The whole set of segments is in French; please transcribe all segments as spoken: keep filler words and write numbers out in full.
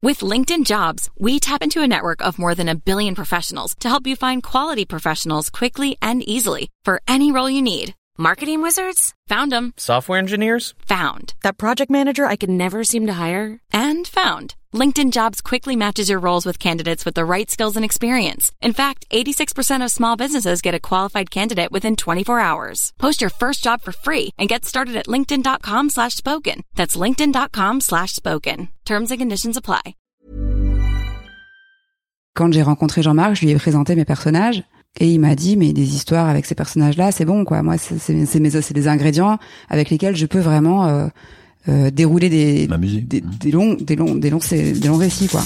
With LinkedIn Jobs, we tap into a network of more than a billion professionals to help you find quality professionals quickly and easily for any role you need. Marketing wizards? Found them. Software engineers? Found. That project manager I could never seem to hire? And found. LinkedIn Jobs quickly matches your roles with candidates with the right skills and experience. In fact, eighty-six percent of small businesses get a qualified candidate within twenty-four hours. Post your first job for free and get started at linkedin.com slash spoken. That's linkedin.com slash spoken. Terms and conditions apply. Quand j'ai rencontré Jean-Marc, je lui ai présenté mes personnages. Et il m'a dit, mais des histoires avec ces personnages-là, c'est bon, quoi. Moi, c'est, c'est, c'est, mes, c'est des ingrédients avec lesquels je peux vraiment euh, euh, dérouler des, des, des longs, des longs, des longs, des longs récits, quoi.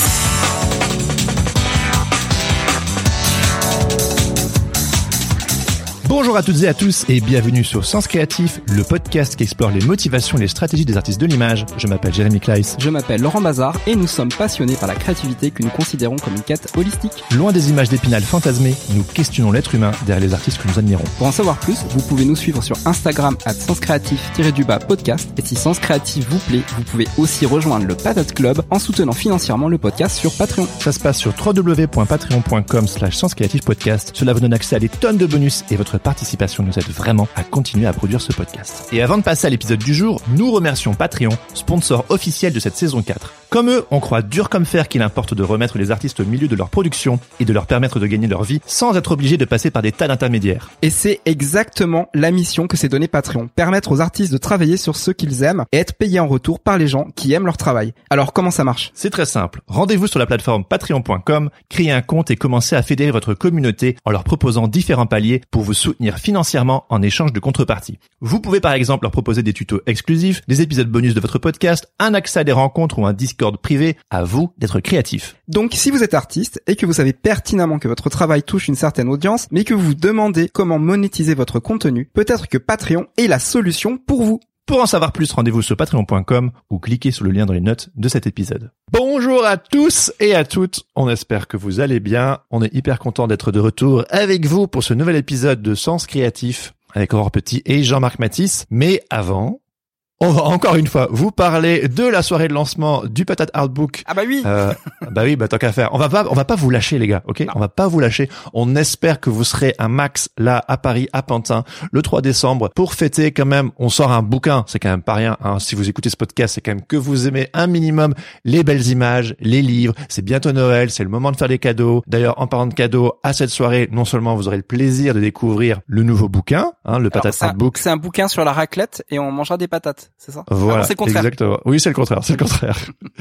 Bonjour à toutes et à tous et bienvenue sur Sens Créatif, le podcast qui explore les motivations et les stratégies des artistes de l'image. Je m'appelle Jérémy Kleiss. Je m'appelle Laurent Bazar et nous sommes passionnés par la créativité que nous considérons comme une quête holistique. Loin des images d'Épinal fantasmées, nous questionnons l'être humain derrière les artistes que nous admirons. Pour en savoir plus, vous pouvez nous suivre sur Instagram arobase sens créatif-du-bas podcast. Et si Sens Créatif vous plaît, vous pouvez aussi rejoindre le Patate Club en soutenant financièrement le podcast sur Patreon. Ça se passe sur w w w point patreon point com slash sens créatif podcast. Cela vous donne accès à des tonnes de bonus et votre participation nous aide vraiment à continuer à produire ce podcast. Et avant de passer à l'épisode du jour, nous remercions Patreon, sponsor officiel de cette saison quatre. Comme eux, on croit dur comme fer qu'il importe de remettre les artistes au milieu de leur production et de leur permettre de gagner leur vie sans être obligés de passer par des tas d'intermédiaires. Et c'est exactement la mission que s'est donnée Patreon, permettre aux artistes de travailler sur ce qu'ils aiment et être payés en retour par les gens qui aiment leur travail. Alors comment ça marche ? C'est très simple. Rendez-vous sur la plateforme patreon point com, créez un compte et commencez à fédérer votre communauté en leur proposant différents paliers pour vous soutenir financièrement en échange de contrepartie. Vous pouvez par exemple leur proposer des tutos exclusifs, des épisodes bonus de votre podcast, un accès à des rencontres ou un Discord privé. À vous d'être créatif. Donc si vous êtes artiste et que vous savez pertinemment que votre travail touche une certaine audience, mais que vous vous demandez comment monétiser votre contenu, peut-être que Patreon est la solution pour vous. Pour en savoir plus, rendez-vous sur patreon point com ou cliquez sur le lien dans les notes de cet épisode. Bonjour à tous et à toutes, on espère que vous allez bien. On est hyper content d'être de retour avec vous pour ce nouvel épisode de Sens Créatif avec Aurore Petit et Jean-Marc Matisse. Mais avant, on va encore une fois vous parler de la soirée de lancement du Patate Artbook. Ah bah oui. Euh, bah oui, bah tant qu'à faire. On va pas, on va pas vous lâcher les gars, ok ? Non. On va pas vous lâcher. On espère que vous serez un max là à Paris, à Pantin, le trois décembre pour fêter quand même. On sort un bouquin, c'est quand même pas rien. Hein. Si vous écoutez ce podcast, c'est quand même que vous aimez un minimum les belles images, les livres. C'est bientôt Noël, c'est le moment de faire des cadeaux. D'ailleurs, en parlant de cadeaux, à cette soirée, non seulement vous aurez le plaisir de découvrir le nouveau bouquin, hein, le Patate Alors, Artbook. C'est un bouquin sur la raclette et on mangera des patates, c'est ça ? Voilà, Alors, c'est le contraire. Exactement. Oui, c'est le contraire, c'est le contraire.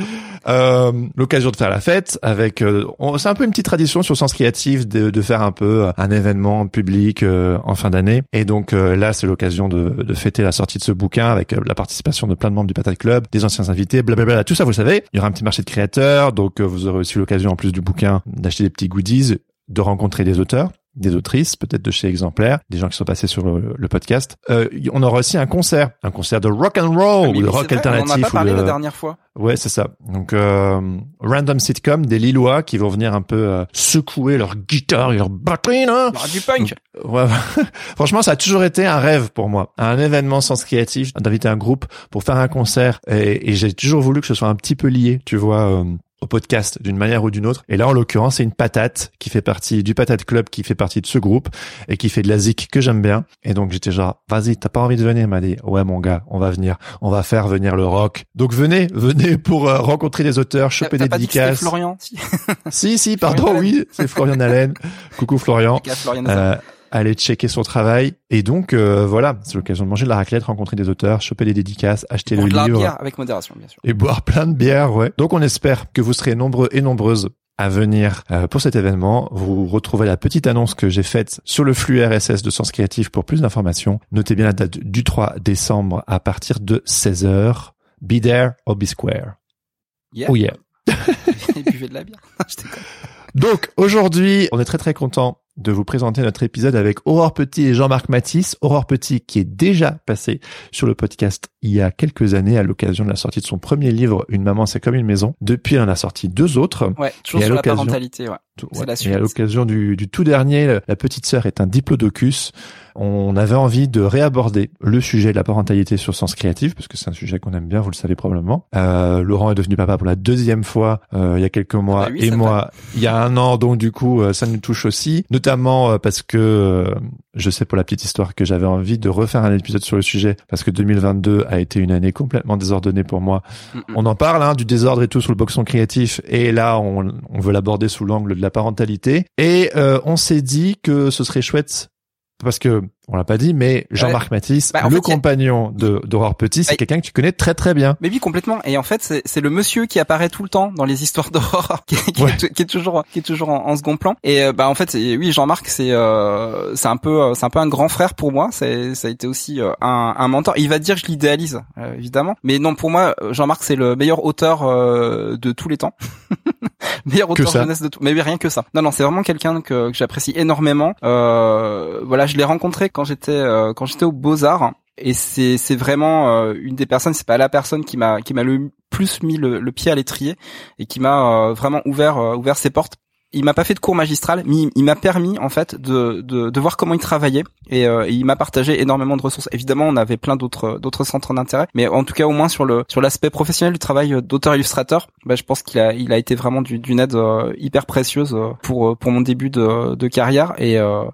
euh, l'occasion de faire la fête avec, euh, on, c'est un peu une petite tradition sur Sens Créatif de, de faire un peu un événement public euh, en fin d'année. Et donc euh, là, c'est l'occasion de, de fêter la sortie de ce bouquin avec euh, la participation de plein de membres du Patate Club, des anciens invités, blablabla. Tout ça, vous le savez. Il y aura un petit marché de créateurs, donc euh, vous aurez aussi l'occasion, en plus du bouquin, d'acheter des petits goodies, de rencontrer des auteurs, des autrices, peut-être de chez Exemplaire, des gens qui sont passés sur le, le podcast. Euh, on aura aussi un concert, un concert de rock and roll, ah, ou de rock vrai, alternatif. On en a pas parlé de... la dernière fois. Ouais, c'est ça. Donc, euh, random sitcom, des Lillois qui vont venir un peu euh, secouer leur guitare et leur batterie, là. Il y aura du punk. Donc, ouais, franchement, ça a toujours été un rêve pour moi. Un événement Sens Créatif, d'inviter un groupe pour faire un concert. Et, et j'ai toujours voulu que ce soit un petit peu lié, tu vois, euh, au podcast d'une manière ou d'une autre. Et là, en l'occurrence, c'est une patate qui fait partie du Patate Club, qui fait partie de ce groupe et qui fait de la zik que j'aime bien. Et donc, j'étais genre, vas-y, t'as pas envie de venir? Il m'a dit, ouais, mon gars, on va venir. On va faire venir le rock. Donc, venez, venez pour euh, rencontrer des auteurs, choper des pas dédicaces. Dit que Florian, si. si, si, pardon, oui, c'est Florian Allen. Coucou Florian. Florian euh, aller checker son travail. Et donc, euh, voilà, c'est l'occasion de manger de la raclette, rencontrer des auteurs, choper des dédicaces, acheter le livre. Boire de la bière avec modération, bien sûr. Et boire plein de bière, ouais. Donc, on espère que vous serez nombreux et nombreuses à venir euh, pour cet événement. Vous retrouvez la petite annonce que j'ai faite sur le flux R S S de Sens Créatif pour plus d'informations. Notez bien la date du trois décembre à partir de seize heures. Be there or be square. Yeah. Oh yeah. Et buvez de la bière. Je déconne. Donc, aujourd'hui, on est très très content de vous présenter notre épisode avec Aurore Petit et Jean-Marc Matisse. Aurore Petit qui est déjà passé sur le podcast il y a quelques années à l'occasion de la sortie de son premier livre, Une maman c'est comme une maison. Depuis, elle en a sorti deux autres. Ouais, toujours et sur la parentalité, ouais. Tout, c'est ouais. la suite. Et à l'occasion du, du tout dernier, La petite sœur est un diplodocus. On avait envie de réaborder le sujet de la parentalité sur Sens Créatif, parce que c'est un sujet qu'on aime bien, vous le savez probablement. Euh, Laurent est devenu papa pour la deuxième fois euh, il y a quelques mois, oui, et moi il y a un an, donc du coup euh, ça nous touche aussi, notamment euh, parce que euh, je sais pour la petite histoire que j'avais envie de refaire un épisode sur le sujet, parce que deux mille vingt-deux a été une année complètement désordonnée pour moi. Mm-mm. On en parle hein, du désordre et tout sur le boxon créatif, et là on, on veut l'aborder sous l'angle de la parentalité, et euh, on s'est dit que ce serait chouette, parce que on l'a pas dit, mais Jean-Marc ouais. Matisse, bah, le fait, compagnon a... de d'Aurore Petit, c'est bah, quelqu'un que tu connais très très bien. Mais oui, complètement. Et en fait, c'est, c'est le monsieur qui apparaît tout le temps dans les histoires d'Aurore, qui, qui, ouais. est, qui est toujours qui est toujours en, en second plan. Et bah en fait, oui, Jean-Marc, c'est euh, c'est un peu c'est un peu un grand frère pour moi. C'est ça a été aussi euh, un, un mentor. Il va dire que je l'idéalise, euh, évidemment. Mais non, pour moi, Jean-Marc, c'est le meilleur auteur euh, de tous les temps. meilleur auteur jeunesse de tout. Mais oui, rien que ça. Non, non, c'est vraiment quelqu'un que, que j'apprécie énormément. Euh, voilà, je l'ai rencontré quand j'étais euh, quand j'étais aux Beaux-Arts, et c'est c'est vraiment euh, une des personnes, c'est pas la personne qui m'a qui m'a le plus mis le, le pied à l'étrier et qui m'a euh, vraiment ouvert euh, ouvert ses portes. Il m'a pas fait de cours magistral, mais il, il m'a permis en fait de, de de voir comment il travaillait, et, euh, et il m'a partagé énormément de ressources. Évidemment, on avait plein d'autres d'autres centres d'intérêt, mais en tout cas au moins sur le sur l'aspect professionnel du travail d'auteur-illustrateur, bah, je pense qu'il a il a été vraiment du, d'une aide euh, hyper précieuse pour pour mon début de de carrière, et euh,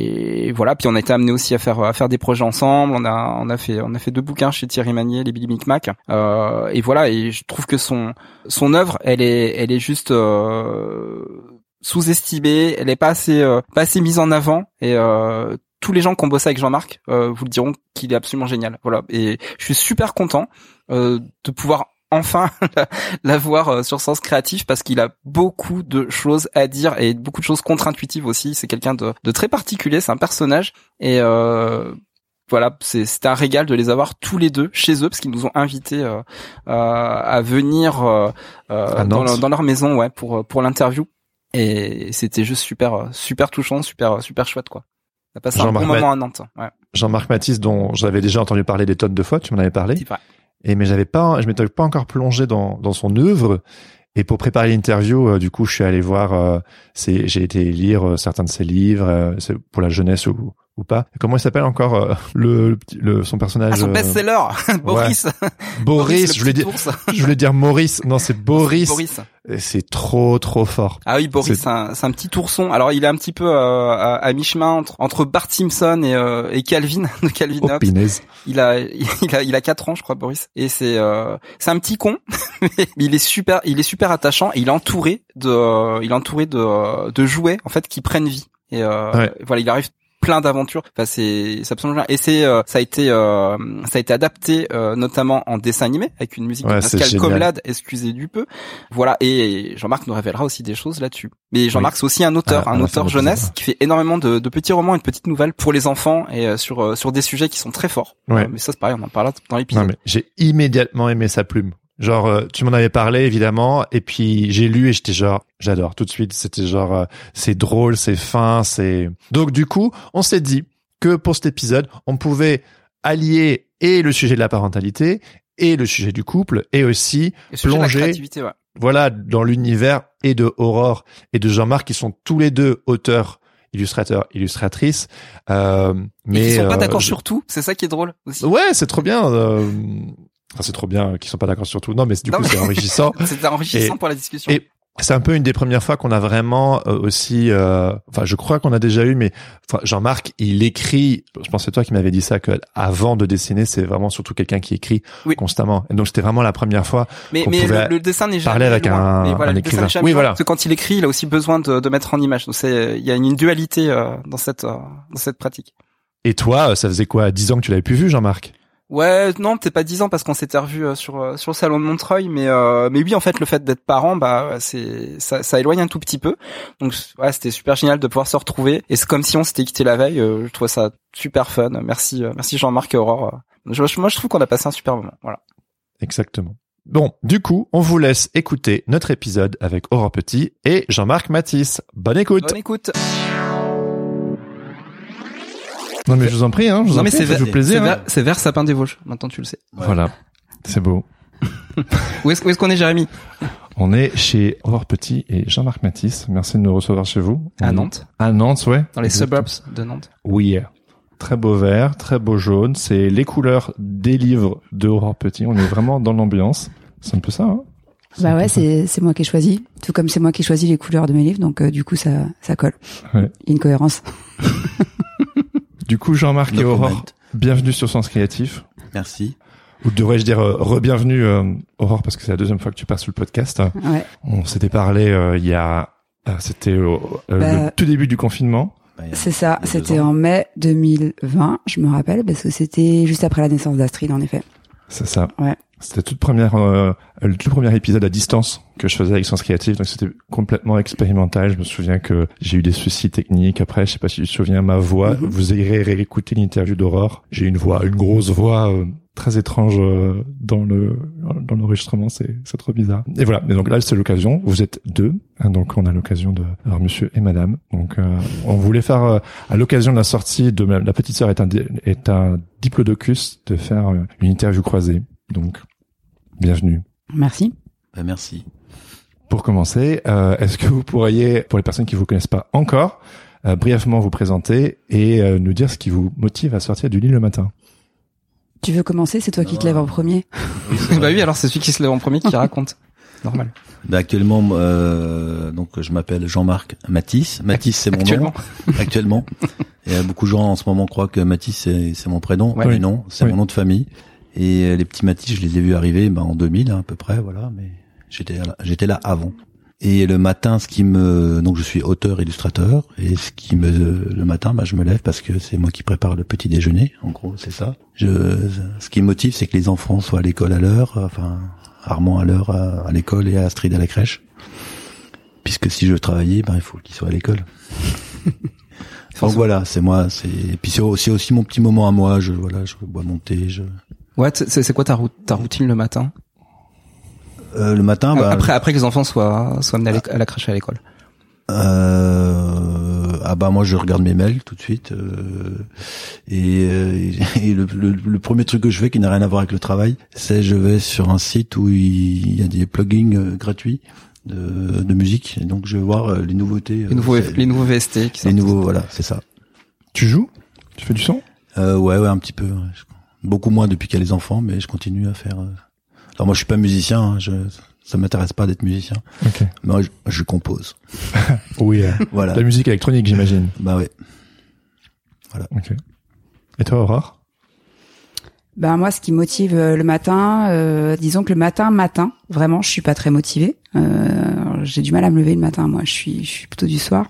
et voilà. Puis on a été amené aussi à faire à faire des projets ensemble. On a on a fait on a fait deux bouquins chez Thierry Magnier, les Billy Micmac, euh, et voilà. Et je trouve que son son œuvre, elle est elle est juste euh, sous-estimée, elle est pas assez euh, pas assez mise en avant, et euh, tous les gens qui ont bossé avec Jean-Marc euh, vous le diront qu'il est absolument génial. Voilà, et je suis super content euh, de pouvoir enfin la voir euh, sur Sens Créatif, parce qu'il a beaucoup de choses à dire et beaucoup de choses contre-intuitives aussi. C'est quelqu'un de, de très particulier, c'est un personnage, et euh, voilà, c'est c'était un régal de les avoir tous les deux chez eux, parce qu'ils nous ont invités euh, à, à venir euh, euh, dans, leur, dans leur maison, ouais, pour pour l'interview. Et c'était juste super super touchant, super super chouette quoi. On a passé un bon moment à Nantes. Ouais. Jean-Marc Matisse, dont j'avais déjà entendu parler des tonnes de fois, tu m'en avais parlé. Et mais j'avais pas, je m'étais pas encore plongé dans dans son œuvre. Et pour préparer l'interview, euh, du coup, je suis allé voir. Euh, c'est, j'ai été lire euh, certains de ses livres, euh, c'est pour la jeunesse ou ou pas. Comment il s'appelle encore euh, le, le, le son personnage? Ah, son best-seller, euh... Boris. Ouais. Boris, je voulais dire, je voulais dire Maurice. Non, c'est Boris. C'est Boris. Et c'est trop, trop fort. Ah oui, Boris, c'est, c'est, un, c'est un petit ourson. Alors, il est un petit peu euh, à, à mi-chemin entre, entre Bart Simpson et, euh, et Calvin de Calvin oh, Hobbes. Pinaise. Il a, il a, il a quatre ans, je crois, Boris. Et c'est, euh, c'est un petit con, mais il est super, il est super attachant. Et il est entouré de, euh, il est entouré de, de jouets en fait qui prennent vie. Et euh, ouais. Voilà, il arrive plein d'aventures. Enfin, c'est, c'est absolument génial. Et c'est, euh, ça a été, euh, ça a été adapté euh, notamment en dessin animé avec une musique ouais, de Pascal Comelade, excusez du peu. Voilà. Et Jean-Marc nous révélera aussi des choses là-dessus. Mais Jean-Marc, oui. C'est aussi un auteur, ah, un auteur jeunesse qui fait énormément de, de petits romans et de petites nouvelles pour les enfants, et euh, sur euh, sur des sujets qui sont très forts. Ouais. Euh, mais ça, c'est pareil, on en parlera dans l'épisode. Non, mais j'ai immédiatement aimé sa plume. Genre, euh, tu m'en avais parlé, évidemment, et puis j'ai lu et j'étais genre, j'adore tout de suite. C'était genre, euh, c'est drôle, c'est fin, c'est... Donc du coup, on s'est dit que pour cet épisode, on pouvait allier et le sujet de la parentalité et le sujet du couple, et aussi et plonger, ouais. Voilà, dans l'univers et de Aurore et de Jean-Marc, qui sont tous les deux auteurs, illustrateurs, illustratrices. Euh, mais et qui sont pas euh, d'accord je... sur tout. C'est ça qui est drôle aussi. Ouais, c'est trop bien. Euh... Enfin, c'est trop bien qu'ils sont pas d'accord sur tout. Non, mais du non, coup, mais... c'est enrichissant. C'est enrichissant et, pour la discussion. Et c'est un peu une des premières fois qu'on a vraiment euh, aussi... Euh, enfin, je crois qu'on a déjà eu, mais enfin, Jean-Marc, il écrit... Je pense que c'est toi qui m'avais dit ça, que avant de dessiner, c'est vraiment surtout quelqu'un qui écrit oui. constamment. Et donc, c'était vraiment la première fois mais, qu'on mais pouvait le, le dessin n'est jamais parler avec loin. un, voilà, un écrivain. Oui, voilà. Parce que quand il écrit, il a aussi besoin de, de mettre en image. Donc, c'est, il y a une dualité euh, dans cette euh, dans cette pratique. Et toi, ça faisait quoi, dix ans que tu l'avais plus vu, Jean-Marc? Ouais, non, peut-être pas dix ans parce qu'on s'était revus euh, sur euh, sur le salon de Montreuil, mais euh, mais oui, en fait, le fait d'être parent, bah c'est ça, ça éloigne un tout petit peu. Donc ouais, c'était super génial de pouvoir se retrouver, et c'est comme si on s'était quitté la veille. Euh, je trouve ça super fun. Merci, euh, merci Jean-Marc et Aurore. Je, moi, je trouve qu'on a passé un super moment. Voilà. Exactement. Bon, du coup, on vous laisse écouter notre épisode avec Aurore Petit et Jean-Marc Matisse. Bonne écoute. Bonne écoute. Non mais je vous en prie, hein, je vous non en mais prie, c'est, c'est vers, plaisir. C'est, hein. vers, c'est vers Sapin des Vosges. Maintenant tu le sais. Voilà, c'est beau. où est-ce, où est-ce qu'on est, Jérémy? On est chez Aurore Petit et Jean-Marc Mathis. Merci de nous recevoir chez vous. À Nantes. À Nantes, ouais. Dans les suburbs de Nantes. Oui. Très beau vert, très beau jaune. C'est les couleurs des livres de Aurore Petit. On est vraiment dans l'ambiance. C'est un peu ça, hein? Bah ouais, c'est c'est moi qui ai choisi. Tout comme c'est moi qui ai choisi les couleurs de mes livres, donc euh, du coup ça ça colle. Ouais. Il y a une cohérence. Du coup, Jean-Marc no et Aurore, comment. bienvenue sur Sens Créatif. Merci. Ou devrais-je dire euh, re-bienvenue, euh, Aurore, parce que c'est la deuxième fois que tu passes sur le podcast. Ouais. On s'était parlé euh, il y a... euh, c'était euh, euh, Bah, le tout début du confinement. Bah, il y a- C'est ça, il y a deux c'était ans. en mai deux mille vingt, je me rappelle, parce que c'était juste après la naissance d'Astrid, en effet. C'est ça. Ouais. C'était toute première, euh, le tout premier épisode à distance que je faisais avec Sens Créatif, donc c'était complètement expérimental. Je me souviens que j'ai eu des soucis techniques. Après, je sais pas si tu te souviens, ma voix, Mhm. vous irez réécouter l'interview d'Aurore. J'ai une voix, une grosse voix euh, très étrange euh, dans le dans l'enregistrement. C'est c'est trop bizarre. Et voilà. Et donc là, c'est l'occasion. Vous êtes deux, hein, donc on a l'occasion de alors Monsieur et Madame. Donc euh, on voulait faire euh, à l'occasion de la sortie de ma- La Petite Sœur est un di- est un diplodocus de faire euh, une interview croisée. Donc bienvenue. Merci. Bah, merci. Pour commencer, euh, est-ce que vous pourriez, pour les personnes qui vous connaissent pas encore, euh, brièvement vous présenter et euh, nous dire ce qui vous motive à sortir du lit le matin? Tu veux commencer? C'est toi qui te lèves en premier. Oui, c'est Bah vrai. oui, alors c'est celui qui se lève en premier qui raconte. Normal. Bah, actuellement, euh, donc je m'appelle Jean-Marc Mathis. Mathis, c'est mon Actuellement. nom. Actuellement. Et euh, beaucoup de gens en ce moment croient que Mathis c'est c'est mon prénom. Ouais. Mais Oui. non, c'est Oui. mon nom de famille. Et euh, les petits Mathis, je les ai vus arriver bah, en deux mille hein, à peu près, voilà. Mais j'étais là, j'étais là avant. Et le matin, ce qui me, donc je suis auteur illustrateur, et ce qui me, le matin, bah je me lève parce que c'est moi qui prépare le petit déjeuner. En gros, c'est ça. Je, ce qui me motive, c'est que les enfants soient à l'école à l'heure, enfin Armand à l'heure à, à l'école et Astrid à la crèche. Puisque si je veux travailler, ben il faut qu'ils soient à l'école. Donc voilà, c'est moi, c'est et puis c'est aussi aussi mon petit moment à moi. Je voilà, je bois mon thé. Je Ouais, c'est c'est quoi ta, route, ta routine le matin? euh, le matin, bah Après, après que les enfants soient, soient amenés à, l'éc- à la crèche et à l'école. Euh, ah bah moi je regarde mes mails tout de suite euh, et, euh, et le, le, le premier truc que je fais qui n'a rien à voir avec le travail, c'est je vais sur un site où il y a des plugins euh, gratuits de, de musique et donc je vais voir euh, les nouveautés, Les nouveaux, euh, les nouveaux V S T qui les sortent. nouveaux voilà c'est ça. Tu joues? Tu fais du son? Euh, ouais ouais un petit peu, ouais. Je- beaucoup moins depuis qu'il y a les enfants mais je continue à faire. Euh... Alors moi je suis pas musicien, hein, je ça m'intéresse pas d'être musicien. Ok. Moi je, je compose. Oui. euh, Voilà. La musique électronique, j'imagine. Bah ouais. Ok. Et toi, Aurore? Ben moi, ce qui motive euh, le matin, euh, disons que le matin, matin, vraiment, je suis pas très motivée. Euh, j'ai du mal à me lever le matin. Moi, je suis, je suis plutôt du soir.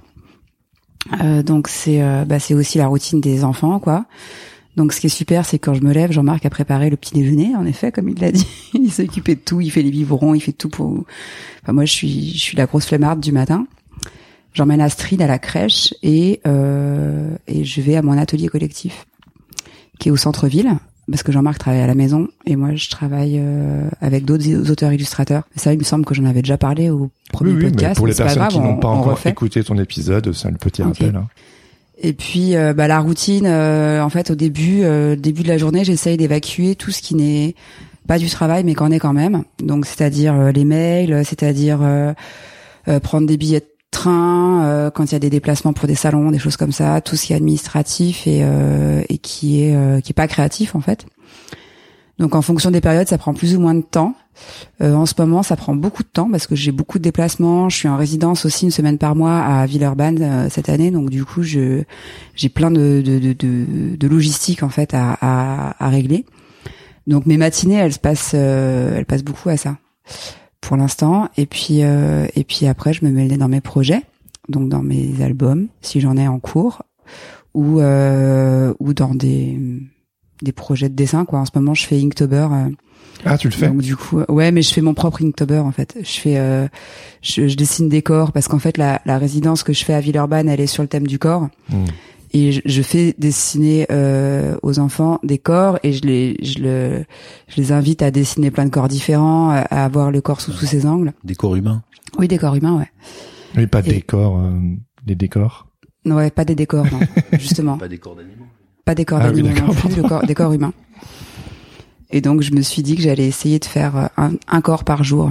Euh, donc c'est, euh, bah c'est aussi la routine des enfants, quoi. Donc ce qui est super, c'est que quand je me lève, Jean-Marc a préparé le petit déjeuner, en effet, comme il l'a dit. Il s'est occupé de tout, il fait les biberons, il fait tout pour. Enfin moi, je suis, je suis la grosse flemmarde du matin. J'emmène Astrid à la crèche et euh, et je vais à mon atelier collectif qui est au centre-ville parce que Jean-Marc travaille à la maison et moi je travaille euh, avec d'autres auteurs illustrateurs. Ça, il me semble que j'en avais déjà parlé au premier Oui, oui, podcast. mais pour les c'est pas personnes grave, qui n'ont on- pas on encore refait. écouté ton épisode, c'est un petit Ok. rappel. Hein. Et puis euh, bah la routine, euh, en fait au début, euh, début de la journée, j'essaye d'évacuer tout ce qui n'est pas du travail mais qu'en est quand même. Donc c'est-à-dire euh, les mails, c'est-à-dire euh, euh, prendre des billets de train euh, quand il y a des déplacements pour des salons, des choses comme ça, tout ce qui est administratif et euh, et qui est euh, qui est pas créatif en fait. Donc en fonction des périodes, ça prend plus ou moins de temps. Euh, en ce moment, ça prend beaucoup de temps parce que j'ai beaucoup de déplacements. Je suis en résidence aussi une semaine par mois à Villeurbanne euh, cette année, donc du coup, je j'ai plein de de de, de, de logistique en fait à, à à régler. Donc mes matinées, elles se passent euh, elles passent beaucoup à ça pour l'instant. Et puis euh, et puis après, je me mets le nez dans mes projets, donc dans mes albums si j'en ai en cours ou euh, ou dans des des projets de dessin quoi. En ce moment, je fais Inktober. Euh, Ah, tu le fais? Donc du coup, ouais, mais je fais mon propre Inktober en fait. Je fais, euh, je, je dessine des corps parce qu'en fait la, la résidence que je fais à Villeurbanne, elle est sur le thème du corps. Mmh. Et je, je fais dessiner euh, aux enfants des corps et je les, je le, je les invite à dessiner plein de corps différents, à, à voir le corps sous tous ses angles. Des corps humains. Oui, des corps humains, ouais. Mais pas de Et- décor, euh, des décors. Ouais, pas des décors, non, justement. Pas des corps d'animaux. Pas des corps Ah oui, d'animaux d'accord, non plus, pardon. le corps- des corps humains. Et donc je me suis dit que j'allais essayer de faire un, un corps par jour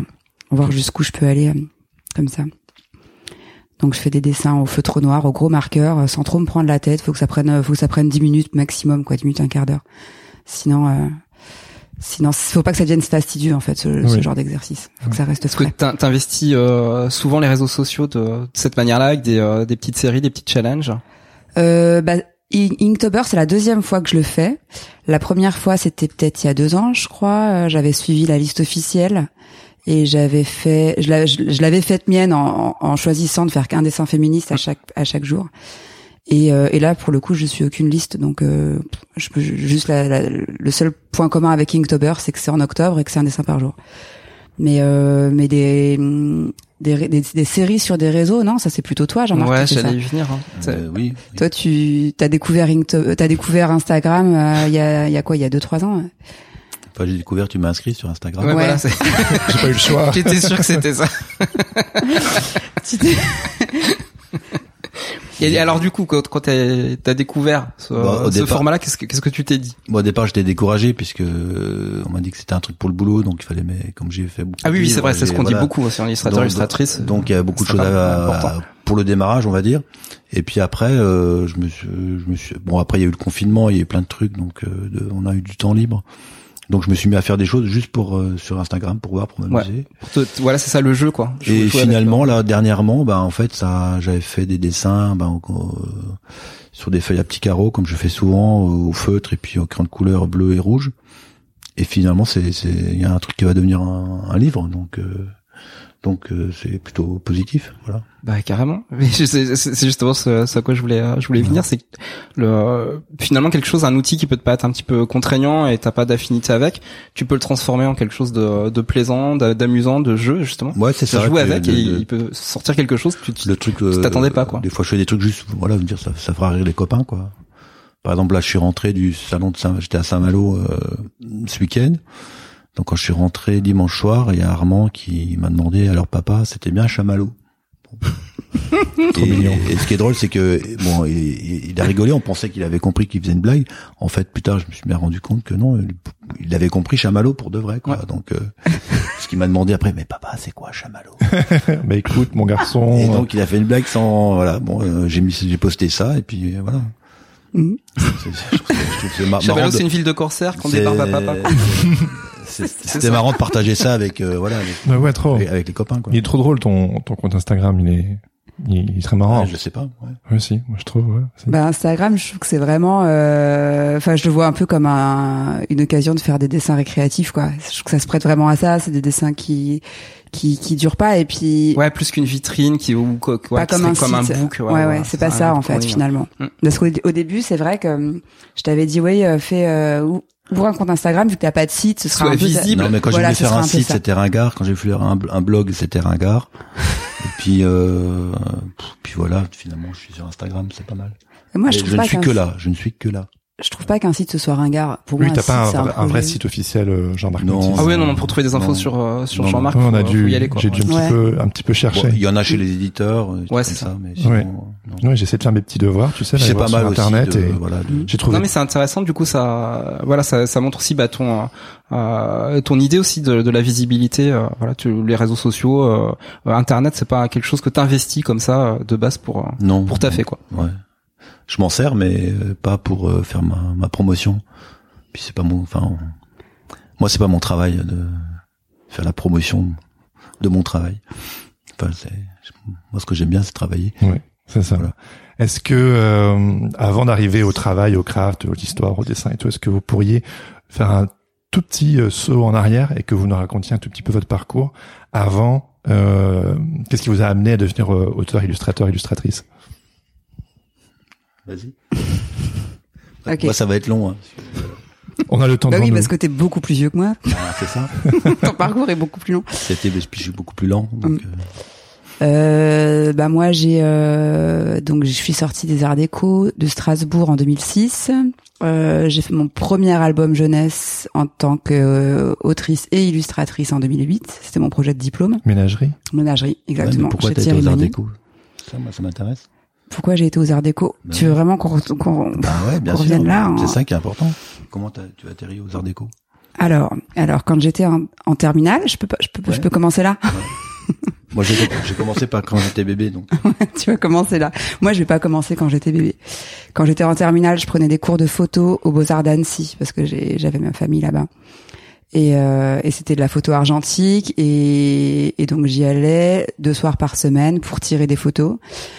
voir jusqu'où je peux aller euh, comme ça. Donc je fais des dessins au feutre noir, au gros marqueur, euh, sans trop me prendre la tête. Faut que ça prenne, faut que ça prenne dix minutes maximum, quoi, dix minutes, un quart d'heure. Sinon, euh, sinon, faut pas que ça devienne fastidieux en fait, ce, oui. ce genre d'exercice. Faut que ça reste frais. Est-ce que t'investis euh, souvent les réseaux sociaux de, de cette manière-là, avec des, euh, des petites séries, des petits challenges? Euh, bah, Inktober, c'est la deuxième fois que je le fais. La première fois, c'était peut-être il y a deux ans, je crois. J'avais suivi la liste officielle et j'avais fait, je l'avais, je l'avais faite mienne en, en choisissant de faire qu'un dessin féministe à chaque à chaque jour. Et, euh, et là, pour le coup, je suis aucune liste, donc euh, je peux juste la, la, le seul point commun avec Inktober, c'est que c'est en octobre et que c'est un dessin par jour. Mais euh, mais des, des des des séries sur des réseaux, non, ça c'est plutôt toi, Jean-Marc. Ouais, j'allais y venir. Hein. Euh, oui, oui. Toi, tu t'as découvert Inktober, t'as découvert Instagram euh, il y a il y a quoi, il y a deux trois ans. Enfin, j'ai découvert, tu m'as inscrit sur Instagram. Ouais, ouais. Voilà, c'est... j'ai pas eu le choix. J'étais sûr que c'était ça. Et alors du coup, quand, quand t'as, t'as découvert ce, bah, ce départ, format-là, qu'est-ce que, qu'est-ce que tu t'es dit? Bon, au départ, j'étais découragé puisque euh, on m'a dit que c'était un truc pour le boulot, donc il fallait, mais comme j'ai fait beaucoup. Ah oui, de oui, livres, c'est vrai, c'est ce qu'on voilà. dit beaucoup aussi en illustrateur, donc, illustratrice. Donc il y a beaucoup de choses à, à, pour le démarrage, on va dire. Et puis après, euh, je me suis, je me suis. Bon, après il y a eu le confinement, il y a eu plein de trucs, donc euh, de, on a eu du temps libre. Donc je me suis mis à faire des choses juste pour euh, sur Instagram pour voir, pour m'amuser. Ouais. Voilà, c'est ça le jeu, quoi. Je et finalement là dernièrement, bah en fait ça, j'avais fait des dessins, bah, euh, sur des feuilles à petits carreaux comme je fais souvent au feutre et puis au crayon de couleur bleu et rouge. Et finalement c'est c'est il y a un truc qui va devenir un, un livre, donc euh, donc euh, c'est plutôt positif, voilà. Bah carrément. Mais c'est, c'est justement ce, ce à quoi je voulais je voulais venir, c'est que le finalement quelque chose, un outil qui peut te paraître un petit peu contraignant et t'as pas d'affinité avec, tu peux le transformer en quelque chose de, de plaisant, d'amusant, de jeu justement. Ouais, c'est ça. Jouer avec le, et le, il peut sortir quelque chose que tu, le truc, tu t'attendais pas, quoi. Des fois je fais des trucs juste, voilà, me dire ça, ça fera rire les copains, quoi. Par exemple là je suis rentré du salon de Saint, j'étais à Saint-Malo euh, ce week-end. Donc quand je suis rentré dimanche soir, il y a Armand qui m'a demandé à leur papa, c'était bien Chamallow. et, et ce qui est drôle, c'est que bon, il, il a rigolé, on pensait qu'il avait compris qu'il faisait une blague. En fait, plus tard, je me suis bien rendu compte que non, il, il avait compris Chamallow pour de vrai, quoi. Ouais. Donc, euh, ce qu'il m'a demandé après, mais papa, c'est quoi Chamallow? Bah écoute, mon garçon. Et donc, il a fait une blague sans, voilà. Bon, euh, j'ai mis, j'ai posté ça, et puis euh, voilà. Mmh. C'est, c'est, je trouve, je trouve c'est mar- Chamallow, c'est une ville de corsaires qu'on débarque à papa. C'était marrant de partager ça avec euh, voilà avec, ouais, ouais, trop. avec, avec les copains, quoi. Il est trop drôle ton ton compte Instagram, il est il, il est très marrant. Ah, je sais pas. Ouais. Ouais, si, moi je trouve. Ouais, bah Instagram, je trouve que c'est vraiment, enfin, euh, je le vois un peu comme un, une occasion de faire des dessins récréatifs, quoi. Je trouve que ça se prête vraiment à ça. C'est des dessins qui qui qui durent pas et puis. Ouais, plus qu'une vitrine qui ou quoi, pas comme un, comme un site. book. Ouais, ouais, ouais c'est pas ça en fait finalement. Mm. Parce qu'au au début, c'est vrai que je t'avais dit, oui, fais euh, ouvre un compte Instagram vu que t'as pas de site, ce sera Soit un peu visible. Non, mais quand voilà, j'ai voulu faire un site, c'était ringard. Quand j'ai voulu faire un, un blog, c'était ringard. Et puis, euh, puis voilà, finalement, je suis sur Instagram, c'est pas mal. Et moi, je, trouve je pas ne suis que là. Je ne suis que là. Je trouve pas qu'un site ce soit ringard. Pour oui, moi, t'as pas site, un, un, un vrai site officiel, euh, Jean-Marc. Non. Ah ouais, non, non, pour trouver des infos non. sur euh, sur non, Jean-Marc, non, on a faut, dû, faut y aller, quoi. j'ai dû un ouais. petit peu, un petit peu chercher. Bon, il y en a chez les éditeurs. Ouais, c'est ça. ça. Mais sinon, ouais. non. Ouais, j'essaie de faire mes petits devoirs, tu sais, c'est pas mal sur Internet aussi de, et voilà, de... j'ai trouvé. Non, mais c'est intéressant. Du coup, ça, voilà, ça, ça montre aussi bah ton euh, ton idée aussi de, de la visibilité. Euh, voilà, tu, les réseaux sociaux, euh, Internet, c'est pas quelque chose que t'investis comme ça de base pour euh, non, pour taffer, quoi. Ouais. Je m'en sers, mais pas pour euh, faire ma, ma promotion. Puis c'est pas mon, enfin, moi c'est pas mon travail de faire la promotion de mon travail. Enfin, c'est, moi ce que j'aime bien, c'est travailler. Ouais, c'est ça. Voilà. Est-ce que euh, avant d'arriver au travail, au craft, à l'histoire, au dessin et tout, est-ce que vous pourriez faire un tout petit euh, saut en arrière et que vous nous racontiez un tout petit peu votre parcours avant euh, qu'est-ce qui vous a amené à devenir euh, auteur, illustrateur, illustratrice? Vas-y. Okay. Moi, ça va être long. Hein. On a le temps bah de oui, nous. parce que t'es beaucoup plus vieux que moi. Ah, c'est ça. Ton parcours est beaucoup plus long. C'était, je suis beaucoup plus lent. Donc, mm. euh... Euh, bah moi j'ai euh, donc je suis sortie des Arts Déco de Strasbourg en deux mille six. Euh, j'ai fait mon premier album jeunesse en tant qu'autrice euh, et illustratrice en deux mille huit. C'était mon projet de diplôme. Ménagerie. Ménagerie, exactement. Ouais, pourquoi t'as été aux Arts Déco? Ça, moi, ça m'intéresse. Pourquoi j'ai été aux Arts Déco? Ben tu veux vraiment qu'on, qu'on, bah ouais, bien qu'on sûr, revienne là? C'est en... ça qui est important. Comment t'as, tu as atterri aux Arts Déco? Alors, alors quand j'étais en, en terminale, je peux pas, je peux, ouais. je peux commencer là. Ouais. Moi, j'ai, j'ai commencé par quand j'étais bébé, donc. Tu vas commencer là. Moi, je vais pas commencer quand j'étais bébé. Quand j'étais en terminale, je prenais des cours de photo aux Beaux-Arts d'Annecy parce que j'ai, j'avais ma famille là-bas. Et, euh, et c'était de la photo argentique et, et donc j'y allais deux soirs par semaine pour tirer des photos.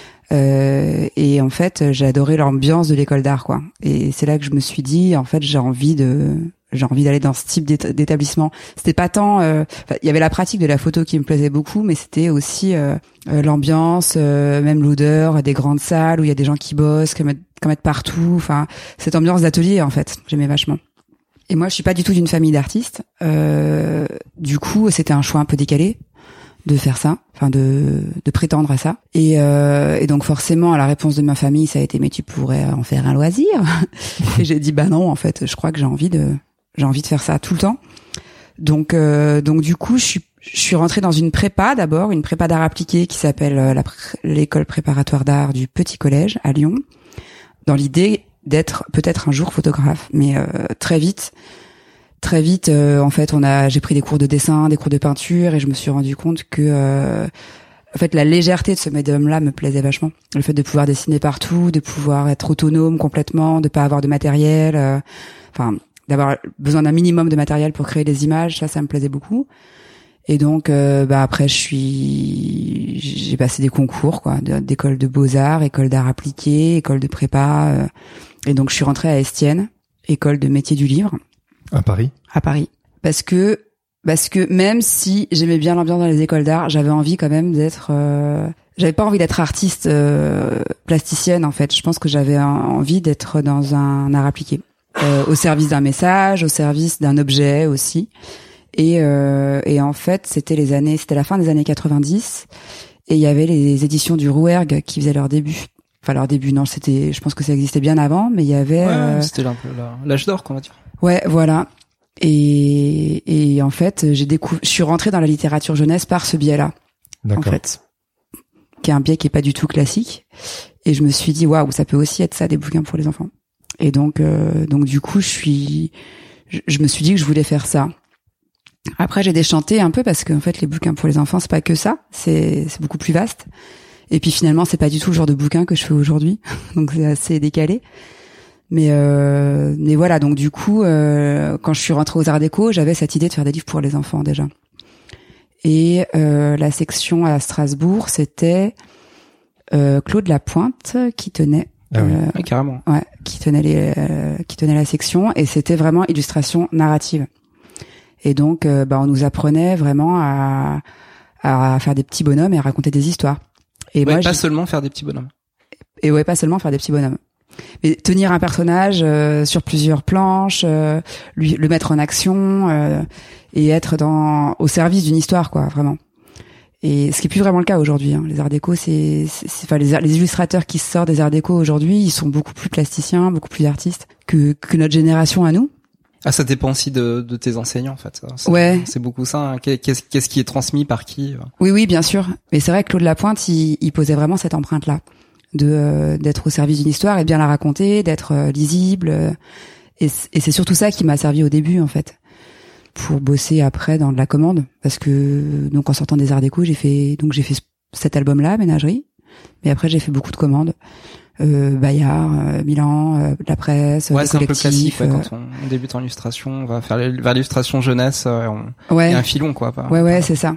Euh, et en fait, j'ai adoré l'ambiance de l'école d'art, quoi. Et c'est là que je me suis dit, en fait, j'ai envie de, j'ai envie d'aller dans ce type d'établissement. C'était pas tant, euh, il y avait la pratique de la photo qui me plaisait beaucoup, mais c'était aussi euh, euh, l'ambiance, euh, même l'odeur des grandes salles où il y a des gens qui bossent, qui mettent, qui mettent partout. Enfin, cette ambiance d'atelier, en fait, j'aimais vachement. Et moi, je suis pas du tout d'une famille d'artistes. Euh, du coup, c'était un choix un peu décalé de faire ça, enfin de de prétendre à ça. Et, euh, et donc forcément, la réponse de ma famille, ça a été mais tu pourrais en faire un loisir. Et j'ai dit bah non, en fait, je crois que j'ai envie de j'ai envie de faire ça tout le temps. Donc euh, donc du coup, je suis je suis rentrée dans une prépa d'abord, une prépa d'art appliqué qui s'appelle la, l'école préparatoire d'art du Petit Collège à Lyon, dans l'idée d'être peut-être un jour photographe, mais euh, très vite, très vite, euh, en fait, on a, j'ai pris des cours de dessin, des cours de peinture, et je me suis rendu compte que, euh, en fait, la légèreté de ce médium-là me plaisait vachement. Le fait de pouvoir dessiner partout, de pouvoir être autonome complètement, de pas avoir de matériel, euh, enfin, d'avoir besoin d'un minimum de matériel pour créer des images, ça, ça me plaisait beaucoup. Et donc, euh, bah après, je suis, j'ai passé des concours, quoi, d'école de beaux-arts, école d'art appliqué, école de prépa. Euh, et donc, je suis rentrée à Estienne, école de métier du livre. À Paris. À Paris, parce que, parce que même si j'aimais bien l'ambiance dans les écoles d'art, j'avais envie quand même d'être, euh, j'avais pas envie d'être artiste euh, plasticienne en fait. Je pense que j'avais envie d'être dans un art appliqué, euh, au service d'un message, au service d'un objet aussi. Et, euh, et en fait, c'était les années, c'était la fin des années quatre-vingt-dix, et il y avait les éditions du Rouergue qui faisaient leur début. Enfin, leur début, non, c'était, je pense que ça existait bien avant, mais il y avait. Ouais, euh, c'était un peu l'âge d'or, qu'on va dire. Ouais, voilà. Et, et en fait, j'ai découvert, je suis rentrée dans la littérature jeunesse par ce biais-là. D'accord. En fait, qui est un biais qui est pas du tout classique. Et je me suis dit, waouh, ça peut aussi être ça, des bouquins pour les enfants. Et donc, euh, donc du coup, je suis, je, je me suis dit que je voulais faire ça. Après, j'ai déchanté un peu parce que en fait, les bouquins pour les enfants, c'est pas que ça, c'est c'est beaucoup plus vaste. Et puis finalement, c'est pas du tout le genre de bouquin que je fais aujourd'hui, donc c'est assez décalé. Mais euh, mais voilà, donc du coup, euh, quand je suis rentrée aux Arts Déco, j'avais cette idée de faire des livres pour les enfants déjà. Et euh, la section à Strasbourg, c'était euh, Claude Lapointe qui tenait. Ah oui. Euh, ouais, carrément. Ouais, qui tenait les, euh, qui tenait la section, et c'était vraiment illustration narrative. Et donc, euh, bah, on nous apprenait vraiment à, à faire des petits bonhommes et à raconter des histoires. Et ouais, moi, pas j'ai... seulement faire des petits bonhommes. Et ouais, pas seulement faire des petits bonhommes. Mais tenir un personnage euh, sur plusieurs planches, euh, lui le mettre en action euh, et être dans au service d'une histoire, quoi, vraiment. Et ce qui est plus vraiment le cas aujourd'hui. Hein. Les arts déco, c'est, c'est, c'est enfin les, les illustrateurs qui sortent des arts déco aujourd'hui, ils sont beaucoup plus plasticiens, beaucoup plus artistes que que notre génération à nous. Ah, ça dépend aussi de, de tes enseignants, en fait. C'est, ouais. C'est beaucoup ça. Hein. Qu'est-ce, qu'est-ce qui est transmis par qui? Oui, oui, bien sûr. Mais c'est vrai que Claude Lapointe, il, il posait vraiment cette empreinte-là, de euh, d'être au service d'une histoire et de bien la raconter, d'être euh, lisible. Euh, et, et c'est surtout ça qui m'a servi au début, en fait, pour bosser après dans de la commande. Parce que donc en sortant des arts déco, j'ai fait donc j'ai fait cet album-là, Ménagerie. Mais après, j'ai fait beaucoup de commandes. Euh, Bayard, euh, Milan, euh, de la presse, ouais, des c'est un peu classique. Ouais, euh... quand on, on débute en illustration, on va faire vers l'illustration jeunesse. Euh, on... Ouais. Il y a un filon, quoi. Pas, ouais, ouais, pas... c'est ça.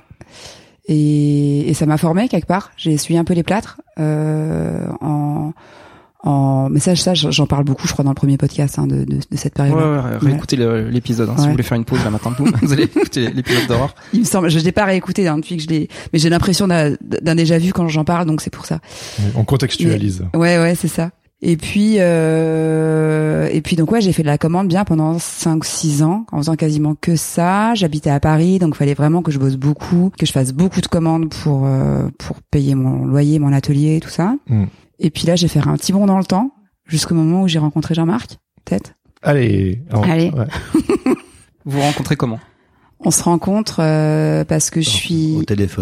Et, et ça m'a formé quelque part. J'ai essuyé un peu les plâtres euh, en, en. Mais ça, ça, j'en parle beaucoup, je crois, dans le premier podcast hein, de, de, de cette période. Ouais, ouais, réécoutez ouais. l'épisode. Hein, ouais. Si vous voulez faire une pause là maintenant, vous allez écouter l'épisode d'horreur. Il me semble, je l'ai pas réécouté hein, depuis que je l'ai, mais j'ai l'impression d'un, d'un déjà vu quand j'en parle, donc c'est pour ça. On contextualise. Mais, ouais, ouais, c'est ça. Et puis, euh, et puis donc ouais, j'ai fait de la commande bien pendant cinq six ans, en faisant quasiment que ça. J'habitais à Paris, donc il fallait vraiment que je bosse beaucoup, que je fasse beaucoup de commandes pour euh, pour payer mon loyer, mon atelier, tout ça. Mm. Et puis là, j'ai fait un petit bond dans le temps, jusqu'au moment où j'ai rencontré Jean-Marc, peut-être. Allez, alors, allez. Ouais. Vous vous rencontrez comment? On se rencontre euh, parce que je suis au téléphone.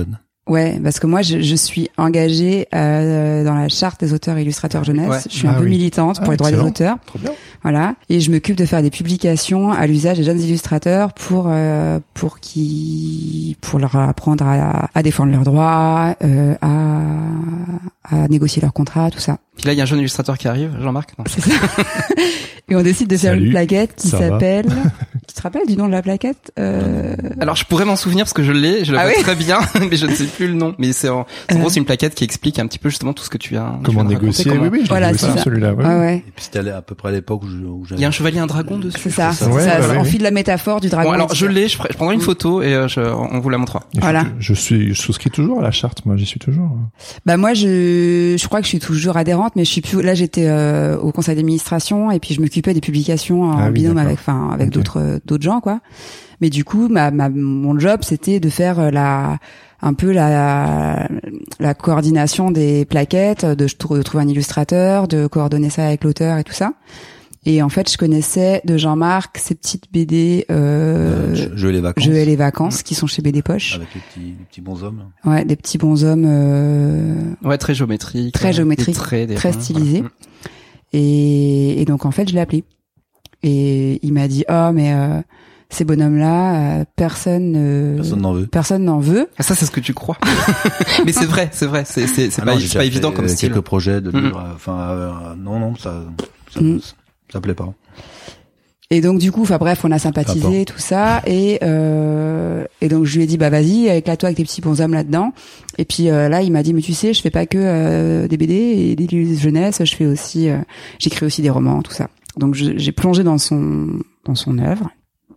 Ouais, parce que moi, je, je suis engagée euh, dans la charte des auteurs et illustrateurs jeunesse. Ouais. Je suis un ah peu oui. militante pour ah, les droits excellent. Des auteurs. Trop bien. Voilà, et je m'occupe de faire des publications à l'usage des jeunes illustrateurs pour euh, pour qui pour leur apprendre à, à défendre leurs droits, euh, à à négocier leurs contrats, tout ça. Puis là, il y a un jeune illustrateur qui arrive, Jean-Marc. Non. C'est ça. Et on décide de faire Salut, une plaquette qui s'appelle. Tu te rappelles du nom de la plaquette euh... Alors, je pourrais m'en souvenir parce que je l'ai, je la ah vois oui très bien, mais je ne sais plus le nom. Mais c'est en, c'est en euh... gros, c'est une plaquette qui explique un petit peu justement tout ce que tu as. Comment tu négocier comment... Oui, oui, je voilà, c'est ça. Celui-là. Ouais. Ah ouais. Et puis c'était à peu près à l'époque où, je, où j'avais. Il y a un chevalier, un dragon dessus. C'est ça. ça. C'est ouais, ça. Bah, on oui. file la métaphore du dragon. Bon, alors je l'ai. Je, je prendrai une photo et euh, je, on vous la montrera. Voilà. Je, je suis, je souscris toujours à la charte. Moi, j'y suis toujours. Bah moi, je, je crois que je suis toujours adhérente, mais je suis plus. Là, j'étais euh, au conseil d'administration et puis je m'occupais des publications en ah, binôme oui, avec, enfin, avec okay. d'autres, d'autres gens, quoi. Mais du coup, ma, ma, mon job, c'était de faire la, un peu la, la coordination des plaquettes, de, de trouver un illustrateur, de coordonner ça avec l'auteur et tout ça. Et en fait, je connaissais de Jean-Marc ces petites B D, euh, euh Jeux et les vacances. Jeux et les vacances, qui sont chez B D Poche. Avec les petits, les petits bonshommes. Ouais, des petits bonshommes, euh, ouais, très géométriques. Très géométriques. Très, très stylisés. Voilà. Et, et donc, en fait, je l'ai appelé. Et il m'a dit, oh, mais, euh, ces bonhommes-là, euh, personne, euh, personne n'en veut. Personne n'en veut. Ah, ça, c'est ce que tu crois. Mais c'est vrai, c'est vrai. C'est, c'est, c'est ah pas, non, c'est pas évident comme style. Quelques projets de livres. Mm-hmm. Enfin, euh, non, non, ça, ça, mm. ça, ça plaît pas. Et donc du coup, enfin bref, on a sympathisé tout ça, et euh, et donc je lui ai dit bah vas-y, éclate-toi avec tes petits bonshommes là-dedans. Et puis euh, là, il m'a dit mais tu sais, je fais pas que euh, des B D et des livres jeunesse, je fais aussi, euh, j'écris aussi des romans, tout ça. Donc je, j'ai plongé dans son dans son œuvre.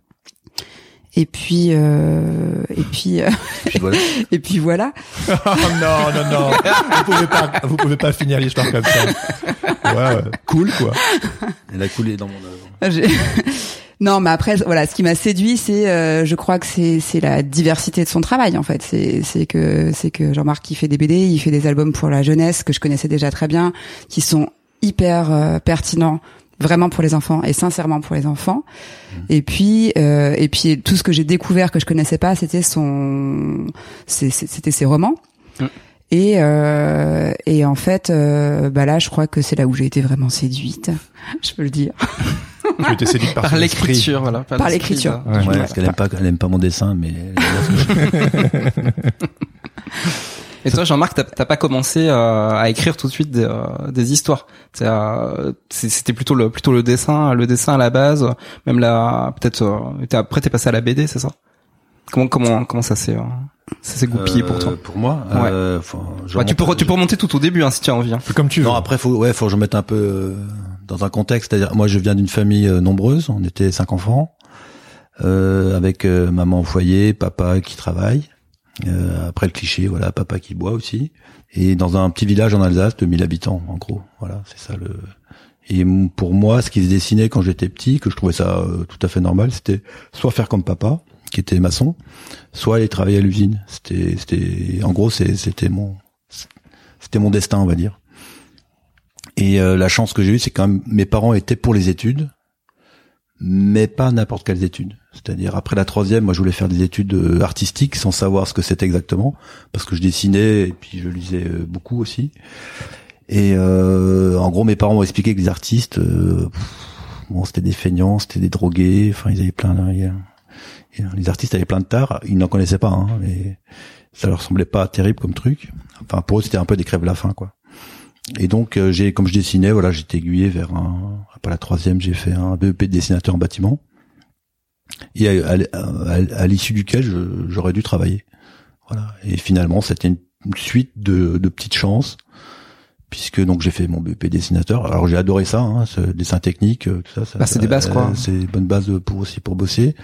Et puis, euh, et puis, euh, et puis voilà. et puis voilà. Oh, non, non, non. Vous pouvez pas, vous pouvez pas finir l'histoire comme ça. Ouais, ouais. Cool, quoi. Elle a coulé dans mon œuvre. J'ai... Non, mais après, voilà, ce qui m'a séduit, c'est, euh, je crois que c'est, c'est la diversité de son travail, en fait. C'est, c'est que, c'est que Jean-Marc, il fait des B D, il fait des albums pour la jeunesse que je connaissais déjà très bien, qui sont hyper euh, pertinents. Vraiment pour les enfants et sincèrement pour les enfants. Mmh. Et puis euh, et puis tout ce que j'ai découvert que je connaissais pas, c'était son c'est, c'était ses romans. Mmh. Et euh, et en fait euh, bah là je crois que c'est là où j'ai été vraiment séduite, je peux le dire. Tu étais séduite par, par l'écriture, voilà, par, par l'écriture. Ouais, ouais, parce qu'elle aime pas elle aime pas mon dessin, mais Et toi, Jean-Marc, t'as, t'as pas commencé euh, à écrire tout de suite des, euh, des histoires. C'est, euh, c'était plutôt le plutôt le dessin, le dessin à la base. Même là, peut-être. Euh, t'es, après, t'es passé à la B D, c'est ça? Comment comment comment ça s'est euh, ça s'est goupillé euh, pour toi? Pour moi, ouais. euh, faut, bah, tu peux tu peux remonter tout au début hein, si tu as envie. Hein. Comme tu veux. Non, après faut ouais faut que je mette un peu euh, dans un contexte. C'est-à-dire, moi, je viens d'une famille euh, nombreuse. On était cinq enfants, euh, avec euh, maman au foyer, papa qui travaille. Euh, après le cliché, voilà, papa qui boit aussi, et dans un petit village en Alsace de mille habitants, en gros, voilà, c'est ça le. Et pour moi, ce qui se dessinait quand j'étais petit, que je trouvais ça euh, tout à fait normal, c'était soit faire comme papa, qui était maçon, soit aller travailler à l'usine. C'était, c'était, en gros, c'est, c'était mon, c'était mon destin, on va dire. Et euh, la chance que j'ai eue, c'est quand même mes parents étaient pour les études, mais pas n'importe quelles études. C'est-à-dire, après la troisième, moi, je voulais faire des études artistiques sans savoir ce que c'était exactement, parce que je dessinais et puis je lisais beaucoup aussi. Et euh, en gros, mes parents m'ont expliqué que les artistes, euh, bon, c'était des feignants, c'était des drogués. Enfin, ils avaient plein de, les artistes avaient plein de tares. Ils n'en connaissaient pas, hein, mais ça leur semblait pas terrible comme truc. Enfin, pour eux, c'était un peu des crèves-la-faim, quoi. Et donc, euh, j'ai, comme je dessinais, voilà, j'étais aiguillé vers un. Après la troisième, j'ai fait un B E P de dessinateur en bâtiment. Et à, à, à, à l'issue duquel je, j'aurais dû travailler. Voilà. Et finalement, c'était une, une suite de, de petites chances, puisque donc j'ai fait mon B E P dessinateur. Alors j'ai adoré ça, hein, ce dessin technique, tout ça. ça bah, c'est des bases, quoi. C'est une bonne base pour aussi pour bosser.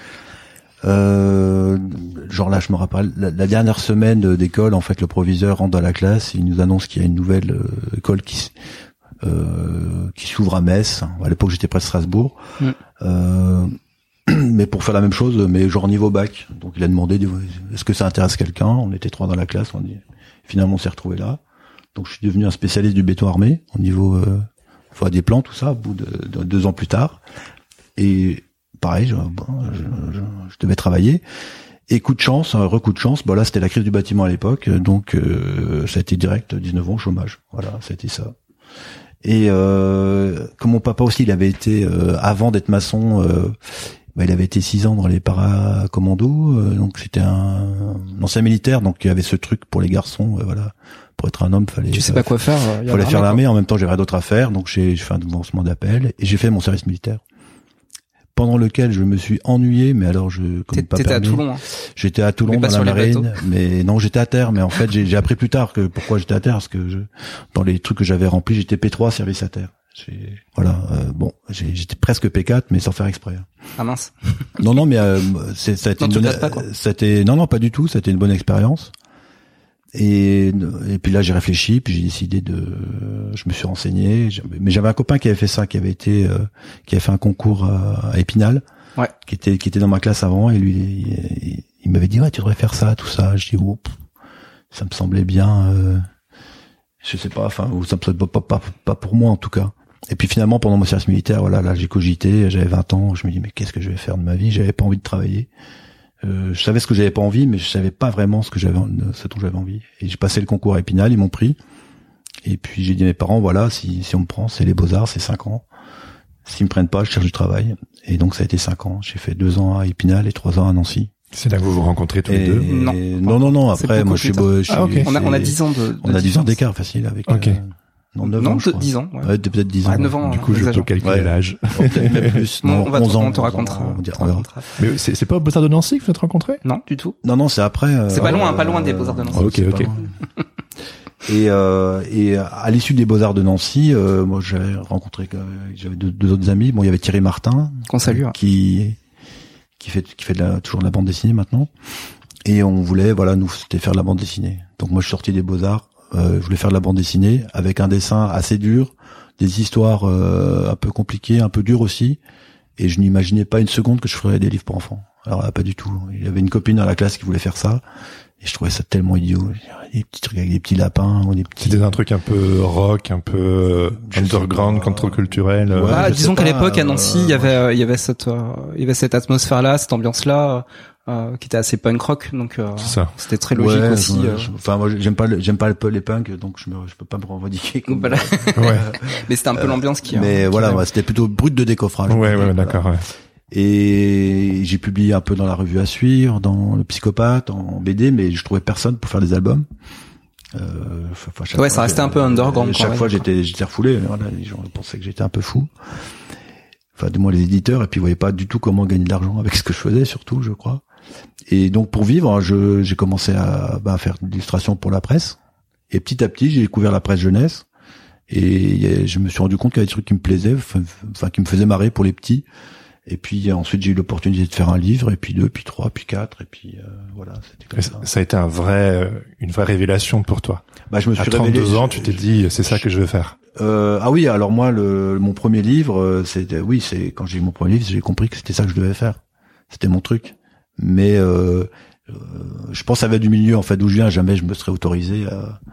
Euh, genre là, je me rappelle, la, la dernière semaine d'école, en fait, le proviseur rentre dans la classe, il nous annonce qu'il y a une nouvelle euh, école qui euh, qui s'ouvre à Metz. À l'époque, j'étais près de Strasbourg. Mm. Euh, mais pour faire la même chose, mais genre niveau bac. Donc il a demandé, est-ce que ça intéresse quelqu'un? On était trois dans la classe, on dit. Finalement on s'est retrouvés là. Donc je suis devenu un spécialiste du béton armé au niveau, euh, enfin des plans, tout ça, au bout de, de deux ans plus tard. Et pareil, je, bon, je, je, je devais travailler. Et coup de chance, un recoup de chance, bah là c'était la crise du bâtiment à l'époque, donc euh, ça a été direct, dix-neuf ans chômage. Voilà, c'était ça. Et euh, comme mon papa aussi, il avait été euh, avant d'être maçon, euh, bah, il avait été six ans dans les paracommandos, euh, donc c'était un, un ancien militaire, donc il y avait ce truc pour les garçons, euh, voilà, pour être un homme, fallait. Tu sais pas quoi faire. Il fallait faire l'armée. En même temps, j'avais rien d'autre à faire, donc j'ai, j'ai fait un devancement d'appel et j'ai fait mon service militaire. Pendant lequel je me suis ennuyé, mais alors je connais pas. T'étais à Toulon. Hein. J'étais à Toulon dans la marine, mais non, j'étais à terre. Mais en fait, j'ai, j'ai appris plus tard que pourquoi j'étais à terre, parce que je, dans les trucs que j'avais remplis, j'étais P trois, service à terre. J'ai, voilà, euh, bon, j'ai, j'étais presque P quatre, mais sans faire exprès. Ah mince. Non, non, mais euh, c'est, ça a été non, une bonne, pas, quoi. ça a été, non, non, pas du tout. Ça a été une bonne expérience. Et, et puis là, j'ai réfléchi, puis j'ai décidé de, je me suis renseigné, mais j'avais un copain qui avait fait ça, qui avait été, euh, qui avait fait un concours à, à Épinal, ouais. qui était, qui était dans ma classe avant, et lui, il, il m'avait dit ouais, tu devrais faire ça, tout ça. Je dis oh, ça me semblait bien, euh, je sais pas, enfin, ça me semblait pas, pas, pas pour moi en tout cas. Et puis finalement, pendant mon service militaire, voilà, là, j'ai cogité, j'avais vingt ans, je me dis mais qu'est-ce que je vais faire de ma vie? J'avais pas envie de travailler. Euh, je savais ce que j'avais pas envie, mais je savais pas vraiment ce que j'avais, ce dont j'avais envie. Et j'ai passé le concours à Épinal, ils m'ont pris. Et puis j'ai dit à mes parents, voilà, si si on me prend, c'est les Beaux-Arts, c'est cinq ans. S'ils me prennent pas, je cherche du travail. Et donc ça a été cinq ans. J'ai fait deux ans à Épinal et trois ans à Nancy. C'est là que vous vous rencontrez tous les deux? Non, non, non, non. Après, moi, je suis, je suis, ah, okay. on a on a dix ans de, de on a dix ans d'écart facile avec. Ok. Euh, non, neuf non, ans, je dix ans. Ouais. Ouais, peut-être dix ans. Ouais, neuf ans. Du coup, je peux calculer ouais. l'âge. Peut-être même plus. Non, Non, on va onze ans. on te racontera. On te racontera. Mais c'est, c'est pas au Beaux-Arts de Nancy que vous êtes rencontrés? Non, du tout. Non, non, c'est après. Euh, c'est pas loin, euh, pas loin des Beaux-Arts de Nancy. Ok, ok. Et, euh, et à l'issue des Beaux-Arts de Nancy, euh, moi j'avais rencontré, euh, j'avais deux, deux autres amis. Bon, il y avait Thierry Martin, qu'on salue, hein. qui qui fait qui fait de la, toujours de la bande dessinée maintenant. Et on voulait, voilà, nous c'était faire de la bande dessinée. Donc moi je suis sorti des Beaux-Arts, euh, je voulais faire de la bande dessinée avec un dessin assez dur, des histoires euh, un peu compliquées, un peu dures aussi. Et je n'imaginais pas une seconde que je ferais des livres pour enfants. Alors là, pas du tout. Il y avait une copine dans la classe qui voulait faire ça. Et je trouvais ça tellement idiot. Des petits trucs avec des petits lapins ou des petits... C'était un truc un peu rock, un peu underground, contre-culturel. Ouais, ah, disons qu'à pas, l'époque, à Nancy, il euh, y avait, euh, il y avait cette, euh, il y avait cette atmosphère-là, cette ambiance-là, euh, qui était assez punk rock. Donc, euh, ça. C'était très logique ouais, aussi. Je, euh... je, enfin, moi, j'aime pas, le, j'aime pas le, les punks, donc je me, je peux pas me revendiquer. Comme voilà. Ouais. Mais c'était un peu euh, l'ambiance qui. Mais euh, voilà, qui ouais, c'était plutôt brut de décoffrage. Ouais, ouais, d'accord. Ouais. Et j'ai publié un peu dans la revue à suivre, dans Le Psychopathe, en B D, mais je trouvais personne pour faire des albums. Euh, ouais, ça restait un peu underground. Chaque quoi, fois, ouais, j'étais, j'étais refoulé. Voilà, les gens pensaient que j'étais un peu fou. Enfin, du moins les éditeurs, et puis ils voyaient pas du tout comment gagner de l'argent avec ce que je faisais, surtout, je crois. Et donc, pour vivre, je, j'ai commencé à, bah, faire de l'illustration pour la presse. Et petit à petit, j'ai découvert la presse jeunesse. Et je me suis rendu compte qu'il y avait des trucs qui me plaisaient, enfin, qui me faisaient marrer pour les petits. Et puis ensuite j'ai eu l'opportunité de faire un livre, et puis deux, puis trois, puis quatre, et puis euh, voilà. C'était comme ça. Ça a été un vrai, une vraie révélation pour toi. Bah je me suis à trente-deux révélé, ans, je, tu t'es dit c'est ça que je veux faire. Euh, ah oui, alors moi le mon premier livre, c'était oui, c'est quand j'ai eu mon premier livre, j'ai compris que c'était ça que je devais faire. C'était mon truc. Mais euh, euh, je pense que ça va du milieu en fait d'où je viens. Jamais je me serais autorisé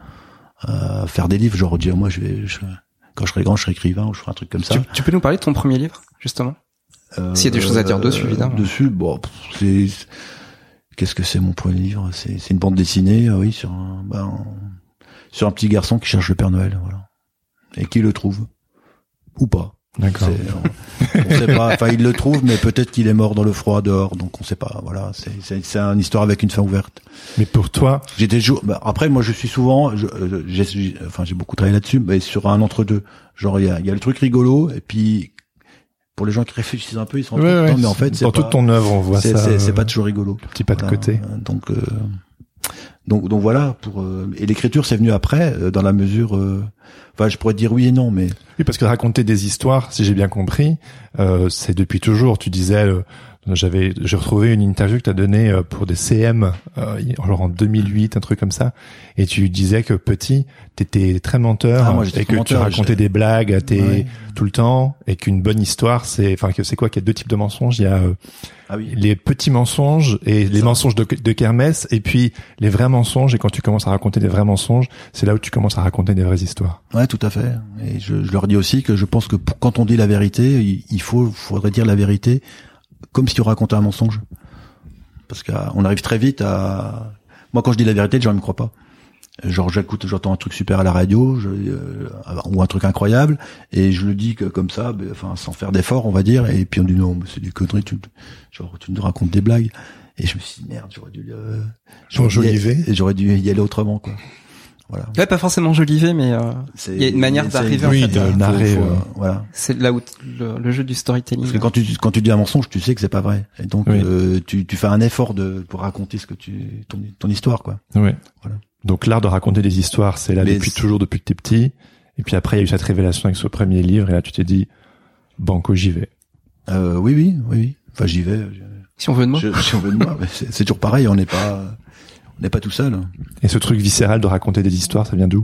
à, à faire des livres. Genre dire moi je vais, je, quand je serai grand, je serai écrivain ou je ferai un truc comme ça. Tu, tu peux nous parler de ton premier livre justement? Euh, S'il y a des choses à dire dessus, évidemment. Dessus, bon, c'est qu'est-ce que c'est mon premier livre? C'est, c'est une bande dessinée, oui, sur un, ben, sur un petit garçon qui cherche le Père Noël, voilà, et qui le trouve ou pas. D'accord. C'est, on, on sait pas. Enfin, il le trouve, mais peut-être qu'il est mort dans le froid dehors, donc on sait pas. Voilà, c'est, c'est, c'est une histoire avec une fin ouverte. Mais pour toi, j'étais jou- bah, après, moi, je suis souvent, je, j'ai, j'ai, enfin, j'ai beaucoup travaillé là-dessus, mais sur un entre-deux. Genre, il y a, il y a le truc rigolo, et puis pour les gens qui réfléchissent un peu, ils se rendent ouais, compte, ouais, mais en fait, c'est dans pas, toute ton œuvre, on voit c'est, ça. C'est, euh, c'est pas toujours rigolo. Le petit pas de voilà. côté. Donc, euh, donc, donc voilà. Pour euh, et l'écriture, c'est venu après, euh, dans la mesure. Euh, enfin, je pourrais dire oui et non, mais. Oui, parce que raconter des histoires, si j'ai bien compris, euh, c'est depuis toujours. Tu disais. Euh, J'avais, j'ai retrouvé une interview que tu as donnée pour des C M, euh, genre en deux mille huit, un truc comme ça, et tu disais que petit, t'étais très menteur, ah, moi, et que menteur, tu racontais j'ai... des blagues à tes ouais. tout le temps, et qu'une bonne histoire, c'est, enfin, que c'est quoi qu'il y a deux types de mensonges. Il y a euh, ah, oui. les petits mensonges et les ça. mensonges de, de kermesse, et puis les vrais mensonges. Et quand tu commences à raconter des vrais mensonges, c'est là où tu commences à raconter des vraies histoires. Ouais, tout à fait. Et je, je leur dis aussi que je pense que pour, quand on dit la vérité, il, il faut, faudrait dire la vérité. Comme si tu racontais un mensonge. parce qu'on arrive très vite à. Moi, quand je dis la vérité, les gens ne me croient pas. Genre, j'écoute, j'entends un truc super à la radio, je, euh, ou un truc incroyable, et je le dis que comme ça, ben, enfin, sans faire d'effort, on va dire, et puis on dit non, mais c'est du connerie, tu, genre, tu nous racontes des blagues. Et je me suis dit, merde, j'aurais dû, euh, j'aurais, Jolivet. dû, j'aurais dû y aller autrement, quoi. Voilà. Ouais, pas forcément Jolivet, mais euh, il y a une manière d'arriver oui, en fait, de narrer. Faut, faut, euh, voilà. C'est là où t- le, le jeu du storytelling. Parce que quand tu quand tu dis un mensonge, tu sais que c'est pas vrai. Et donc oui. euh, tu tu fais un effort de pour raconter ce que tu ton ton histoire, quoi. Oui. Voilà. Donc l'art de raconter des histoires, c'est là Mais depuis c'est... toujours, depuis que t'es petit. Et puis après, il y a eu cette révélation avec ce premier livre, et là, tu t'es dit, banco, j'y vais. Euh, oui, oui, oui, oui. Enfin, j'y vais. Je... Si on veut de moi. Je, si on veut de moi, mais c'est, c'est toujours pareil. On n'est pas, on n'est pas tout seul. Et ce truc viscéral de raconter des histoires, ça vient d'où?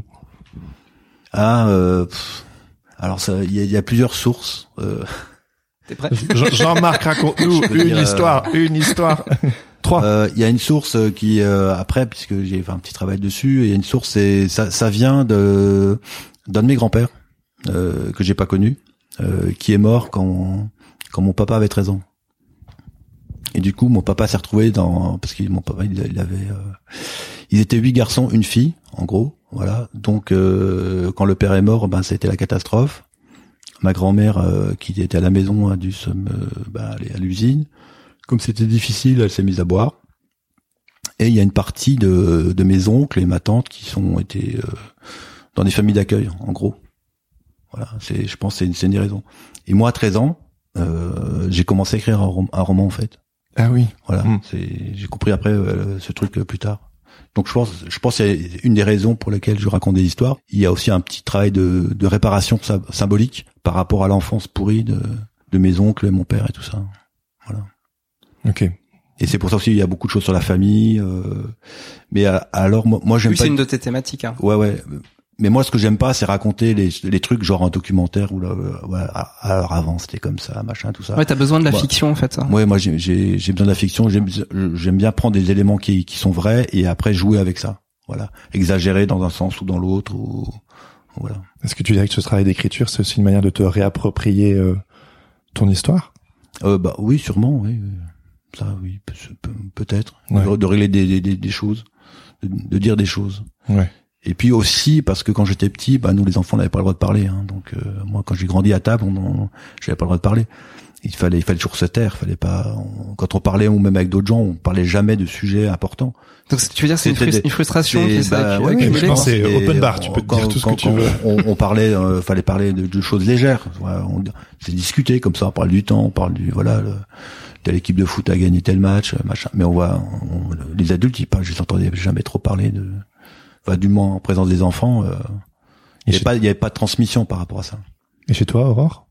Ah, euh, pff, alors ça, il y a, y a plusieurs sources. Euh... T'es prêt? Jean-Marc, raconte-nous une dire, histoire, euh... une histoire. Trois. Il euh, y a une source qui, euh, après, puisque j'ai fait un petit travail dessus, il y a une source, c'est ça, ça vient de d'un de mes grands-pères euh, que j'ai pas connu, euh, qui est mort quand quand mon papa avait treize ans. Et du coup, mon papa s'est retrouvé dans parce que mon papa il, il avait, euh, ils étaient huit garçons, une fille, en gros, voilà. Donc euh, quand le père est mort, ben ça a été la catastrophe. Ma grand-mère euh, qui était à la maison a dû se me, ben, aller à l'usine. Comme c'était difficile, elle s'est mise à boire. Et il y a une partie de, de mes oncles et ma tante qui sont été euh, dans des familles d'accueil, en gros. Voilà, c'est, je pense, que c'est une, c'est une des raisons. Et moi, à treize ans, euh, j'ai commencé à écrire un, rom- un roman en fait. Ah oui. Voilà, Mmh. c'est, j'ai compris après euh, ce truc euh, plus tard. Donc je pense, je pense que c'est une des raisons pour lesquelles je raconte des histoires. Il y a aussi un petit travail de, de réparation symbolique par rapport à l'enfance pourrie de, de mes oncles, mon père et tout ça. Voilà. Ok. Et c'est pour ça aussi il y a beaucoup de choses sur la famille. Euh, mais à, alors moi, moi j'aime Oui, pas. c'est une de tes thématiques. Hein. Ouais ouais. Mais moi ce que j'aime pas c'est raconter les, les trucs genre un documentaire où là, euh, ouais, alors avant c'était comme ça machin tout ça. Ouais, t'as besoin de la moi, fiction en fait. Ça. Ouais moi j'ai j'ai j'ai besoin de la fiction. J'aime j'aime bien prendre des éléments qui qui sont vrais et après jouer avec ça. Voilà. Exagérer dans un sens ou dans l'autre ou voilà. Est-ce que tu dirais que ce travail d'écriture c'est aussi une manière de te réapproprier euh, ton histoire? Euh, bah oui sûrement oui. Ça, oui, peut-être. Ouais. De, de régler des, des, des choses, de, de dire des choses. Ouais. Et puis aussi, parce que quand j'étais petit, bah, nous, les enfants, on n'avait pas le droit de parler, hein. Donc, euh, moi, quand j'ai grandi à table, on, on j'avais pas le droit de parler. Il fallait, il fallait toujours se taire, fallait pas, on, quand on parlait, ou même avec d'autres gens, on parlait jamais de sujets importants. Donc, tu veux dire, c'est une, frust- une frustration qui s'est bah, accumulée. ouais, accumulée. Je pense que c'est open bar, tu peux quand, dire tout ce quand, que tu quand veux. On, on parlait, euh, fallait parler de, de choses légères. Voilà, on, c'est discuter comme ça, on parle du temps, on parle du, voilà, le, telle équipe de foot a gagné tel match, machin. Mais on voit, on, les adultes, ils parlent, je les entendais jamais trop parler de, enfin, du moins en présence des enfants, euh, il n'y avait pas, il y avait pas de transmission par rapport à ça. Et chez toi, Aurore?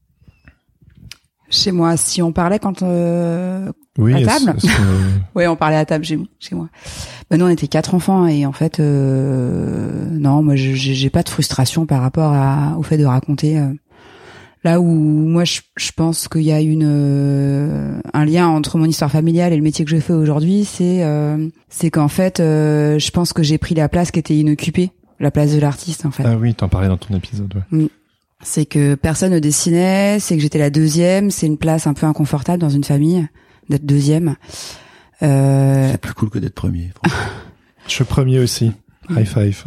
Chez moi, si on parlait quand euh, oui, à table. est-ce, est-ce que... Oui, on parlait à table chez, chez moi. Ben nous, on était quatre enfants et en fait, euh, non, moi, j'ai, j'ai pas de frustration par rapport à, au fait de raconter. Euh, là où moi, je, je pense qu'il y a une euh, un lien entre mon histoire familiale et le métier que je fais aujourd'hui, c'est euh, c'est qu'en fait, euh, je pense que j'ai pris la place qui était inoccupée, la place de l'artiste, en fait. Ah oui, t'en parlais dans ton épisode. Ouais. Mm. C'est que personne ne dessinait, c'est que j'étais la deuxième, c'est une place un peu inconfortable dans une famille d'être deuxième. Euh... C'est plus cool que d'être premier. Je suis premier aussi. High five.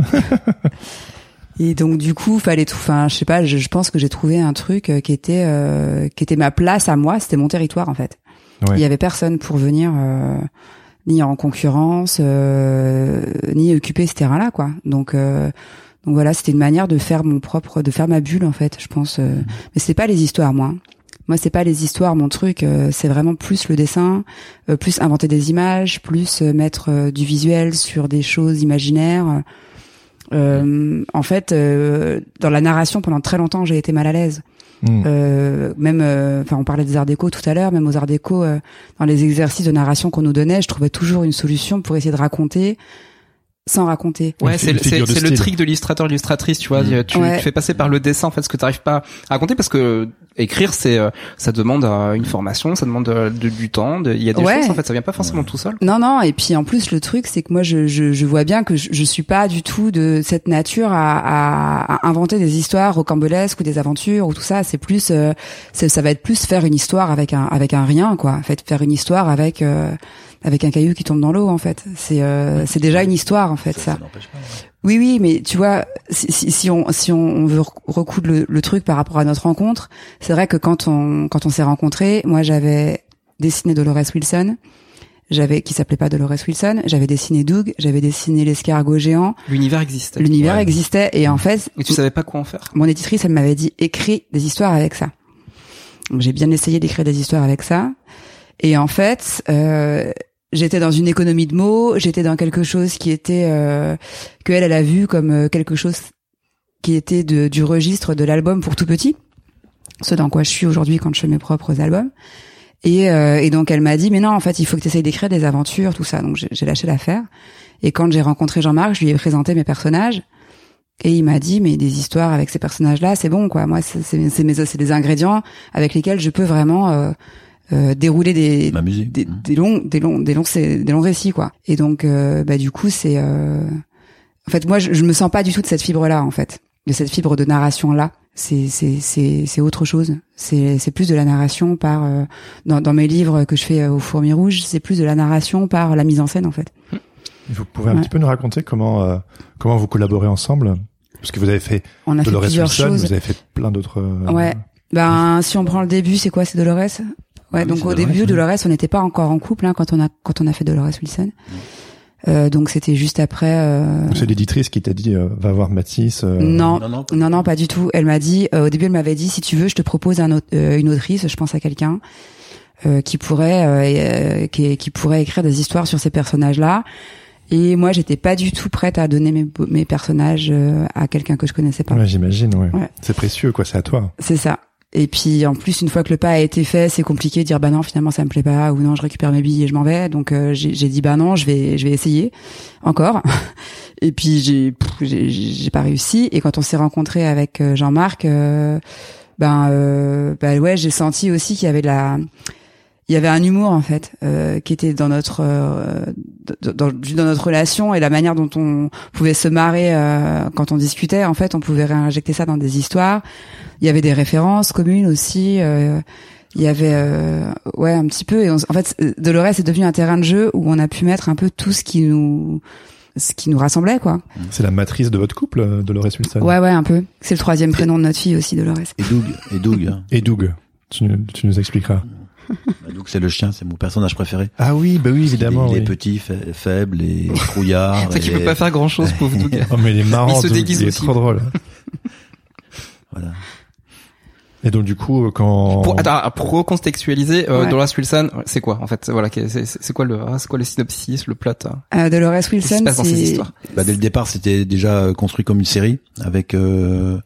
Et donc du coup, fallait tout. Enfin, je sais pas. Je, je pense que j'ai trouvé un truc qui était euh, qui était ma place à moi. C'était mon territoire en fait. Ouais. Il y avait personne pour venir euh, ni en concurrence, euh, ni occuper ce terrain-là, quoi. Donc euh, donc voilà, c'était une manière de faire mon propre, de faire ma bulle en fait. Je pense. Euh, mmh. Mais c'est pas les histoires, moi. Moi, c'est pas les histoires, mon truc, euh, c'est vraiment plus le dessin, euh, plus inventer des images, plus euh, mettre euh, du visuel sur des choses imaginaires. Euh, en fait, euh, dans la narration, pendant très longtemps, j'ai été mal à l'aise. Mmh. Euh, même, enfin, euh, on parlait des arts déco tout à l'heure, même aux arts déco, euh, dans les exercices de narration qu'on nous donnait, je trouvais toujours une solution pour essayer de raconter sans raconter. Ouais, c'est, c'est, c'est, c'est le trick de l'illustrateur, l'illustratrice, tu vois. Mmh. Tu, ouais. tu fais passer par le dessin, en fait, ce que t'arrives pas à raconter, parce que écrire, c'est, ça demande une formation, ça demande de, de, du temps, de, il y a des ouais. choses, en fait, ça vient pas forcément ouais. tout seul. Non, non, et puis en plus, le truc, c'est que moi, je, je, je vois bien que je, je suis pas du tout de cette nature à, à, à inventer des histoires rocambolesques ou des aventures ou tout ça. C'est plus, euh, c'est, ça va être plus faire une histoire avec un, avec un rien, quoi. En fait, faire une histoire avec, euh, avec un caillou qui tombe dans l'eau en fait. C'est euh, c'est déjà une histoire en fait ça. ça. ça n'empêche pas, ouais. Oui oui, mais tu vois, si, si, si on si on veut recoudre le, le truc par rapport à notre rencontre, c'est vrai que quand on quand on s'est rencontrés, moi j'avais dessiné Dolores Wilson. J'avais, qui s'appelait pas Dolores Wilson, j'avais dessiné Doug, j'avais dessiné l'escargot géant. L'univers existait. L'univers ouais. existait, et en fait. Et tu savais pas quoi en faire. Mon éditrice, elle m'avait dit, écris des histoires avec ça. Donc, j'ai bien essayé d'écrire des histoires avec ça. Et en fait, euh, j'étais dans une économie de mots, j'étais dans quelque chose qui était, euh, que elle, elle a vu comme quelque chose qui était de, du registre de l'album pour tout petit. Ce dans quoi je suis aujourd'hui quand je fais mes propres albums. Et, euh, et donc elle m'a dit mais non en fait il faut que tu essayes d'écrire des aventures tout ça, donc j'ai, j'ai lâché l'affaire. Et quand j'ai rencontré Jean-Marc, je lui ai présenté mes personnages et il m'a dit mais des histoires avec ces personnages là c'est bon quoi, moi c'est, c'est, c'est, mes, c'est des ingrédients avec lesquels je peux vraiment euh, euh, dérouler des, des, des longs des longs des longs des longs récits quoi. Et donc euh, bah du coup c'est euh... en fait moi je, je me sens pas du tout de cette fibre là en fait, de cette fibre de narration là. C'est c'est c'est c'est autre chose. C'est c'est plus de la narration par euh, dans dans mes livres que je fais au Fourmi Rouge, c'est plus de la narration par la mise en scène en fait. Vous pouvez un ouais. petit peu nous raconter comment euh, comment vous collaborez ensemble, parce que vous avez fait on a Dolores fait plusieurs Wilson, choses. vous avez fait plein d'autres. Euh, ouais. Ben si on prend le début, c'est quoi, c'est Dolores. Ouais. Oui, donc au Dolores, début, oui. Dolores, on n'était pas encore en couple hein, quand on a quand on a fait Dolores Wilson. Oui. Euh, donc c'était juste après. Euh... C'est l'éditrice qui t'a dit euh, va voir Matisse. Euh... Non, non, non, pas, non, non, pas du tout. Elle m'a dit euh, au début, elle m'avait dit si tu veux, je te propose un autre, euh, une autrice. Je pense à quelqu'un euh, qui pourrait euh, qui, qui pourrait écrire des histoires sur ces personnages-là. Et moi, j'étais pas du tout prête à donner mes mes personnages euh, à quelqu'un que je connaissais pas. Ouais, j'imagine. Ouais. ouais. C'est précieux, quoi. C'est à toi. C'est ça. Et puis en plus une fois que le pas a été fait, c'est compliqué de dire bah non finalement ça me plaît pas ou non je récupère mes billes et je m'en vais. Donc euh, j'ai, j'ai dit bah non je vais je vais essayer encore. Et puis j'ai pff, j'ai, j'ai pas réussi. Et quand on s'est rencontrés avec Jean-Marc, euh, ben euh, bah ouais j'ai senti aussi qu'il y avait de la il y avait un humour en fait euh, qui était dans notre euh, dans, dans notre relation et la manière dont on pouvait se marrer euh, quand on discutait. En fait on pouvait réinjecter ça dans des histoires. Il y avait des références communes aussi. Euh, il y avait euh, ouais un petit peu. Et on, en fait, Dolores est devenu un terrain de jeu où on a pu mettre un peu tout ce qui nous ce qui nous rassemblait quoi. C'est la matrice de votre couple, Dolores Wilson. Ouais ouais un peu. C'est le troisième prénom de notre fille aussi, Dolores. Et Doug. Et Doug. Hein. Et Doug. Tu, tu nous expliqueras. Bah, Doug c'est le chien, c'est mon personnage préféré. Ah oui, bah oui évidemment. Il est, il est oui. petit, fa- faible et trouillard. C'est qu'il peut et... pas faire grand chose pauvre Doug. Oh mais il est marrant. Il se Doug, déguise il est aussi. trop drôle. Voilà. Et donc du coup quand pour, attends, pour recontextualiser euh, ouais. Dolores Wilson c'est quoi en fait, voilà, c'est, c'est, c'est quoi le c'est quoi le synopsis, le plot euh, Dolores Wilson, qu'est-ce qui se passe dans ces histoires? Bah, dès le départ c'était déjà construit comme une série avec euh,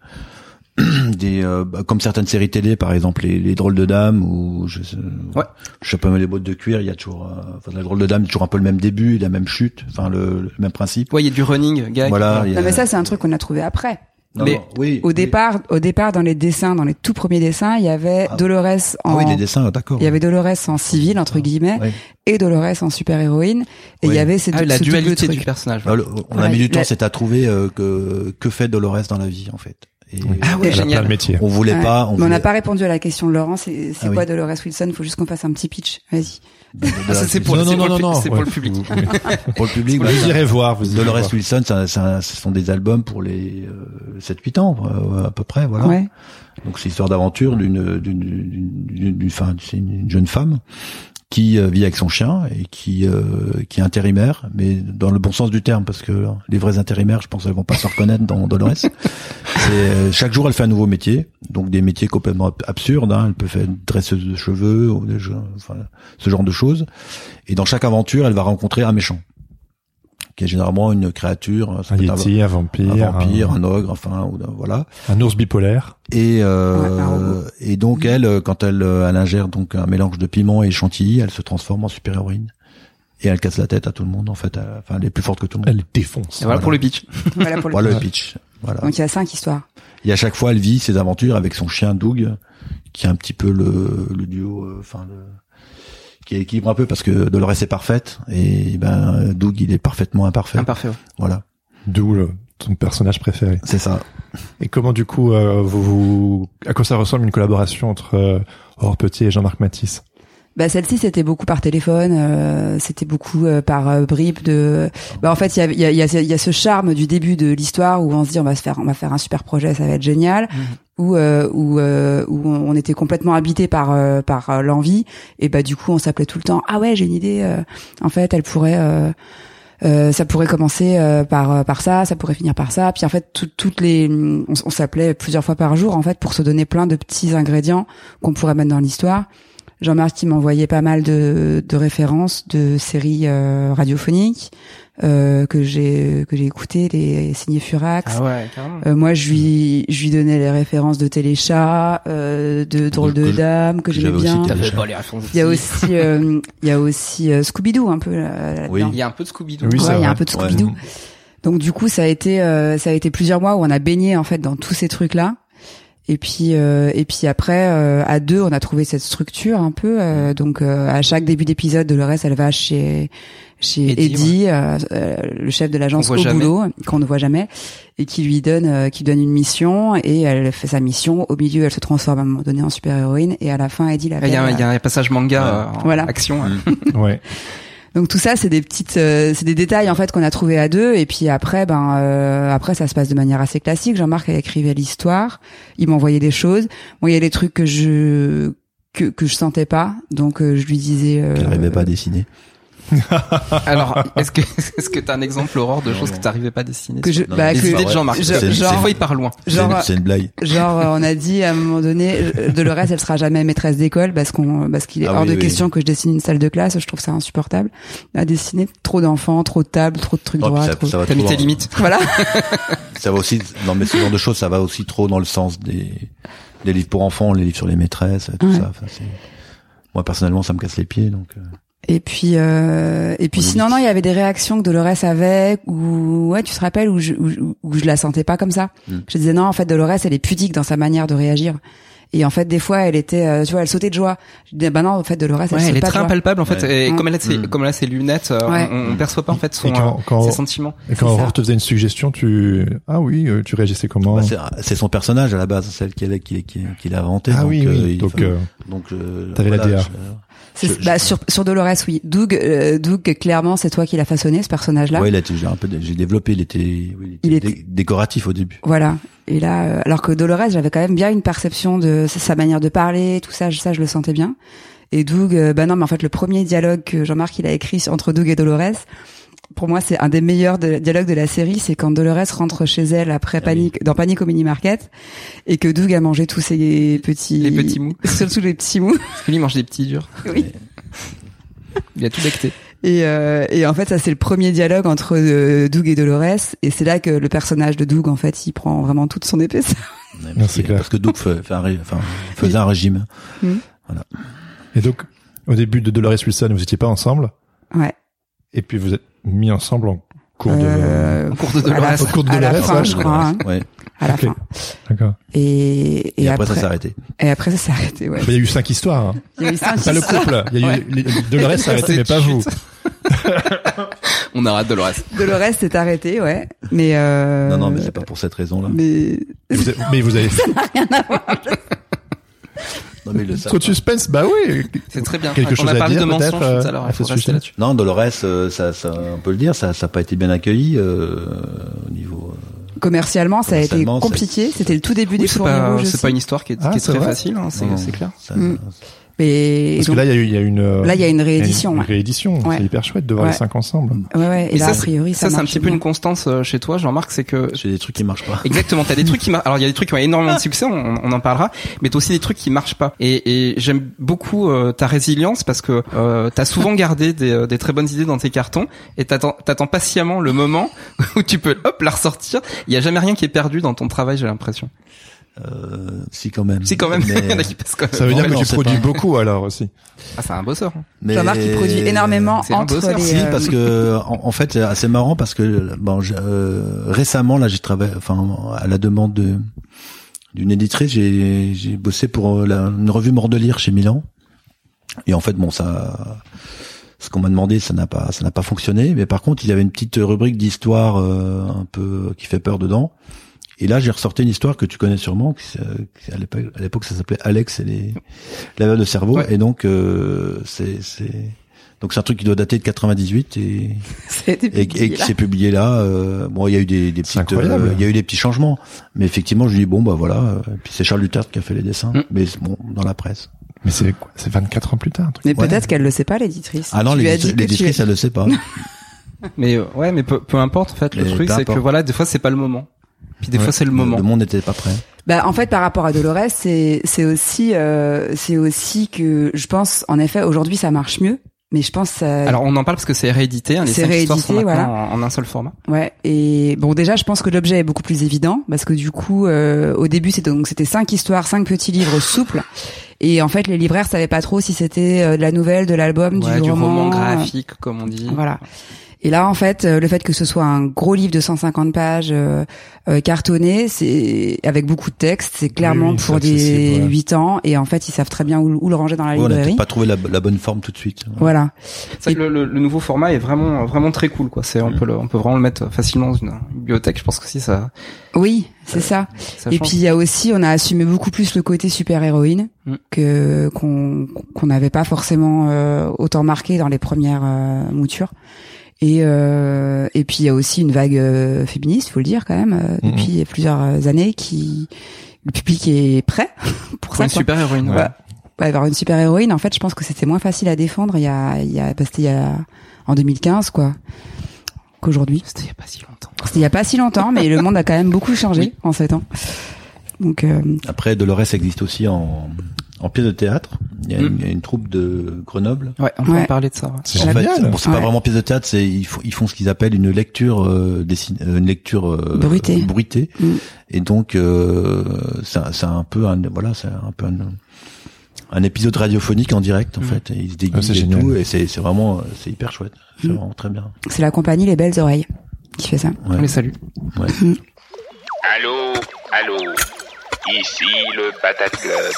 des euh, bah, comme certaines séries télé par exemple les, les drôles de dames ou je sais, ouais. je sais pas mais les bottes de cuir il y a toujours euh, enfin la drôle de dame toujours un peu le même début la même chute enfin le, le même principe. Ouais, il y a du running gag. Voilà. Non a... mais ça c'est un truc qu'on a trouvé après. Non, mais non, oui, au oui. départ, au départ, dans les dessins, dans les tout premiers dessins, il y avait ah, Dolores en. Ah oui, les dessins, d'accord. Il y avait Dolores en civil entre guillemets oui. et Dolores en super héroïne. Et oui. il y avait ces ah, deux, la ce dualité double du truc. personnage. Alors, on a ouais, mis du temps, la... c'est à trouver euh, que que fait Dolores dans la vie en fait. Et oui. Ah ouais, génial. Plein de métiers. On voulait ouais. pas. On, Mais voulait... on n'a pas répondu à la question de Laurent. C'est, c'est ah, quoi oui. Dolores Wilson? Faut juste qu'on fasse un petit pitch. Vas-y. Ah, ça, c'est pour, non, c'est non, pour, non, le, non, c'est ouais. pour le public. Pour le public, Vous voilà, irez voir. Vous irez Dolores voir. Wilson, ça, ça, ce sont des albums pour les euh, sept huit ans euh, à peu près, voilà. Ouais. Donc c'est l'histoire d'aventure d'une d'une d'une, d'une, d'une fin, c'est une jeune femme qui euh, vit avec son chien et qui euh, qui est intérimaire, mais dans le bon sens du terme, parce que les vrais intérimaires, je pense qu'elles vont pas se reconnaître dans Dolores. C'est, euh, chaque jour, elle fait un nouveau métier, donc des métiers complètement absurdes. Hein. Elle peut faire dresseuse de cheveux, ou des jeux, enfin, ce genre de choses. Et dans chaque aventure, elle va rencontrer un méchant, qui est généralement une créature, Un yéti, un vampire, un vampire, un, un ogre, enfin, ou, voilà. un ours bipolaire. Et euh, Ouais, un robot. et donc elle, quand elle, elle ingère donc un mélange de piment et chantilly, elle se transforme en super-héroïne. Et elle casse la tête à tout le monde, en fait. Elle, enfin, elle est plus forte que tout le monde. Elle les défonce. Et voilà, Voilà. pour le pitch. Voilà pour le Voilà pitch. le pitch. Voilà. Donc il y a cinq histoires. Et à chaque fois, elle vit ses aventures avec son chien Doug, qui est un petit peu le, le duo, euh, enfin, le, qui équilibre un peu parce que Dolores est parfaite et ben Doug il est parfaitement imparfait. Imparfait. Ouais. Voilà. D'où le, ton personnage préféré. C'est ça. Et comment du coup, euh, vous, vous, à quoi ça ressemble une collaboration entre euh, Aurore Petit et Jean-Marc Matisse? Bah celle-ci c'était beaucoup par téléphone, euh, c'était beaucoup euh, par euh, bribes de. Bah en fait il y a il y a il y a, y a ce charme du début de l'histoire où on se dit on va se faire on va faire un super projet, ça va être génial. Mmh. Où euh, où euh, où on était complètement habité par euh, par euh, l'envie et bah du coup on s'appelait tout le temps ah ouais j'ai une idée. Euh, en fait elle pourrait euh, euh, ça pourrait commencer euh, par par ça, ça pourrait finir par ça. Puis en fait tout, toutes les on, on s'appelait plusieurs fois par jour en fait pour se donner plein de petits ingrédients qu'on pourrait mettre dans l'histoire. Jean-Marc il m'envoyait pas mal de, de références de séries euh, radiophoniques euh, que j'ai que j'ai écoutées, les Signé Furax. Ah ouais, carrément. Euh, moi je lui je lui donnais les références de Téléchat, euh, de Drôle de Dame que, que j'aimais bien. Il y a aussi euh, il y a aussi euh, Scooby-Doo un peu là, oui. Il y a un peu de Scooby-Doo. Oui, ouais, il y a un peu de ouais. Scooby-Doo. Donc du coup ça a été euh, ça a été plusieurs mois où on a baigné en fait dans tous ces trucs là. Et puis euh, et puis après euh, à deux on a trouvé cette structure un peu euh, donc euh, à chaque début d'épisode Dolores elle va chez chez Eddie, Eddie ouais. euh, euh, le chef de l'agence au jamais. boulot qu'on ne voit jamais et qui lui donne euh, qui lui donne une mission et elle fait sa mission au milieu elle se transforme à un moment donné en super héroïne et à la fin Eddie la il y a il y a un passage manga ouais. euh, en voilà. action ouais. ouais. Donc tout ça c'est des petites euh, c'est des détails en fait qu'on a trouvé à deux et puis après ben euh, après ça se passe de manière assez classique. Jean-Marc écrivait l'histoire, il m'envoyait des choses. Moi il y a des trucs que je que que je sentais pas donc euh, je lui disais euh, qu'il n'arrivait pas à dessiner. Alors, est-ce que est-ce que t'as un exemple, Aurore, de non, choses non. que t'arrivais pas à dessiner que je, non, bah, des que, idées de Jean-Marc. Je, genre, des fois, il part loin. Genre, c'est, une, c'est une blague. Genre, on a dit à un moment donné, Dolores, elle sera jamais maîtresse d'école parce qu'on, parce qu'il est ah, hors oui, de oui. question que je dessine une salle de classe. Je trouve ça insupportable. À dessiner trop d'enfants, trop de tables, trop de trucs droits. Ça, trop... ça va T'as mis tes limites. Voilà. Ça va aussi, non mais ce genre de choses, ça va aussi trop dans le sens des, des livres pour enfants, les livres sur les maîtresses, tout ouais. ça. Enfin, c'est... Moi personnellement, ça me casse les pieds, donc. Euh... Et puis euh, et puis sinon non il y avait des réactions que Dolores avait où ouais tu te rappelles où je où, où je la sentais pas comme ça. Mm. Je disais non en fait Dolores elle est pudique dans sa manière de réagir. Et en fait des fois elle était euh, tu vois elle sautait de joie. Je disais bah non en fait Dolores elle, ouais, elle est pas très impalpable en fait ouais. et mm. comme elle a ses, mm. comme elle a ses lunettes euh, ouais. on, on perçoit pas en fait son quand, quand, ses sentiments. Et quand Aurore te faisait une suggestion tu ah oui tu réagissais comment? Bah, c'est, c'est son personnage à la base celle qu'il qui qui qui l'a inventé. Ah donc, oui, oui. Euh, donc il, euh, donc euh, t'avais voilà, la D A. C'est, je, bah, je... sur sur Dolores oui. Doug euh, Doug clairement c'est toi qui l'as façonné ce personnage-là. Ouais, il a été, j'ai un peu j'ai développé, il était, oui, il était, il était... décoratif au début. Voilà. Et là euh, alors que Dolores, j'avais quand même bien une perception de sa manière de parler, tout ça, ça je le sentais bien. Et Doug euh, bah non mais en fait le premier dialogue que Jean-Marc il a écrit entre Doug et Dolores, pour moi c'est un des meilleurs de, dialogues de la série, c'est quand Dolores rentre chez elle après ah Panique oui. dans Panique au mini market et que Doug a mangé tous ses petits les petits mous surtout les petits mous parce que lui il mange des petits durs. Oui. Il a tout becté. Et, euh, et en fait, ça c'est le premier dialogue entre euh, Doug et Dolores, et c'est là que le personnage de Doug, en fait, il prend vraiment toute son épaisseur. Ouais, non, c'est parce que Doug fait, fait un, ré, enfin, faisait un régime. Mmh. Voilà. Et donc, au début de Dolores Wilson, vous étiez pas ensemble. Ouais. Et puis vous êtes mis ensemble en cours de euh, en cours de Dolores. À la, au cours de à Dolores, la fin, ouais, je crois. Hein. Ouais. À la okay. fin. D'accord. Et, et, et après, après ça s'est arrêté. Et après ça s'est arrêté, ouais. Il y a eu cinq histoires. Hein. Il y a eu cinq pas histoires. Pas le couple. Il y a eu ouais. Dolores s'est arrêté, mais pas vous. On arrête Dolores. Dolores s'est arrêté, ouais. Mais euh... non, non, mais c'est pas pour cette raison-là. Mais vous avez, mais vous avez. Ça n'a rien à voir. Non, mais le trop de suspense, bah oui. C'est très bien. Quelque on chose a parlé à dire, de mensonges euh, tout à l'heure. Il faut rester là-dessus. Non, Dolores, euh, ça, ça, on peut le dire, ça, ça a pas été bien accueilli euh, au niveau. Euh, Commercialement, ça a été compliqué. C'était le tout début oui, des Fourmis Rouges. C'est pas une histoire qui est, ah, qui est très vrai facile, hein, c'est, non, c'est clair. Ça, mm. Mais parce donc, que là, il y a eu, il y a une. Là, il y a une réédition. Une, ouais. une réédition. Ouais. C'est hyper chouette de voir ouais. les cinq ensemble. Ouais, ouais. Et, et là, ça, a priori, ça, ça c'est un petit bien. peu une constance chez toi, Jean-Marc, c'est que. J'ai des trucs qui marchent pas. Exactement. T'as des trucs qui marchent. Alors, il y a des trucs qui ont énormément de succès, on, on en parlera. Mais t'as aussi des trucs qui marchent pas. Et, et j'aime beaucoup euh, ta résilience parce que euh, t'as souvent gardé des, des très bonnes idées dans tes cartons et t'attends, t'attends patiemment le moment où tu peux, hop, la ressortir. Il y a jamais rien qui est perdu dans ton travail, j'ai l'impression. Euh, si quand même. Si quand même. Mais... quand même. Ça veut dire non, que tu produis pas... beaucoup alors aussi. Ah, c'est un bosseur. Mais... Jean-Marc il produit énormément c'est entre les. Si, parce que en, en fait c'est assez marrant parce que bon euh, récemment là j'ai travaillé, enfin à la demande de d'une éditrice j'ai j'ai bossé pour la, une revue Mort de lire chez Milan et en fait bon ça. Ce qu'on m'a demandé, ça n'a pas, ça n'a pas fonctionné. Mais par contre, il y avait une petite rubrique d'histoire euh, un peu qui fait peur dedans. Et là, j'ai ressorti une histoire que tu connais sûrement, qui, qui à l'époque, à l'époque, ça s'appelait Alex et les laveurs de cerveau. Ouais. Et donc, euh, c'est, c'est, donc c'est un truc qui doit dater de quatre-vingt-dix-huit et, et, et qui s'est publié là. Euh, bon, il y a eu des, des petites, euh, il y a eu des petits changements, mais effectivement, je dis bon, bah voilà. Euh, puis c'est Charles Duterte qui a fait les dessins, mmh. mais bon, dans la presse. Mais c'est quoi? C'est vingt-quatre ans plus tard. Un truc. Mais ouais. peut-être qu'elle le sait pas, l'éditrice. Ah non, l'éditrice, l'éditrice tu... elle le sait pas. Mais euh, ouais, mais peu, peu importe en fait. Le mais truc, c'est que voilà, des fois c'est pas le moment. Puis des ouais. fois c'est le moment. Le monde n'était pas prêt. Bah en fait par rapport à Dolores, c'est c'est aussi euh, c'est aussi que je pense en effet aujourd'hui ça marche mieux. Mais je pense ça... Alors on en parle parce que c'est réédité, hein, les cinq histoires sont maintenant voilà. en, en un seul format. Ouais, et bon déjà je pense que l'objet est beaucoup plus évident parce que du coup euh, au début c'était donc c'était cinq histoires, cinq petits livres souples et en fait les libraires savaient pas trop si c'était euh, de la nouvelle, de l'album, ouais, du, du roman, roman graphique comme on dit. Voilà. Et là, en fait, le fait que ce soit un gros livre de cent cinquante pages euh, euh, cartonné, c'est avec beaucoup de texte, c'est clairement oui, pour des huit ouais. ans. Et en fait, ils savent très bien où, où le ranger dans la ouais, librairie. On n'a peut-être pas trouvé la, la bonne forme tout de suite. Voilà. C'est et... que le, le, le nouveau format est vraiment vraiment très cool, quoi. C'est on mmh. peut le, on peut vraiment le mettre facilement dans une bibliothèque. Je pense que si ça. Oui, c'est ça. ça. Et puis il y a aussi, on a assumé beaucoup plus le côté super héroïne mmh. que qu'on qu'on n'avait pas forcément euh, autant marqué dans les premières euh, moutures. Et euh, et puis il y a aussi une vague euh, féministe, faut le dire quand même, euh, mmh. depuis plusieurs années qui le public est prêt pour, pour ça. Une super héroïne. Ouais. Ouais. Ouais, avoir une super héroïne, en fait, je pense que c'était moins facile à défendre il y a il y a parce qu'il y a en deux mille quinze quoi qu'aujourd'hui. C'était il y a pas si longtemps. C'était il y a pas si longtemps, mais le monde a quand même beaucoup changé oui. en sept ans. Donc euh... après Dolores existe aussi en en pièce de théâtre. Il y a, mmh. une, il y a une troupe de Grenoble. Ouais, on peut ouais. en parler de ça. Ouais. C'est en fait, bon, c'est ouais. pas vraiment pièce de théâtre, c'est ils font ils font ce qu'ils appellent une lecture euh, dessin, une lecture euh, bruitée. bruitée. Mmh. Et donc euh, c'est c'est un peu un voilà, c'est un peu un, un épisode radiophonique en direct en mmh. fait. Et ils se déguisent ah, et tout et c'est c'est vraiment c'est hyper chouette. C'est mmh. vraiment très bien. C'est la compagnie Les Belles Oreilles qui fait ça. Ouais. On les salue. Ouais. Mmh. Allô, allô. Ici le Patate Club.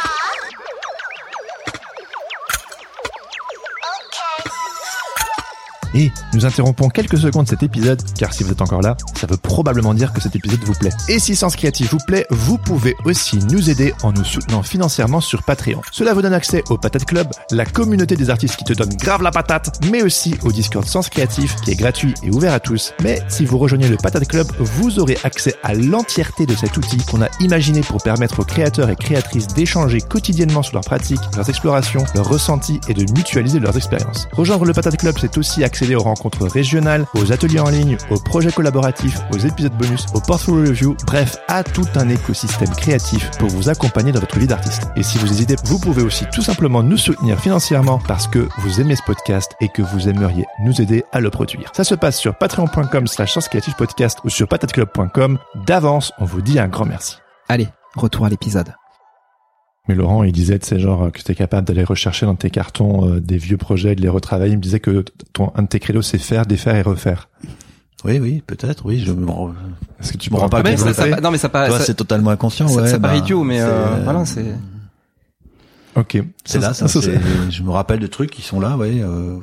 Et nous interrompons quelques secondes cet épisode, car si vous êtes encore là, ça veut probablement dire que cet épisode vous plaît. Et si Sens Créatif vous plaît, vous pouvez aussi nous aider en nous soutenant financièrement sur Patreon. Cela vous donne accès au Patate Club, la communauté des artistes qui te donne grave la patate, mais aussi au Discord Sens Créatif, qui est gratuit et ouvert à tous. Mais si vous rejoignez le Patate Club, vous aurez accès à l'entièreté de cet outil qu'on a imaginé pour permettre aux créateurs et créatrices d'échanger quotidiennement sur leurs pratiques, leurs explorations, leurs ressentis et de mutualiser leurs expériences. Rejoindre le Patate Club, c'est aussi accéder aux rencontres régionales, aux ateliers en ligne, aux projets collaboratifs, aux épisodes bonus, aux portfolio reviews, bref, à tout un écosystème créatif pour vous accompagner dans votre vie d'artiste. Et si vous hésitez, vous pouvez aussi tout simplement nous soutenir financièrement parce que vous aimez ce podcast et que vous aimeriez nous aider à le produire. Ça se passe sur patreon.com slash sens créatif podcast ou sur patateclub point com. D'avance, on vous dit un grand merci. Allez, retour à l'épisode. Mais Laurent, il disait, c'est genre que tu es capable d'aller rechercher dans tes cartons euh, des vieux projets, de les retravailler. Il me disait que ton un de tes credos, c'est faire, défaire et refaire. Oui, oui, peut-être, oui. Je me Est-ce que tu me rends pas compte? Ça, ça, non, mais ça paraît. Toi, c'est totalement inconscient. Ça, ouais, ça bah, paraît idiot, mais euh, voilà, c'est. Ok. C'est là, ça. ça c'est... Je me rappelle de trucs qui sont là, ouais. Euh...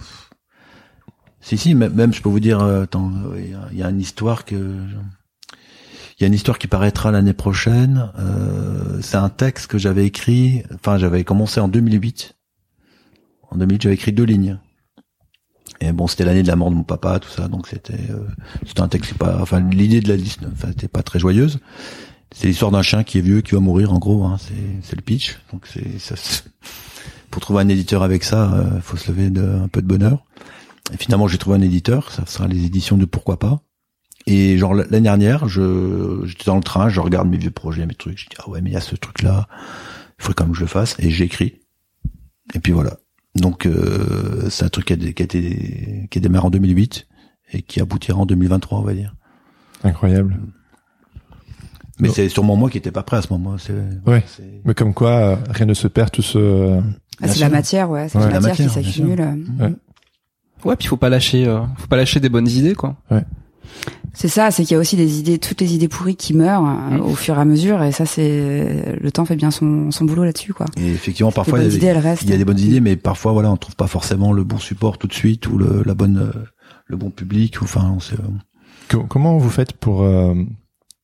Si, si, même, même, je peux vous dire. Euh, attends, il y a une histoire que. Il y a une histoire qui paraîtra l'année prochaine. Euh, c'est un texte que j'avais écrit. Enfin, j'avais commencé en deux mille huit. En deux mille huit, j'avais écrit deux lignes. Et bon, c'était l'année de la mort de mon papa, tout ça. Donc c'était, euh, c'était un texte pas. Enfin, l'idée de la liste, enfin, c'était pas très joyeuse. C'est l'histoire d'un chien qui est vieux, qui va mourir. En gros, hein, c'est, c'est le pitch. Donc c'est, ça, c'est... pour trouver un éditeur avec ça, euh, faut se lever de un peu de bonheur. Et finalement, j'ai trouvé un éditeur. Ça sera les éditions de Pourquoi pas. Et genre l'année dernière, je j'étais dans le train, je regarde mes vieux projets, mes trucs, je dis ah ouais mais il y a ce truc là, il faudrait quand même que je le fasse et j'écris. Et puis voilà. Donc euh, c'est un truc qui a, qui a été qui a démarré en deux mille huit et qui aboutira en deux mille vingt-trois, on va dire. Incroyable. Mais bon. C'est sûrement moi qui étais pas prêt à ce moment. C'est, ouais. C'est... Mais comme quoi, euh, rien ne se perd, tout se. Ah, c'est la matière, ouais. C'est ouais. la matière, matière qui s'accumule. Ouais. Ouais, puis faut pas lâcher, euh, faut pas lâcher des bonnes idées, quoi. Ouais. C'est ça, c'est qu'il y a aussi des idées, toutes les idées pourries qui meurent mmh. au fur et à mesure, et ça, c'est le temps fait bien son, son boulot là-dessus, quoi. Et effectivement, parfois il y, idées, a, il y a des bonnes idées, mais parfois voilà, on trouve pas forcément le bon support tout de suite ou le, la bonne, le bon public. Ou enfin, on sait... Comment vous faites pour euh,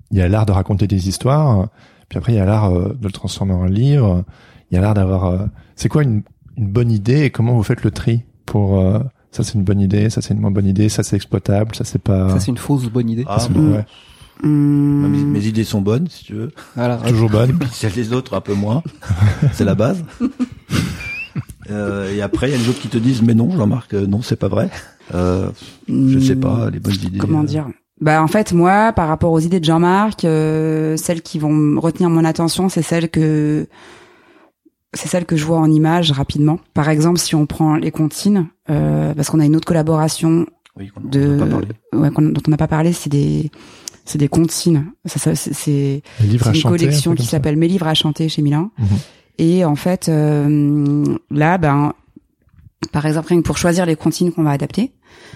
il y a l'art de raconter des histoires, puis après il y a l'art euh, de le transformer en livre, il y a l'art d'avoir... Euh, c'est quoi une, une bonne idée et comment vous faites le tri pour... Euh, ça c'est une bonne idée, ça c'est une moins bonne idée, ça c'est exploitable, ça c'est pas... Ça c'est une fausse bonne idée. Ah, c'est, mmh. ouais. Mmh. Mes, mes idées sont bonnes, si tu veux. Voilà. Toujours bonnes. Et puis celles des autres, un peu moins. C'est la base. euh, et après, il y a les autres qui te disent, mais non, Jean-Marc, euh, non, c'est pas vrai. Euh, je sais pas, les bonnes idées. Comment euh... dire? Bah en fait moi par rapport aux idées de Jean-Marc, euh, celles qui vont retenir mon attention, c'est celles que c'est celles que je vois en images rapidement. Par exemple, si on prend les comptines, euh, parce qu'on a une autre collaboration oui, qu'on, de on pas parlé. Ouais, qu'on, dont on n'a pas parlé, c'est des c'est des comptines. Ça, ça c'est, c'est, c'est une chanter, collection qui s'appelle Mes livres à chanter chez Milan. Mmh. Et en fait euh, là ben par exemple rien que pour choisir les comptines qu'on va adapter,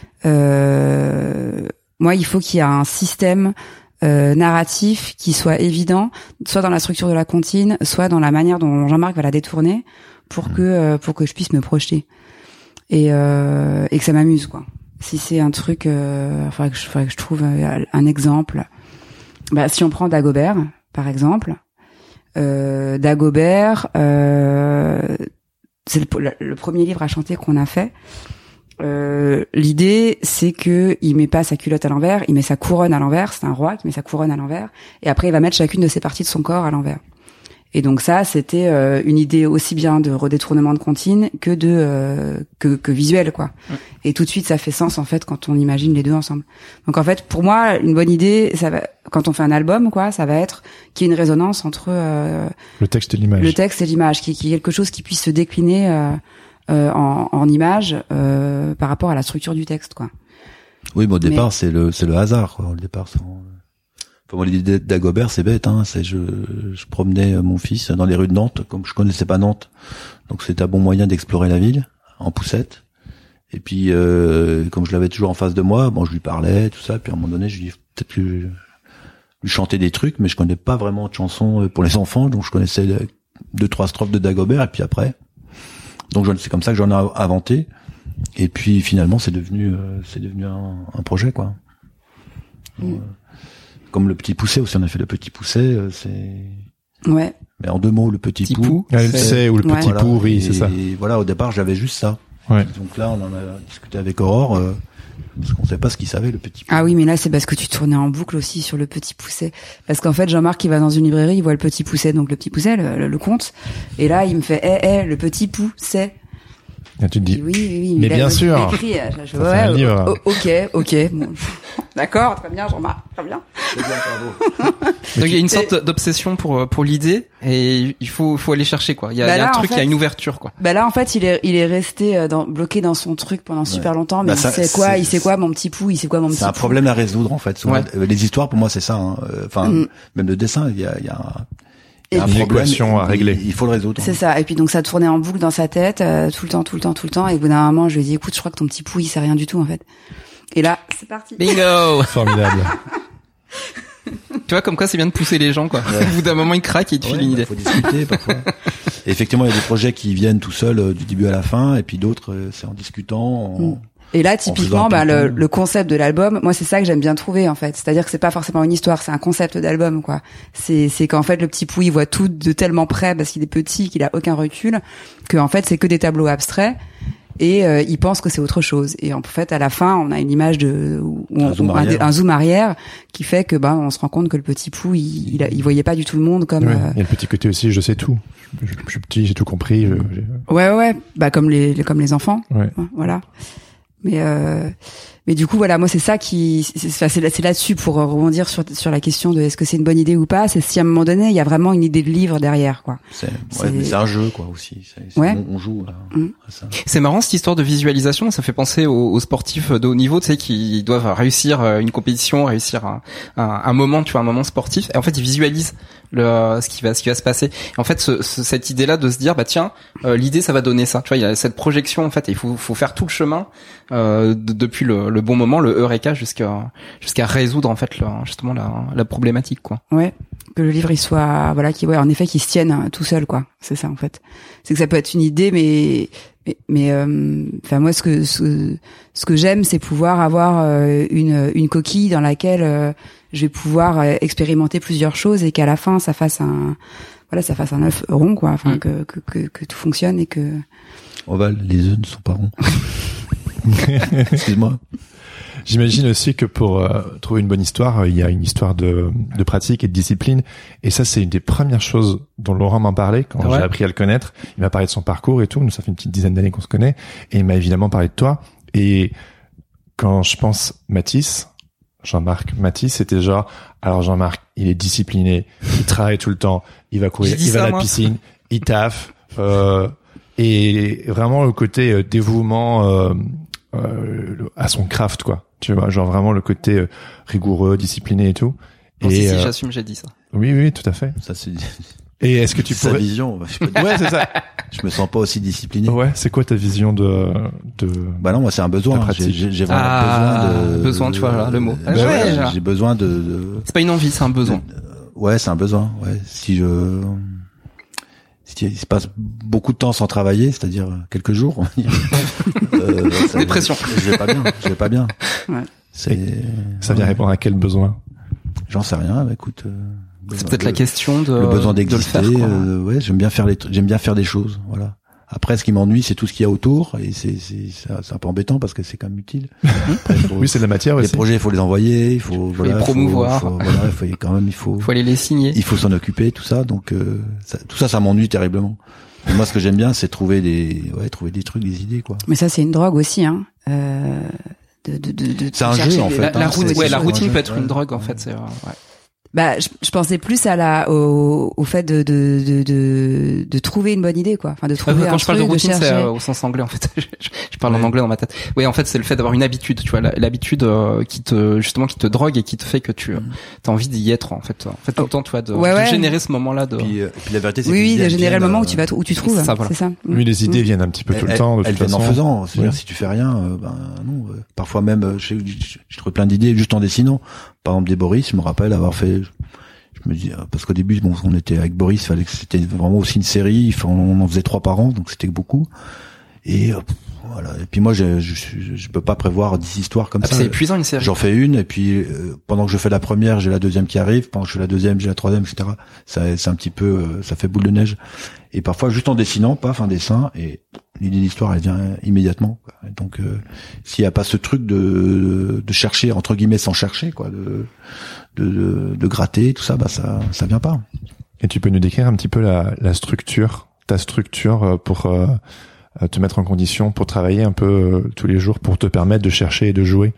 euh moi, il faut qu'il y ait un système euh, narratif qui soit évident, soit dans la structure de la comptine, soit dans la manière dont Jean-Marc va la détourner, pour que euh, pour que je puisse me projeter et euh, et que ça m'amuse, quoi. Si c'est un truc, euh, faudrait que je faudrait que je trouve un exemple. Bah, si on prend Dagobert, par exemple, euh, Dagobert, euh, c'est le, le premier livre à chanter qu'on a fait. Euh, l'idée, c'est que il met pas sa culotte à l'envers, il met sa couronne à l'envers. C'est un roi qui met sa couronne à l'envers, et après il va mettre chacune de ses parties de son corps à l'envers. Et donc ça, c'était euh, une idée aussi bien de redétournement de comptine que de euh, que, que visuel, quoi. Ouais. Et tout de suite, ça fait sens en fait quand on imagine les deux ensemble. Donc en fait, pour moi, une bonne idée, ça va quand on fait un album, quoi, ça va être qu'il y ait une résonance entre euh, le texte et l'image. Le texte et l'image, qui qui est quelque chose qui puisse se décliner. Euh, Euh, en, en image euh, par rapport à la structure du texte, quoi. Oui, mais au départ, mais... c'est le c'est le hasard, quoi. Au départ, c'est... Enfin, moi, l'idée d'Agobert, c'est bête, hein. C'est je je promenais mon fils dans les rues de Nantes, comme je connaissais pas Nantes, donc c'était un bon moyen d'explorer la ville en poussette. Et puis, euh, comme je l'avais toujours en face de moi, bon, je lui parlais, tout ça. Puis à un moment donné, je lui peut-être lui, lui chanter des trucs, mais je connais pas vraiment de chansons pour les enfants, donc je connaissais deux trois strophes de Dagobert, et puis après. Donc c'est comme ça que j'en ai inventé, et puis finalement c'est devenu euh, c'est devenu un, un projet, quoi. Donc, euh, comme le Petit Poucet aussi, on a fait le Petit Poucet, euh, c'est ouais. Mais en deux mots, le Petit, petit Pou, c'est... c'est ou le Petit voilà, Pourri, et, c'est ça. Et voilà, au départ j'avais juste ça. Ouais. Donc là on en a discuté avec Aurore. Euh, Parce qu'on sait pas ce qu'il savait, le Petit Poucet. Ah oui, mais là, c'est parce que tu tournais en boucle aussi sur le Petit Poucet. Parce qu'en fait, Jean-Marc, il va dans une librairie, il voit le Petit Poucet, donc le Petit Poucet, le, le, le conte. Et là, il me fait, eh, eh, le Petit Poucet. Et tu te dis, oui, oui, oui. Mais bien sûr. Écrit, je, je, ouais, un livre. Oh, ok, ok. Bon. D'accord, très bien, Jean-Marc, très bien. Très bien, bravo. Donc il y a une sorte d'obsession pour pour l'idée, et il faut faut aller chercher, quoi. Il y a, bah il y a là, un truc, fait, il y a une ouverture, quoi. Bah là en fait, il est il est resté dans, bloqué dans son truc pendant ouais. super longtemps, mais bah ça, il sait quoi, il sait quoi mon petit pou, il sait quoi mon petit pou. C'est un problème à résoudre en fait. Ouais. Les histoires pour moi c'est ça. Hein. Enfin mm. même le dessin, il y a il y a un Il y a une équation à régler. Il, il faut le résoudre. C'est ça. Et puis donc ça tournait en boucle dans sa tête euh, tout le temps, tout le temps, tout le temps. Et au bout d'un moment, je lui ai dit, écoute, je crois que ton petit pou, il sait rien du tout en fait. Et là, c'est parti. Bingo. Formidable. Tu vois, comme quoi c'est bien de pousser les gens, quoi. Ouais. Au bout d'un moment, ils craquent et ils te filent ouais, une idée. Bah, faut discuter parfois. Et effectivement, il y a des projets qui viennent tout seuls euh, du début à la fin, et puis d'autres, euh, c'est en discutant. En... Mm. Et là, typiquement, bah, le, le concept de l'album, moi, c'est ça que j'aime bien trouver, en fait. C'est-à-dire que c'est pas forcément une histoire, c'est un concept d'album, quoi. C'est, c'est qu'en fait, le petit pou, il voit tout de tellement près parce qu'il est petit, qu'il a aucun recul, que, en fait, c'est que des tableaux abstraits. Et euh, il pense que c'est autre chose. Et en fait, à la fin, on a une image de où on, un, zoom un, un zoom arrière qui fait que bah on se rend compte que le petit pou, il, il, a, il voyait pas du tout le monde comme. Ouais, euh... Il y a le petit côté aussi, je sais tout. Je, je suis petit, j'ai tout compris. Je, j'ai... Ouais, ouais, bah comme les, comme les enfants. Ouais. Voilà. Mais euh, mais du coup voilà, moi c'est ça qui c'est c'est, c'est là-dessus pour rebondir sur sur la question de est-ce que c'est une bonne idée ou pas. C'est si à un moment donné il y a vraiment une idée de livre derrière, quoi. C'est, c'est... Ouais, mais c'est un jeu, quoi, aussi. C'est, c'est ouais. on, on joue là. Mmh. À ça. C'est marrant cette histoire de visualisation. Ça fait penser aux, aux sportifs de haut niveau, tu sais, qui doivent réussir une compétition, réussir un, un, un moment, tu vois, un moment sportif. Et en fait, ils visualisent le ce qui va ce qui va se passer. Et en fait, ce, ce, cette idée-là de se dire, bah tiens, euh, l'idée ça va donner ça. Tu vois, il y a cette projection en fait. Et il faut faut faire tout le chemin euh, de, depuis le, le bon moment, le eureka, jusqu'à jusqu'à résoudre en fait le, justement la, la problématique, quoi. Ouais, que le livre il soit voilà, qui ouais en effet qu'il se tienne tout seul, quoi. C'est ça en fait. C'est que ça peut être une idée, mais Mais, mais euh, enfin moi, ce que ce, ce que j'aime, c'est pouvoir avoir euh, une une coquille dans laquelle euh, je vais pouvoir euh, expérimenter plusieurs choses et qu'à la fin, ça fasse un voilà, ça fasse un œuf rond, quoi. Enfin, mmh. que, que que que tout fonctionne et que. Ovale, les œufs ne sont pas ronds. Excuse-moi. J'imagine aussi que pour euh, trouver une bonne histoire, euh, il y a une histoire de, de pratique et de discipline. Et ça, c'est une des premières choses dont Laurent m'en parlait quand ouais. j'ai appris à le connaître. Il m'a parlé de son parcours et tout. Nous, ça fait une petite dizaine d'années qu'on se connaît. Et il m'a évidemment parlé de toi. Et quand je pense Mathis, Jean-Marc Mathis, c'était genre, alors Jean-Marc, il est discipliné, il travaille tout le temps, il va courir, il va ça, à la moi. piscine, il taffe, euh, et vraiment le côté euh, dévouement euh, euh, à son craft, quoi. Tu vois, genre vraiment le côté euh, rigoureux, discipliné et tout. Non, et si, si, euh, j'assume, j'ai dit ça. Oui, oui, tout à fait. Ça c'est. Et est-ce que tu sa pourrais... vision, je peux dire. Ouais, c'est ça. Je me sens pas aussi discipliné. Ouais, c'est quoi ta vision de de Bah non, moi c'est un besoin. J'ai, j'ai, j'ai vraiment ah, besoin de besoin, tu vois là, le mot. Bah, ouais, ouais, j'ai besoin de, de. C'est pas une envie, c'est un besoin. De... Ouais, c'est un besoin. Ouais, si je si il se passe beaucoup de temps sans travailler, c'est-à-dire quelques jours, on va dire. euh, ça, Dépression. Je vais pas bien. Je vais pas bien. Ouais. C'est. Ça vient répondre à quel besoin? J'en sais rien. Bah, écoute. Euh... C'est peut-être le, la question de le besoin d'exister. De le faire, euh, ouais, j'aime bien faire les, j'aime bien faire des choses. Voilà. Après, ce qui m'ennuie, c'est tout ce qu'il y a autour, et c'est, c'est, c'est un peu embêtant parce que c'est quand même utile. Après, faut, oui, c'est de la matière les aussi. Les projets, il faut les envoyer, il faut, faut voilà, les promouvoir. Faut, faut, voilà, il faut quand même, il faut. faut aller les signer. Il faut s'en occuper, tout ça. Donc, euh, ça, tout ça, ça m'ennuie terriblement. Et moi, ce que j'aime bien, c'est trouver des, ouais, trouver des trucs, des idées, quoi. Mais ça, c'est une drogue aussi, hein. Euh, de, de, de, de c'est un jeu, en fait. La, la, hein, routine, ouais, la routine peut être ouais. une drogue, en fait. C'est, ouais. Bah, je, je pensais plus à la, au, au fait de, de, de, de, de trouver une bonne idée, quoi. Enfin, de trouver ouais, quand un je parle truc, de routine, de c'est euh, au sens anglais, en fait. je, je parle ouais. en anglais dans ma tête. Oui, en fait, c'est le fait d'avoir une habitude, tu vois, l'habitude euh, qui te, justement, qui te drogue et qui te fait que tu, mm. as envie d'y être, en fait. En fait, tout le temps, tu vois, de, ouais, de ouais. générer ce moment-là de. Puis, euh, puis la vérité, c'est oui, oui, de générer le moment euh, où tu vas, où tu trouves. Ça, voilà. C'est ça. Oui, les idées mm. viennent un petit peu tout le temps. De elles toute viennent en faisant. C'est-à-dire, si tu fais rien, euh, ben, non. Euh, parfois même, je, je, je trouve plein d'idées juste en dessinant. Par exemple, des Boris, je me rappelle avoir fait, je me dis, parce qu'au début, bon, on était avec Boris, il fallait que c'était vraiment aussi une série, on en faisait trois par an, donc c'était beaucoup. Et euh, voilà. Et puis moi, je, je, je, je peux pas prévoir dix histoires comme ah, ça. C'est épuisant une série. J'en fais une, et puis euh, pendant que je fais la première, j'ai la deuxième qui arrive. Pendant que je fais la deuxième, j'ai la troisième, et cetera. Ça, c'est un petit peu, euh, ça fait boule de neige. Et parfois, juste en dessinant, paf, un dessin, et l'idée d'histoire, elle vient immédiatement. Quoi. Donc, euh, s'il y a pas ce truc de, de chercher entre guillemets sans chercher, quoi, de De, de, de gratter, tout ça, bah ça, ça vient pas. Et tu peux nous décrire un petit peu la, la structure, ta structure pour euh, te mettre en condition pour travailler un peu euh, tous les jours, pour te permettre de chercher et de jouer.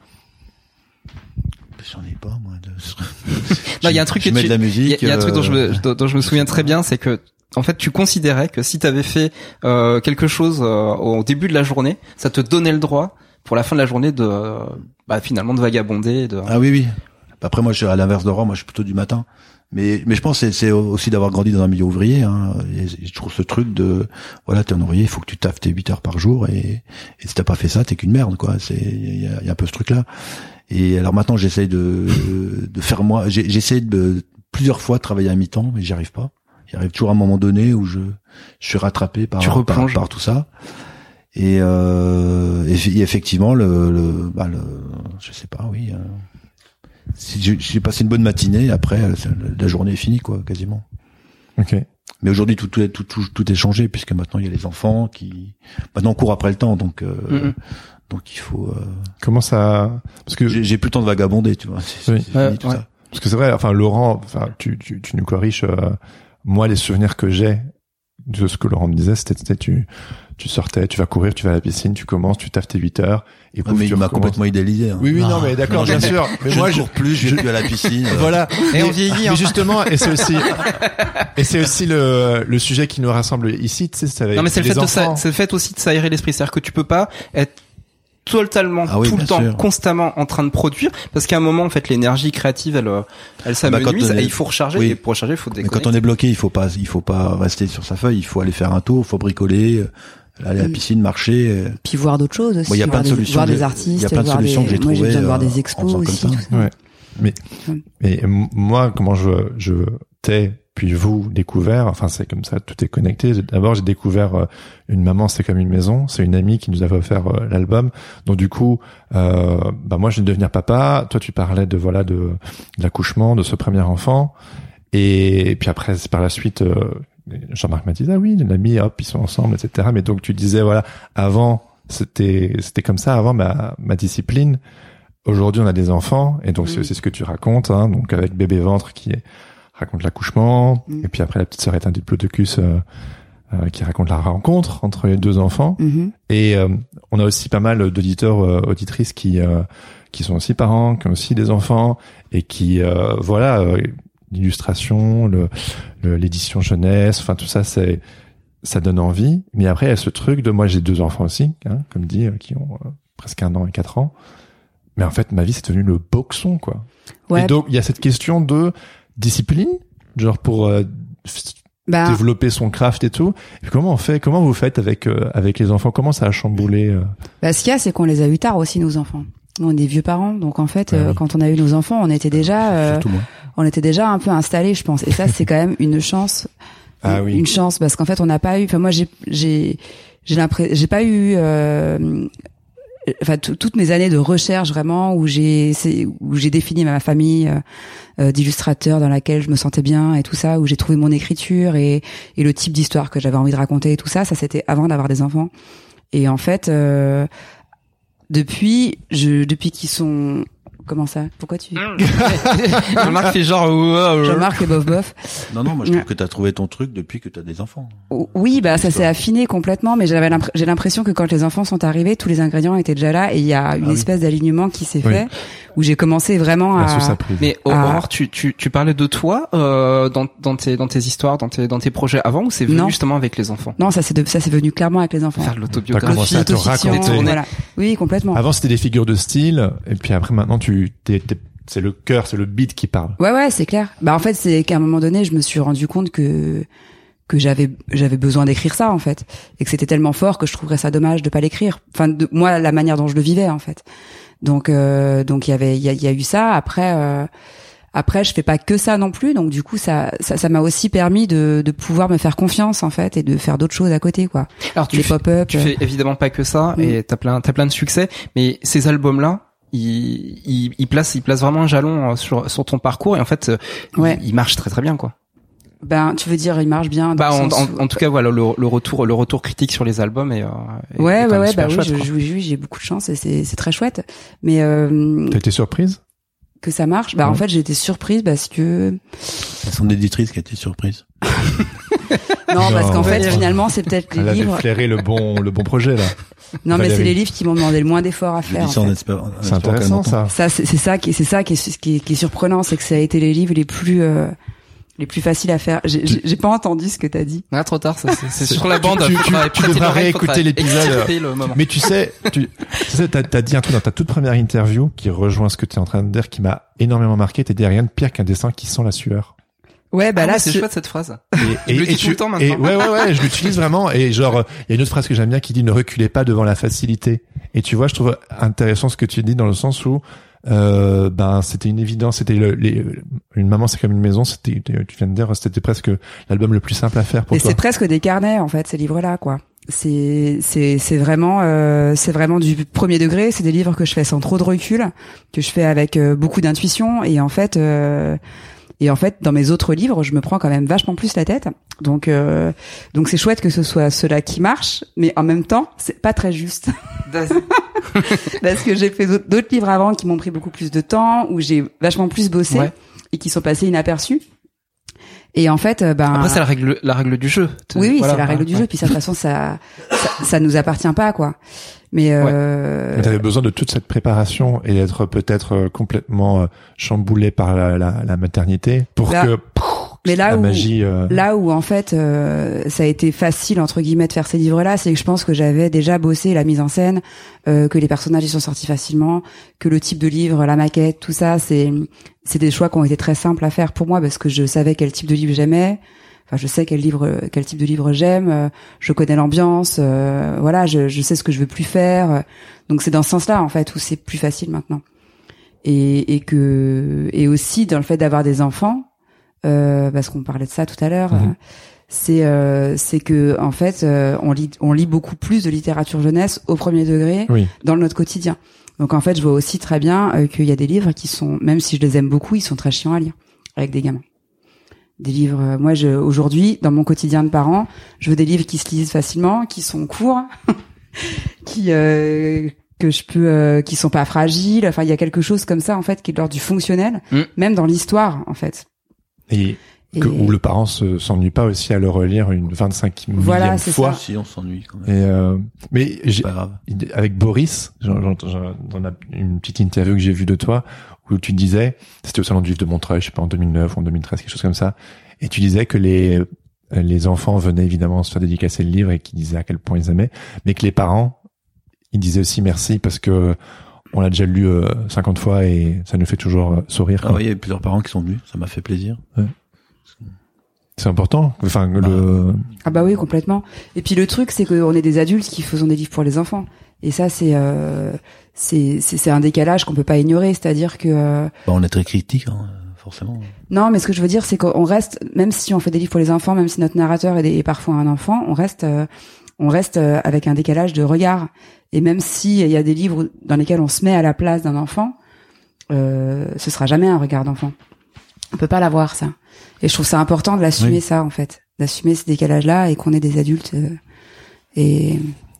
J'en ai pas, moi. De... non, il y a un truc je que mets tu, de la musique. Il y, y a un truc dont je me, euh... dont je me souviens très bien, c'est que en fait, tu considérais que si tu avais fait euh, quelque chose euh, au début de la journée, ça te donnait le droit pour la fin de la journée de, euh, bah finalement de vagabonder. De... Ah oui, oui. Après, moi, je suis à l'inverse de Laurent, moi, je suis plutôt du matin. Mais, mais je pense que c'est, c'est aussi d'avoir grandi dans un milieu ouvrier, hein. Et je trouve ce truc de, voilà, t'es un ouvrier, il faut que tu taffes tes huit heures par jour, et, et si t'as pas fait ça, t'es qu'une merde, quoi. C'est, il y a, y a un peu ce truc-là. Et alors maintenant, j'essaye de, de faire moi, j'ai, j'essaie de, plusieurs fois de travailler à mi-temps, mais j'y arrive pas. Il arrive toujours à un moment donné où je, je suis rattrapé par, par, par tout ça. Et, euh, et effectivement, le, le, bah, le, je sais pas, oui, euh, si j'ai passé une bonne matinée, après la journée est finie, quoi, quasiment. Ok. Mais aujourd'hui tout tout tout tout, tout est changé, puisque maintenant il y a les enfants qui maintenant on court après le temps, donc euh, mm-hmm. donc il faut. Euh... Comment ça? Parce que j'ai, j'ai plus le temps de vagabonder, tu vois. C'est, oui. c'est ouais, fini, tout ouais. ça. Parce que c'est vrai. Enfin, Laurent, enfin, tu tu tu nous corriges. Euh, moi, les souvenirs que j'ai de ce que Laurent me disait, c'était, c'était tu tu sortais, tu vas courir, tu vas à la piscine, tu commences, tu taffes tes huit heures. Et pouf, mais il m'a complètement idéalisé. Hein. Oui, oui, non, non mais d'accord, non, bien sûr. Mais je moi, ne cours je plus, je vais plus à la piscine. Euh... Voilà. Et on vieillit. Hein. Mais justement, et c'est aussi, et c'est aussi le le sujet qui nous rassemble ici, tu sais, ça va. Non, mais c'est le fait enfants. de ça, c'est le fait aussi de s'aérer l'esprit, c'est-à-dire que tu peux pas être totalement ah oui, tout le temps sûr. constamment en train de produire, parce qu'à un moment en fait l'énergie créative elle elle s'amenuise, bah, et il faut recharger, oui. Et pour recharger il faut déconnecter. Mais quand on est bloqué, il faut pas il faut pas rester sur sa feuille, il faut aller faire un tour, il faut bricoler, aller à la piscine, marcher, puis voir d'autres choses aussi. Bon, il y a plein de solutions, voir des artistes, il y a plein de solutions des... que j'ai moi, trouvées. Moi j'ai besoin de voir euh, des expos aussi. Tout ça. Ouais. Mais mais moi comment je je t'ai puis vous découvert, enfin c'est comme ça, tout est connecté. D'abord j'ai découvert euh, Une maman c'est comme une maison, c'est une amie qui nous avait offert euh, l'album. Donc du coup, euh, bah moi je viens de devenir papa. Toi tu parlais de voilà de, de l'accouchement de ce premier enfant, et, et puis après c'est par la suite euh, Jean-Marc m'a dit ah oui une amie, hop ils sont ensemble, et cetera. Mais donc tu disais voilà avant c'était c'était comme ça avant ma ma discipline. Aujourd'hui on a des enfants et donc mmh. c'est aussi ce que tu racontes, hein, donc avec bébé ventre qui est raconte l'accouchement, mmh. et puis après la petite sœur est un diplodocus euh, euh, qui raconte la rencontre entre les deux enfants. Mmh. Et euh, on a aussi pas mal d'auditeurs, euh, auditrices qui euh, qui sont aussi parents, qui ont aussi des enfants, et qui euh, voilà euh, l'illustration, le, le l'édition jeunesse, enfin tout ça c'est ça donne envie. Mais après il y a ce truc de moi j'ai deux enfants aussi, hein, comme dit, euh, qui ont euh, presque un an et quatre ans. Mais en fait ma vie c'est devenu le boxon quoi. Ouais. Et donc il y a cette question de discipline, genre pour euh, bah, développer son craft et tout. Et comment on fait, comment vous faites avec euh, avec les enfants? Comment ça a chamboulé euh... Bah, ce qu'il y a, c'est qu'on les a eu tard aussi, nos enfants. Nous, on est des vieux parents, donc en fait, ah, euh, oui. quand on a eu nos enfants, on était déjà, euh, on était déjà un peu installés, je pense. Et ça, c'est quand même une chance, ah, une, oui. une chance, parce qu'en fait, on n'a pas eu. Enfin, moi, j'ai j'ai j'ai l'impression, j'ai pas eu. Euh, Enfin, toutes mes années de recherche vraiment où j'ai où j'ai défini ma famille euh, d'illustrateurs dans laquelle je me sentais bien et tout ça, où j'ai trouvé mon écriture et et le type d'histoire que j'avais envie de raconter et tout ça, ça c'était avant d'avoir des enfants. Et en fait, euh, depuis je depuis qu'ils sont Comment ça? Pourquoi tu... Jean-Marc fait genre... Jean-Marc fait bof bof. Non, non, moi je trouve que t'as trouvé ton truc depuis que t'as des enfants. Oui, bah ça s'est affiné complètement, mais j'avais l'impr- j'ai l'impression que quand les enfants sont arrivés, tous les ingrédients étaient déjà là et il y a une ah, espèce oui. d'alignement qui s'est fait, oui. où j'ai commencé vraiment à... Mais Aurore, à... tu, tu, tu parlais de toi euh, dans, dans, tes, dans tes histoires, dans tes, dans tes projets avant, ou c'est venu non. justement avec les enfants? Non, ça c'est, de, ça c'est venu clairement avec les enfants. Faire de l'autobiographie, commencé à te raconter. Voilà. Oui, complètement. Avant c'était des figures de style, et puis après maintenant tu T'es, t'es, c'est le cœur, c'est le beat qui parle. Ouais, ouais, c'est clair. Bah, en fait, c'est qu'à un moment donné, je me suis rendu compte que, que j'avais, j'avais besoin d'écrire ça, en fait. Et que c'était tellement fort que je trouverais ça dommage de pas l'écrire. Enfin, de, moi, la manière dont je le vivais, en fait. Donc, euh, donc, il y avait, il y a, il y a eu ça. Après, euh, après, je fais pas que ça non plus. Donc, du coup, ça, ça, ça m'a aussi permis de, de pouvoir me faire confiance, en fait, et de faire d'autres choses à côté, quoi. Alors, tu les fais, pop-up. Tu fais évidemment pas que ça, mmh. et t'as plein, t'as plein de succès. Mais ces albums-là, il, il, il place, il place vraiment un jalon sur, sur ton parcours et en fait, ouais. il, il marche très très bien quoi. Ben, tu veux dire, il marche bien. Bah, en, en, où... en tout cas, voilà, le, le retour, le retour critique sur les albums est. est ouais, est ouais, ouais, bah chouette, oui, je, je, j'ai beaucoup de chance et c'est, c'est très chouette. Mais. Euh, T'as été surprise? Que ça marche? Bah, ouais. en fait, j'ai été surprise parce que. C'est son éditrice qui a été surprise. Non, non, parce qu'en fait, finalement, c'est peut-être les Elle livres. Elle avait flairé le bon, le bon projet là. Non, Valérie. Mais c'est les livres qui m'ont demandé le moins d'efforts à faire. En fait. C'est intéressant ça. Ça, c'est, c'est ça qui, c'est ça qui est, qui est, qui est surprenant, c'est que ça a été les livres les plus, euh, les plus faciles à faire. J'ai, tu... j'ai pas entendu ce que t'as dit. Ah, trop tard, ça, c'est, c'est sur la bande. Tu, tu, tu, tu devras réécouter l'épisode. Mais tu sais, tu, tu sais, t'as, t'as dit un truc dans ta toute première interview qui rejoint ce que t'es en train de dire, qui m'a énormément marqué. T'as dit rien de pire qu'un dessin qui sent la sueur. Ouais, bah ah là, ouais, c'est ce... chouette cette phrase. Et, et, je le dis et tout tu, le temps maintenant. Et ouais, ouais, ouais, je l'utilise vraiment. Et genre, il y a une autre phrase que j'aime bien qui dit ne reculez pas devant la facilité. Et tu vois, je trouve intéressant ce que tu dis dans le sens où, euh, ben, c'était une évidence. C'était le, les, une maman, c'est comme une maison. C'était, tu viens de dire, c'était presque l'album le plus simple à faire pour et toi. Et c'est presque des carnets, en fait, ces livres-là, quoi. C'est, c'est, c'est vraiment, euh, c'est vraiment du premier degré. C'est des livres que je fais sans trop de recul, que je fais avec euh, beaucoup d'intuition. Et en fait, euh, Et en fait, dans mes autres livres, je me prends quand même vachement plus la tête. Donc, euh, donc c'est chouette que ce soit ceux-là qui marchent, mais en même temps, c'est pas très juste. Parce que j'ai fait d'autres, d'autres livres avant qui m'ont pris beaucoup plus de temps, où j'ai vachement plus bossé ouais. et qui sont passés inaperçus. Et en fait, ben après c'est la règle, la règle du jeu. Oui, oui, voilà, c'est la règle ouais, du ouais. jeu. Puis ça, de toute façon, ça, ça, ça nous appartient pas, quoi. Mais, euh... mais t'avais besoin de toute cette préparation et d'être peut-être complètement chamboulé par la, la, la maternité pour là, que pff, mais là la où, magie. Euh... Là où en fait, euh, ça a été facile entre guillemets de faire ces livres-là, c'est que je pense que j'avais déjà bossé la mise en scène, euh, que les personnages y sont sortis facilement, que le type de livre, la maquette, tout ça, c'est c'est des choix qui ont été très simples à faire pour moi parce que je savais quel type de livre j'aimais. Enfin, je sais quel livre, quel type de livre j'aime. Euh, je connais l'ambiance. Euh, voilà, je, je sais ce que je veux plus faire. Donc c'est dans ce sens-là en fait où c'est plus facile maintenant. Et, et que et aussi dans le fait d'avoir des enfants, euh, parce qu'on parlait de ça tout à l'heure. Mmh. C'est euh, c'est que en fait euh, on lit on lit beaucoup plus de littérature jeunesse au premier degré oui. dans notre quotidien. Donc en fait je vois aussi très bien euh, qu'il y a des livres qui sont, même si je les aime beaucoup, ils sont très chiants à lire avec des gamins. Des livres, euh, moi je aujourd'hui dans mon quotidien de parent, je veux des livres qui se lisent facilement, qui sont courts, qui euh, que je peux euh, qui sont pas fragiles. Enfin il y a quelque chose comme ça en fait qui est de l'ordre du fonctionnel, mmh. même dans l'histoire en fait. Et Que, où le parent se, s'ennuie pas aussi à le relire une vingt-cinq millième voilà, fois. Ça. Si on s'ennuie quand même. Et euh, mais j'ai, pas grave. Avec Boris, j'en, j'en, j'en a une petite interview que j'ai vue de toi où tu disais, c'était au salon du livre de Montreuil, je sais pas en deux mille neuf ou en deux mille treize, quelque chose comme ça, et tu disais que les les enfants venaient évidemment se faire dédicacer le livre et qu'ils disaient à quel point ils aimaient, mais que les parents, ils disaient aussi merci parce que on l'a déjà lu euh, cinquante fois et ça nous fait toujours euh, sourire. Ah oui, il y a eu plusieurs parents qui sont venus, ça m'a fait plaisir. Ouais. C'est important. Enfin, bah, le. Ah bah oui, complètement. Et puis le truc, c'est qu'on est des adultes qui faisons des livres pour les enfants. Et ça, c'est euh, c'est, c'est c'est un décalage qu'on peut pas ignorer. C'est-à-dire que. Euh... Bah, on est très critique, hein, forcément. Non, mais ce que je veux dire, c'est qu'on reste, même si on fait des livres pour les enfants, même si notre narrateur est, des, est parfois un enfant, on reste, euh, on reste euh, avec un décalage de regard. Et même si il y a des livres dans lesquels on se met à la place d'un enfant, euh, ce sera jamais un regard d'enfant. On peut pas l'avoir, ça. Et je trouve ça important de l'assumer, oui. ça, en fait. D'assumer ce décalage-là et qu'on est des adultes. Euh, et...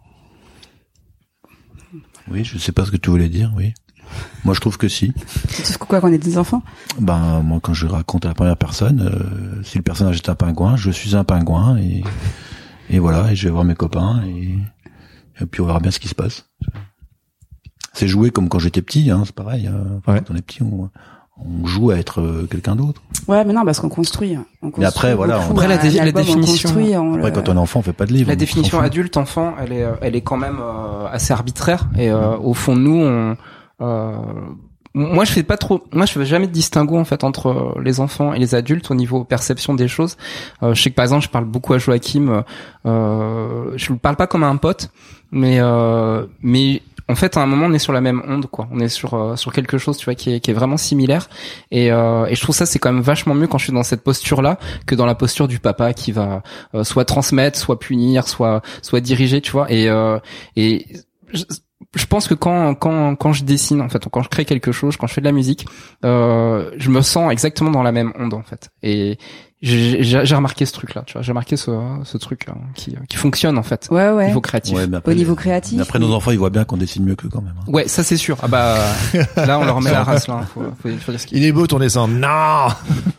Oui, je sais pas ce que tu voulais dire, oui. Moi, je trouve que si. Tu trouves quoi, qu'on est des enfants? Ben, moi, quand je raconte à la première personne, euh, si le personnage est un pingouin, je suis un pingouin et, et voilà, et je vais voir mes copains et, et puis on verra bien ce qui se passe. C'est jouer comme quand j'étais petit, hein, c'est pareil. Hein. Ouais. Quand on est petit, on... on joue à être euh, quelqu'un d'autre. Ouais, mais non, parce qu'on construit. On construit mais après, voilà. On... Après, la, dé- la définition. On après, le... quand on est enfant, on fait pas de livre. La définition adulte, enfant, elle est, elle est quand même euh, assez arbitraire. Et euh, au fond de nous, on, euh, moi, je fais pas trop. Moi, je fais jamais de distinguo en fait entre les enfants et les adultes au niveau perception des choses. Euh, je sais que par exemple, je parle beaucoup à Joachim. Euh, je ne parle pas comme à un pote, mais euh, mais en fait, à un moment, on est sur la même onde, quoi. On est sur euh, sur quelque chose, tu vois, qui est qui est vraiment similaire. Et euh, et je trouve ça, c'est quand même vachement mieux quand je suis dans cette posture-là que dans la posture du papa qui va euh, soit transmettre, soit punir, soit soit diriger, tu vois. Et euh, et je, je pense que quand quand quand je dessine, en fait, quand je crée quelque chose, quand je fais de la musique, euh, je me sens exactement dans la même onde, en fait. Et j'ai, j'ai remarqué ce truc-là, tu vois, j'ai remarqué ce, ce truc hein, qui, qui fonctionne en fait. Ouais, ouais. Au niveau créatif. Ouais, mais après, au niveau créatif. Mais après, nos enfants, ils voient bien qu'on dessine mieux qu'eux quand même. Hein. Ouais, ça c'est sûr. Ah bah là, on leur met la race là. Faut, faut, faut dire ce qu'il... Il est beau ton dessin. Non.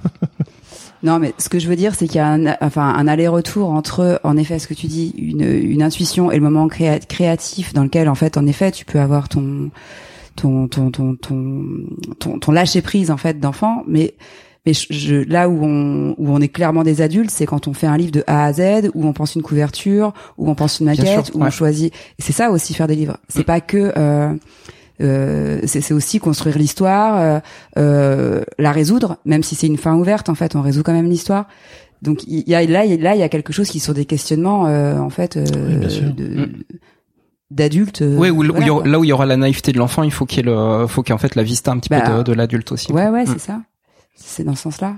Non, mais ce que je veux dire, c'est qu'il y a un, enfin, un aller-retour entre, en effet, ce que tu dis, une, une intuition et le moment créa- créatif dans lequel, en fait, en effet, tu peux avoir ton, ton, ton, ton, ton, ton, ton lâcher prise en fait d'enfant, mais Mais je, je, là où on, où on est clairement des adultes, c'est quand on fait un livre de A à Z, où on pense une couverture, où on pense une maquette, sûr, où ouais. on choisit. Et c'est ça aussi faire des livres. C'est mmh. pas que, euh, euh, c'est, c'est aussi construire l'histoire, euh, euh, la résoudre, même si c'est une fin ouverte. En fait, on résout quand même l'histoire. Donc il y a là, il y a, là, il y a quelque chose qui sont des questionnements, euh, en fait, euh, oui, de, mmh. d'adultes. Euh, oui, où, voilà, où il y aura, là où il y aura la naïveté de l'enfant, il faut qu'il y ait le, faut qu'il y ait en fait la vista un petit bah, peu de, de l'adulte aussi. Ouais, ouais, mmh. c'est ça. C'est dans ce sens-là.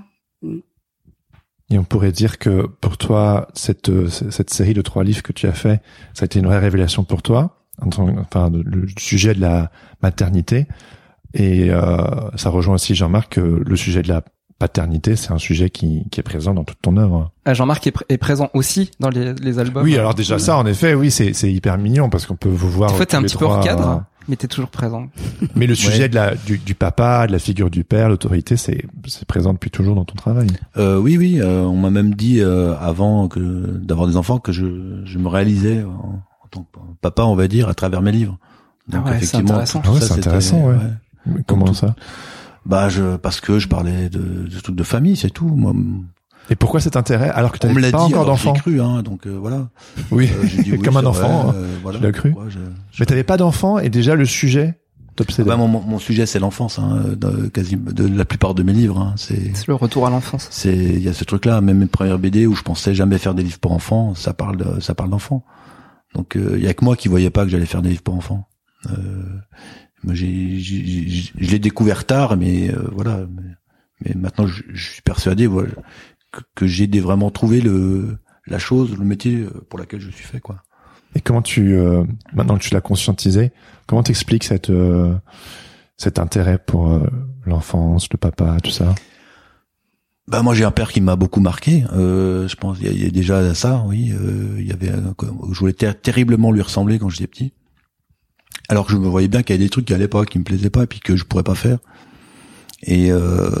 Et on pourrait dire que pour toi, cette cette série de trois livres que tu as fait, ça a été une vraie révélation pour toi, enfin le sujet de la maternité. Et euh, ça rejoint aussi Jean-Marc que le sujet de la paternité, c'est un sujet qui qui est présent dans toute ton œuvre. Ah, Jean-Marc est, pr- est présent aussi dans les, les albums. Oui, alors déjà ça, en effet, oui, c'est c'est hyper mignon parce qu'on peut vous voir. En fait, t'es un petit peu trois, hors cadre. Euh... Mais t'es toujours présent. Mais le sujet ouais. de la du, du papa, de la figure du père, l'autorité, c'est c'est présent depuis toujours dans ton travail. Euh, oui, oui. Euh, on m'a même dit euh, avant que d'avoir des enfants que je je me réalisais en, en tant que papa, on va dire, à travers mes livres. Donc ah ouais, effectivement, c'est intéressant. Tout, tout ah ouais, ça, c'est intéressant. Ouais. ouais. Comment tout, ça Bah, je parce que je parlais de, de trucs de famille, c'est tout. Moi. Et pourquoi cet intérêt alors que tu n'avais pas dit, encore d'enfant? J'ai cru, hein, donc euh, voilà. Oui, euh, j'ai dit, oui comme un enfant. Vrai, euh, voilà, tu l'as cru. Ouais, je, je... Mais t'avais pas d'enfant et déjà le sujet t'obsédait. Ah bah, mon, mon sujet c'est l'enfance, hein, de, quasi de la plupart de mes livres. Hein, c'est, c'est le retour à l'enfance. C'est il y a ce truc-là, même mes premières B D où je pensais jamais faire des livres pour enfants, ça parle de, ça parle d'enfants. Donc il euh, y a que moi qui voyais pas que j'allais faire des livres pour enfants. Euh, moi j'ai, j'ai, j'ai, je l'ai découvert tard, mais euh, voilà. Mais, Mais maintenant, je, je suis persuadé, voilà, que, que j'ai des, vraiment trouvé le la chose, le métier pour laquelle je suis fait, quoi. Et comment tu, euh, maintenant que tu l'as conscientisé, comment t'expliques cette euh, cet intérêt pour euh, l'enfance, le papa, tout ça? Bah moi j'ai un père qui m'a beaucoup marqué. Euh, je pense il y, y a déjà ça, oui. Euh, il y avait, je voulais ter- terriblement lui ressembler quand j'étais petit. Alors que je me voyais bien qu'il y avait des trucs qui allaient pas, qui me plaisaient pas, et puis que je pourrais pas faire. Et, euh,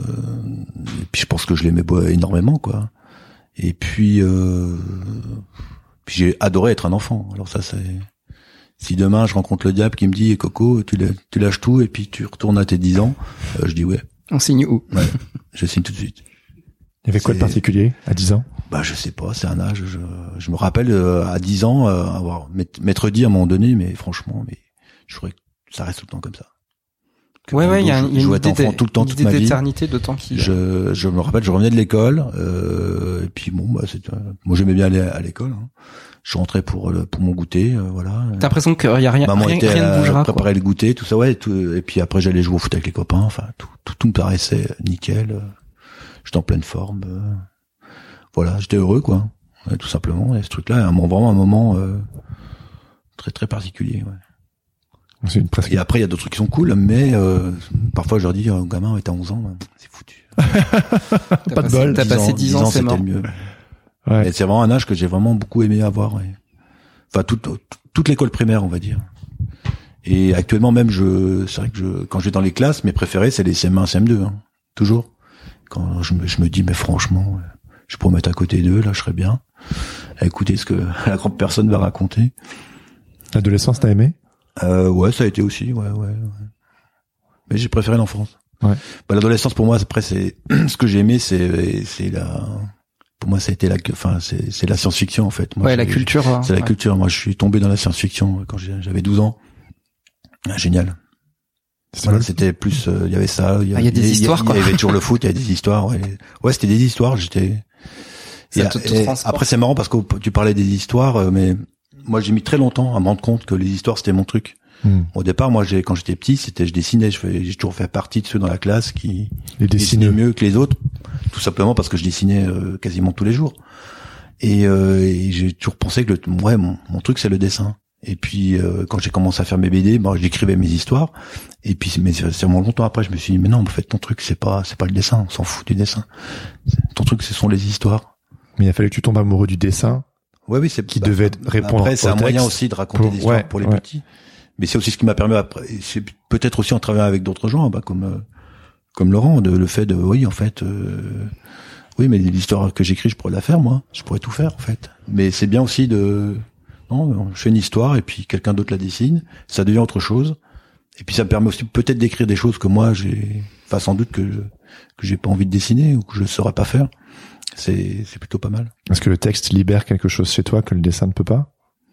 et puis je pense que je l'aimais énormément, quoi. Et puis, euh, puis j'ai adoré être un enfant. Alors ça, c'est si demain je rencontre le diable qui me dit Coco, tu, lâches, tu lâches tout et puis tu retournes à tes dix ans, euh, je dis ouais. On signe où? Ouais, je signe tout de suite. Il y avait quoi de particulier à dix ans? Bah je sais pas, c'est un âge. Je, je me rappelle euh, à dix ans euh, avoir m'être dit à un moment donné, mais franchement, mais je voudrais que ça reste tout le temps comme ça. Ouais, ouais, il y a, y a une idée, tout le temps, une toute idée ma vie. d'éternité de temps qui. Je, je me rappelle, je revenais de l'école, euh, et puis bon, bah, c'était, moi j'aimais bien aller à l'école. Hein. Je rentrais pour le, pour mon goûter, euh, voilà. T'as l'impression qu'il y a rien, Maman rien, était rien ne bougera. Préparer le goûter, tout ça, ouais. Tout, et puis après j'allais jouer au foot avec les copains. Enfin, tout, tout, tout me paraissait nickel. Euh, j'étais en pleine forme. Euh, voilà, j'étais heureux, quoi. Ouais, tout simplement. Et ce truc-là, un vraiment un moment euh, très très particulier. Ouais. C'est une presque... Et après, il y a d'autres trucs qui sont cool, mais euh, parfois je leur dis, oh, gamin, t'as onze ans, c'est foutu. Pas de bol. T'as passé dix ans, c'est mort. C'était le mieux. Ouais. Et c'est vraiment un âge que j'ai vraiment beaucoup aimé avoir. Ouais. Enfin, toute, toute l'école primaire, on va dire. Et actuellement même, je, c'est vrai que je, quand je vais dans les classes, mes préférés, c'est les C M un, C M deux, hein, toujours. Quand je me, je me dis, mais franchement, je pourrais mettre à côté d'eux, là, je serais bien. À écouter ce que la grande personne va raconter. L'adolescence, t'as aimé? Euh, ouais, ça a été aussi, ouais, ouais, ouais. Mais j'ai préféré l'enfance. Ouais. Bah, l'adolescence, pour moi, après, c'est, ce que j'ai aimé, c'est, c'est la, pour moi, ça a été la, enfin, c'est, c'est la science-fiction, en fait. Moi, ouais, la culture. C'est ouais. la culture. Moi, je suis tombé dans la science-fiction quand j'avais douze ans. Ah, génial. Voilà, c'était plus, il euh, y avait ça. Il y, ah, y a des y, histoires, y, quoi. Il y avait toujours le foot, il y avait des histoires, ouais. Ouais, c'était des histoires, j'étais, et, tout, tout et après, c'est marrant parce que tu parlais des histoires, mais moi, j'ai mis très longtemps à me rendre compte que les histoires, c'était mon truc. Hmm. Au départ, moi, j'ai, quand j'étais petit, c'était, je dessinais, je fais, j'ai toujours fait partie de ceux dans la classe qui les dessinaient mieux que les autres, tout simplement parce que je dessinais euh, quasiment tous les jours. Et, euh, et j'ai toujours pensé que le, ouais, mon, mon truc, c'est le dessin. Et puis, euh, quand j'ai commencé à faire mes B D, bah, j'écrivais mes histoires. Et puis, mais c'est vraiment longtemps après, je me suis dit, mais non, en fait, ton truc, c'est pas, c'est pas le dessin, on s'en fout du dessin. Ton truc, ce sont les histoires. Mais il a fallu que tu tombes amoureux du dessin. Ouais, oui, c'est qui bah, devait répondre. Après, c'est un moyen aussi de raconter pour, des histoires ouais, pour les ouais. petits. Mais c'est aussi ce qui m'a permis après, c'est peut-être aussi en travaillant avec d'autres gens, bah, comme, euh, comme Laurent, de, le fait de, oui, en fait, euh, oui, mais l'histoire que j'écris, je pourrais la faire, moi. Je pourrais tout faire, en fait. Mais c'est bien aussi de, non, je fais une histoire et puis quelqu'un d'autre la dessine, ça devient autre chose. Et puis ça me permet aussi peut-être d'écrire des choses que moi j'ai, enfin sans doute que que j'ai pas envie de dessiner ou que je ne saurais pas faire. C'est c'est plutôt pas mal. Est-ce que le texte libère quelque chose chez toi que le dessin ne peut pas?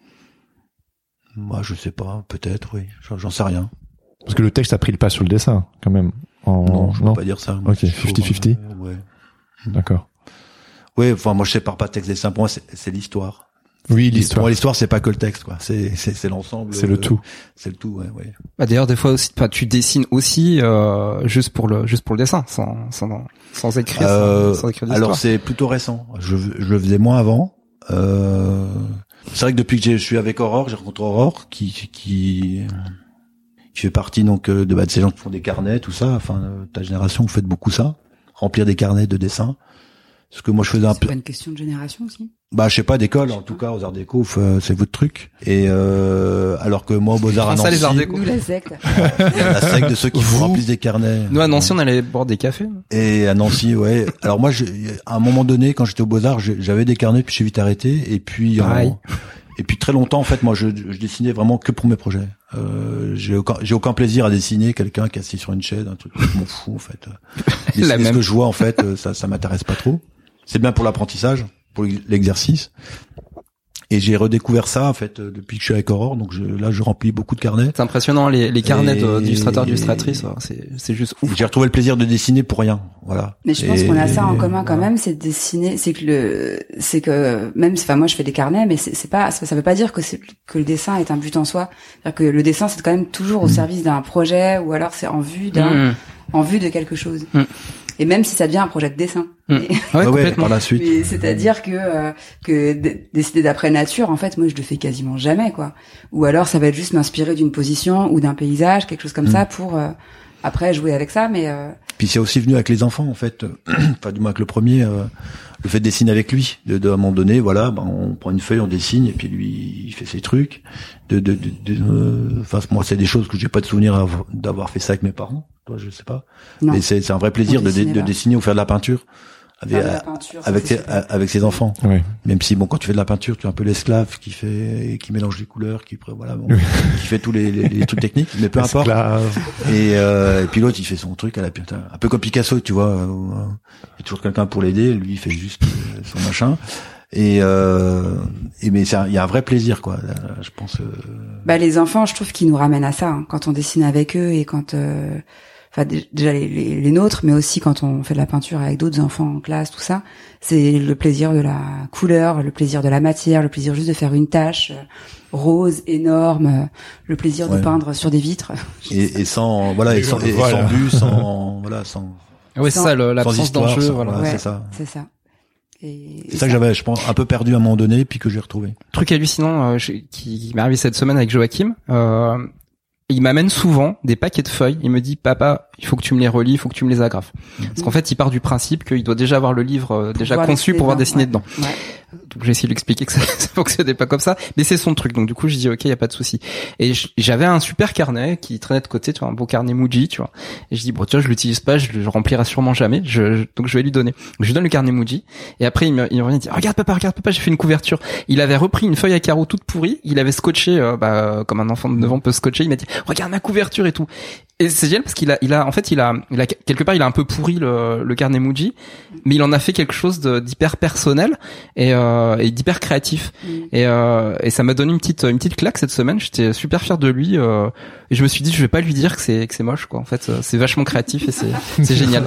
Moi, je sais pas, peut-être, oui, j'en sais rien. Parce que le texte a pris le pas sur le dessin, quand même. En... Non, je ne peux pas dire ça. Moi, ok, cinquante cinquante. Euh, ouais. D'accord. Oui, enfin, moi, je sépare pas texte dessin. Pour moi, c'est, c'est l'histoire. Oui, l'histoire. Pour moi, l'histoire, c'est pas que le texte, quoi. C'est, c'est, c'est l'ensemble. C'est le tout. C'est le tout, ouais, ouais. Bah, d'ailleurs, des fois aussi, bah, tu dessines aussi, euh, juste pour le, juste pour le dessin, sans, sans, sans écrire, euh, sans, sans écrire l'histoire. Alors, c'est plutôt récent. Je, je le faisais moins avant. Euh, c'est vrai que depuis que je suis avec Aurore, j'ai rencontré Aurore, qui, qui, qui fait partie, donc, de, bah, de ces gens qui font des carnets, tout ça. Enfin, ta génération, vous faites beaucoup ça. Remplir des carnets de dessin. Ce que moi je faisais un peu. C'est pas une question de génération aussi. Bah je sais pas, d'école en tout cas, aux Arts Déco, c'est votre truc. Et euh, alors que moi aux Beaux-Arts à Nancy, ça, les Arts Déco. Nous la secte. La secte de ceux qui vous remplissent des carnets. Nous à Nancy on allait boire des cafés. Et à Nancy, ouais. Alors moi, je, à un moment donné, quand j'étais aux Beaux-Arts, j'avais des carnets, puis j'ai vite arrêté. Et puis en, et puis très longtemps en fait, moi je, je dessinais vraiment que pour mes projets. Euh, j'ai aucun j'ai aucun plaisir à dessiner quelqu'un qui est assis sur une chaise, un truc je m'en fous en fait. Dessiner La même. Ce que je vois en fait, ça ça m'intéresse pas trop. C'est bien pour l'apprentissage, pour l'exercice. Et j'ai redécouvert ça en fait depuis que je suis avec Aurore. Donc je, là, je remplis beaucoup de carnets. C'est impressionnant les, les carnets d'illustrateurs, d'illustratrices. C'est c'est juste ouf. J'ai retrouvé le plaisir de dessiner pour rien. Voilà. Mais je et, pense qu'on a ça en commun quand voilà. même, c'est de dessiner. C'est que le, c'est que même, enfin moi je fais des carnets, mais c'est, c'est pas, ça veut pas dire que c'est que le dessin est un but en soi. C'est-à-dire que le dessin c'est quand même toujours au mmh. service d'un projet ou alors c'est en vue d'un, mmh. en vue de quelque chose. Mmh. Et même si ça devient un projet de dessin. Mmh. Mais, ouais, ouais, par la suite. mais c'est-à-dire que euh, que d- décider d'après nature, en fait, moi, je le fais quasiment jamais, quoi. Ou alors, ça va être juste m'inspirer d'une position ou d'un paysage, quelque chose comme mmh. ça, pour euh, après jouer avec ça. Mais euh... puis c'est aussi venu avec les enfants, en fait. Enfin, du moins avec le premier, euh, le fait de dessiner avec lui. De, de à un moment donné, voilà, ben, on prend une feuille, on dessine, et puis lui, il fait ses trucs. De, de, de, de euh, enfin, moi, c'est des choses que j'ai pas de souvenir d'avoir fait ça avec mes parents. Toi, je sais pas. Non. Mais c'est, c'est un vrai plaisir de, de, de dessiner ou faire de la peinture. Avec, la peinture, avec, ses, avec ses enfants. Oui. Même si, bon, quand tu fais de la peinture, tu es un peu l'esclave qui fait, qui mélange les couleurs, qui, voilà, bon, oui. qui fait tous les, les, les trucs techniques, mais peu importe. Et, euh, et puis l'autre, il fait son truc à la putain. Un peu comme Picasso, tu vois. Euh, il y a toujours quelqu'un pour l'aider, lui, il fait juste euh, son machin. Et, euh, et mais il y a un vrai plaisir, quoi. Là, je pense. Euh... Bah, les enfants, je trouve qu'ils nous ramènent à ça, hein, quand on dessine avec eux et quand, euh, enfin déjà les, les, les nôtres, mais aussi quand on fait de la peinture avec d'autres enfants en classe, tout ça, c'est le plaisir de la couleur, le plaisir de la matière, le plaisir juste de faire une tache euh, rose énorme, euh, le plaisir ouais. de peindre sur des vitres. Et, et sans voilà, et sans, et voilà. sans but, sans voilà, sans. Oui, c'est ça, le, l'absence d'enjeu, voilà. voilà ouais, c'est ça. C'est ça. Et, c'est et ça, ça que j'avais, je pense, un peu perdu à un moment donné, puis que j'ai retrouvé. Truc hallucinant euh, qui m'est arrivé cette semaine avec Joachim. Euh, il m'amène souvent des paquets de feuilles. Il me dit, papa, il faut que tu me les relis, il faut que tu me les agrafes. Mmh. Parce qu'en fait, il part du principe qu'il doit déjà avoir le livre euh, déjà conçu pour pouvoir dessiner ouais. dedans. Ouais. Donc j'ai essayé de lui expliquer que ça, ça fonctionnait pas comme ça, mais c'est son truc. Donc du coup, je dis ok, y a pas de souci. Et j'avais un super carnet qui traînait de côté, tu vois, un beau carnet Muji, tu vois. Et je dis bon, tu vois, je l'utilise pas, je le remplirai sûrement jamais. Je, je, donc je vais lui donner. Donc, je lui donne le carnet Muji. Et après, il me, il me revient, il dit regarde papa, regarde papa, j'ai fait une couverture. Il avait repris une feuille à carreaux toute pourrie. Il avait scotché, euh, bah comme un enfant de neuf ans peut scotcher. Il m'a dit regarde ma couverture et tout. Et c'est génial parce qu'il a, il a, en fait, il a, il a quelque part, il a un peu pourri le, le carnet Muji, mais il en a fait quelque chose de, d'hyper personnel et, euh, et d'hyper créatif. Mm. Et, euh, et ça m'a donné une petite, une petite claque cette semaine. J'étais super fier de lui. Euh, et je me suis dit, je vais pas lui dire que c'est, que c'est moche, quoi. En fait, c'est vachement créatif et c'est, c'est génial.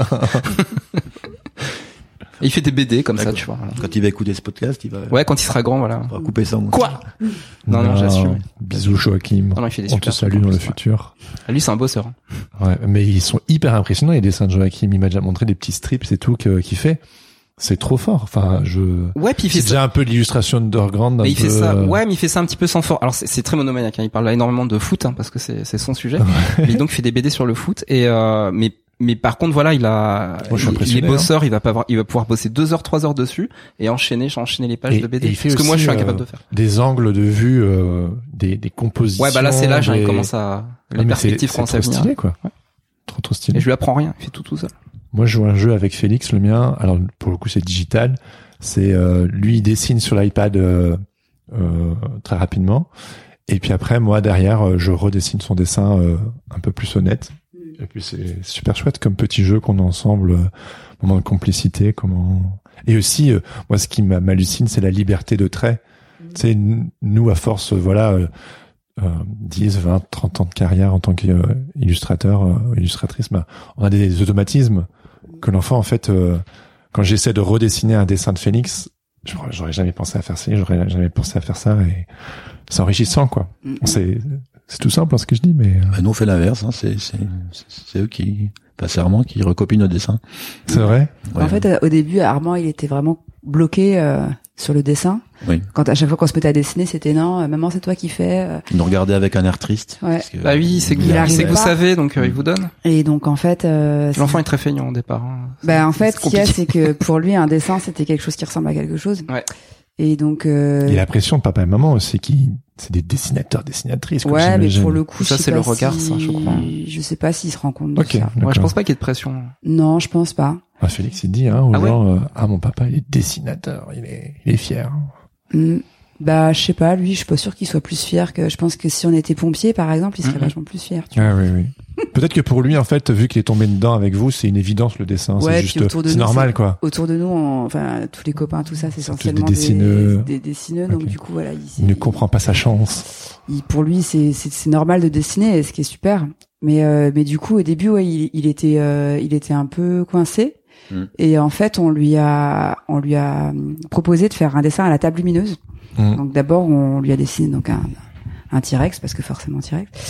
Et il fait des B D comme D'accord. ça, tu vois. Voilà. Quand il va écouter ce podcast, il va. Ouais, quand il sera grand, voilà. On va couper ça. Moi. Quoi Non, non, non j'assume. Bisous Joachim. Non, non, il fait des On te salue dans le futur. Lui, c'est un bosseur. Ouais, mais ils sont hyper impressionnants les dessins de Joachim. Il m'a déjà montré des petits strips et tout que, qu'il fait. C'est trop fort. Enfin, je. Ouais, puis il fait c'est ça. déjà un peu de l'illustration underground. Mais il peu... fait ça. Ouais, mais il fait ça un petit peu sans fort. Alors c'est, c'est très monomaniaque. Hein. Il parle énormément de foot hein, parce que c'est, c'est son sujet. Ouais. Mais donc il fait des B D sur le foot et euh, mais mais par contre voilà, il a. Moi, je suis il, il est bosseur. Hein. Il va pas avoir, il va pouvoir bosser deux heures, trois heures dessus et enchaîner, enchaîner les pages et, de B D. Et il fait parce aussi, que moi, je suis incapable euh, de faire. Des angles de vue, euh, des des compositions. Ouais, bah là c'est l'âge. des... Hein, il commence à les ah, perspectives commencent à venir. Stylé quoi. Ouais. Trop trop stylé. Et je lui apprends rien. Il fait tout tout seul. Moi, je joue un jeu avec Félix, le mien. Alors, pour le coup, c'est digital. C'est euh, lui, il dessine sur l'iPad euh, euh, très rapidement. Et puis après, moi, derrière, je redessine son dessin euh, un peu plus honnête. Et puis, c'est super chouette comme petit jeu qu'on a ensemble. Euh, moment de complicité, comment... Et aussi, euh, moi, ce qui m'hallucine, c'est la liberté de trait. Mmh. Tu sais, nous, à force, voilà... Euh, Euh, dix, vingt, trente ans de carrière en tant qu'illustrateur, euh, euh, illustratrice, bah, on a des automatismes que l'enfant, en fait, euh, quand j'essaie de redessiner un dessin de Félix, j'aurais jamais pensé à faire ça, j'aurais jamais pensé à faire ça, et c'est enrichissant, quoi. Mm-hmm. C'est, c'est tout simple, hein, ce que je dis, mais... Bah, nous, on fait l'inverse, hein, c'est, c'est, c'est eux qui, enfin, c'est Armand qui recopie nos dessins. C'est vrai? Ouais. En fait, au début, Armand, il était vraiment bloqué, euh, sur le dessin. Oui. Quand à chaque fois qu'on se mettait à dessiner, c'était non, euh, maman c'est toi qui fais. Euh... Il nous regardait avec un air triste. Ouais. Que, bah oui, c'est que, c'est que vous savez, donc euh, il vous donne. Et donc en fait, euh, l'enfant est très feignant au départ. Hein. Bah en fait, ce qu'il y a, c'est que pour lui, un dessin, c'était quelque chose qui ressemble à quelque chose. Ouais. Et donc. Euh... Il a la pression de papa et maman aussi, qui c'est des dessinateurs, dessinatrices. Quoi, ouais, mais pour le coup, ça je sais c'est pas le regard, si... ça, je crois. Je sais pas s'il se rend compte de okay, ça. Moi, je pense pas qu'il y ait de pression. Non, je pense pas. Ah, Félix, il dit hein, aux ah gens, ouais euh, ah mon papa, il est dessinateur, il est, il est fier. Mmh. Bah, je sais pas, lui, je suis pas sûr qu'il soit plus fier que, je pense que si on était pompier, par exemple, il serait mmh. vachement plus fier, tu vois. Ah oui, oui. Peut-être que pour lui, en fait, vu qu'il est tombé dedans avec vous, c'est une évidence, le dessin. Ouais, c'est juste, c'est nous, normal, c'est, quoi. Autour de nous, on, enfin, tous les copains, tout ça, c'est essentiellement des dessineux. Des, des dessineux, okay. Donc du coup, voilà. Il, il ne comprend pas sa chance. Il, pour lui, c'est, c'est, c'est normal de dessiner, ce qui est super. Mais, euh, mais du coup, au début, ouais, il, il était, euh, il était un peu coincé. Mmh. Et en fait, on lui a, on lui a proposé de faire un dessin à la table lumineuse. Mmh. Donc d'abord, on lui a dessiné donc un, un T-Rex parce que forcément T-Rex.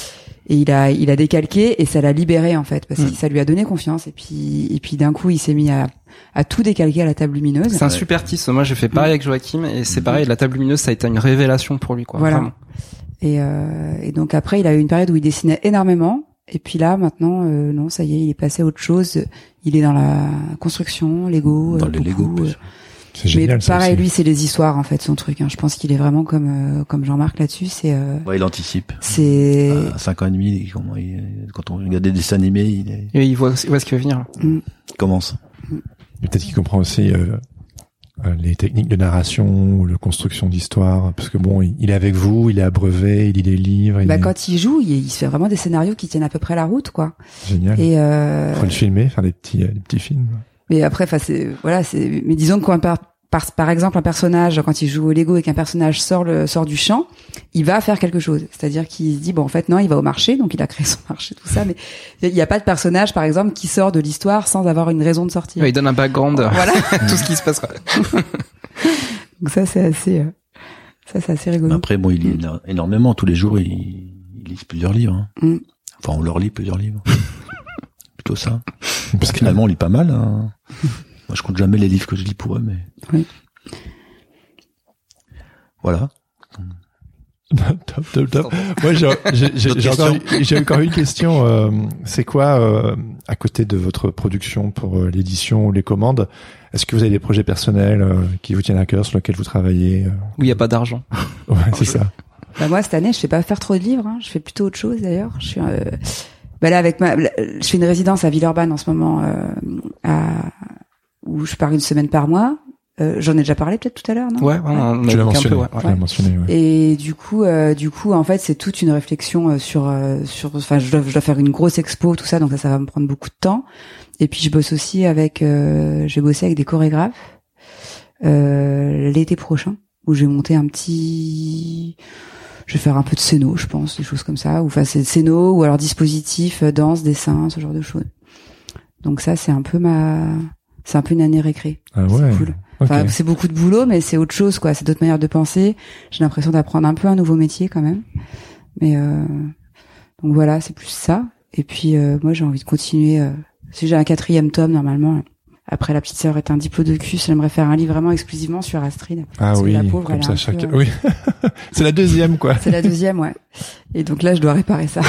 Et il a, il a décalqué et ça l'a libéré en fait, parce mmh. que ça lui a donné confiance. Et puis, et puis d'un coup, il s'est mis à, à tout décalquer à la table lumineuse. C'est un super titre. Moi, j'ai fait pareil mmh. avec Joachim et c'est mmh. pareil. La table lumineuse, ça a été une révélation pour lui, quoi. Voilà. Vraiment. Et, euh, et donc après, il a eu une période où il dessinait énormément. Et puis là, maintenant, euh, non, ça y est, il est passé à autre chose. Il est dans la construction, Lego. Dans euh, les beaucoup, Lego. Euh, C'est génial. Mais pareil, lui, c'est les histoires en fait, son truc. Hein. Je pense qu'il est vraiment comme euh, comme Jean-Marc là-dessus. C'est. Euh, ouais, il anticipe. C'est. À cinq ans et demi, comment il, quand on regarde des dessins animés, il, est... et il voit où est-ce qu'il va venir. Mm. Il commence. Et peut-être qu'il comprend aussi euh, euh, les techniques de narration ou de construction d'histoire, parce que bon, il, il est avec vous, il est abreuvé, il lit des livres. Bah il... quand il joue, il, il se fait vraiment des scénarios qui tiennent à peu près la route, quoi. Génial. Et euh... faut le filmer, faire des petits, euh, des petits films. Mais après, enfin, c'est voilà, c'est. Mais disons qu'on part. Par, par exemple, un personnage, quand il joue au Lego et qu'un personnage sort le sort du champ, il va faire quelque chose. C'est-à-dire qu'il se dit, bon, en fait, non, il va au marché, donc il a créé son marché, tout ça, mais il n'y a pas de personnage, par exemple, qui sort de l'histoire sans avoir une raison de sortir. Ouais, il donne un background, voilà, tout ce qui se passe. Donc ça, c'est assez, euh, ça, c'est assez rigolo. Après, bon, il lit énormément. Tous les jours, il, il lit plusieurs livres. Hein. Mm. Enfin, on leur lit plusieurs livres. Plutôt ça. Parce que finalement, on lit pas mal. Hein. Moi, je compte jamais les livres que je lis pour eux, mais... Oui. Voilà. top, top, top. Moi, j'ai, j'ai, j'ai, j'ai, encore, j'ai encore une question. Euh, c'est quoi, euh, à côté de votre production pour euh, l'édition ou les commandes, est-ce que vous avez des projets personnels euh, qui vous tiennent à cœur, sur lesquels vous travaillez euh... Où il n'y a pas d'argent. Ouais, c'est ça. Bah, moi, cette année, je fais pas faire trop de livres. Hein. Je fais plutôt autre chose, d'ailleurs. Je suis... Euh... Bah, là, avec ma... Je fais une résidence à Villeurbanne en ce moment, euh, à... où je pars une semaine par mois. Euh, j'en ai déjà parlé peut-être tout à l'heure, non? Ouais, ouais, on tu l'as mentionné. peu, ouais, tu l'as mentionné, ouais. Et du coup, euh, du coup, en fait, c'est toute une réflexion euh, sur, euh, sur. Enfin, je dois, je dois faire une grosse expo, tout ça, donc ça, ça va me prendre beaucoup de temps. Et puis, je bosse aussi avec. Euh, j'ai bossé avec des chorégraphes euh, l'été prochain, où je vais monter un petit. Je vais faire un peu de scéno, je pense, des choses comme ça, ou enfin, c'est scéno ou alors dispositif, danse, dessin, ce genre de choses. Donc ça, c'est un peu ma. C'est un peu une année récré. Ah ouais. C'est cool. Enfin, okay. c'est beaucoup de boulot, mais c'est autre chose, quoi. C'est d'autres manières de penser. J'ai l'impression d'apprendre un peu un nouveau métier, quand même. Mais euh... donc voilà, c'est plus ça. Et puis euh, moi, j'ai envie de continuer. Euh... Si j'ai un quatrième tome, normalement, après La petite sœur est un diplodocus, j'aimerais faire un livre vraiment exclusivement sur Astrid. Ah oui, la pauvre, comme ça, chaque. Peu, euh... Oui. C'est la deuxième, quoi. C'est la deuxième, ouais. Et donc là, je dois réparer ça.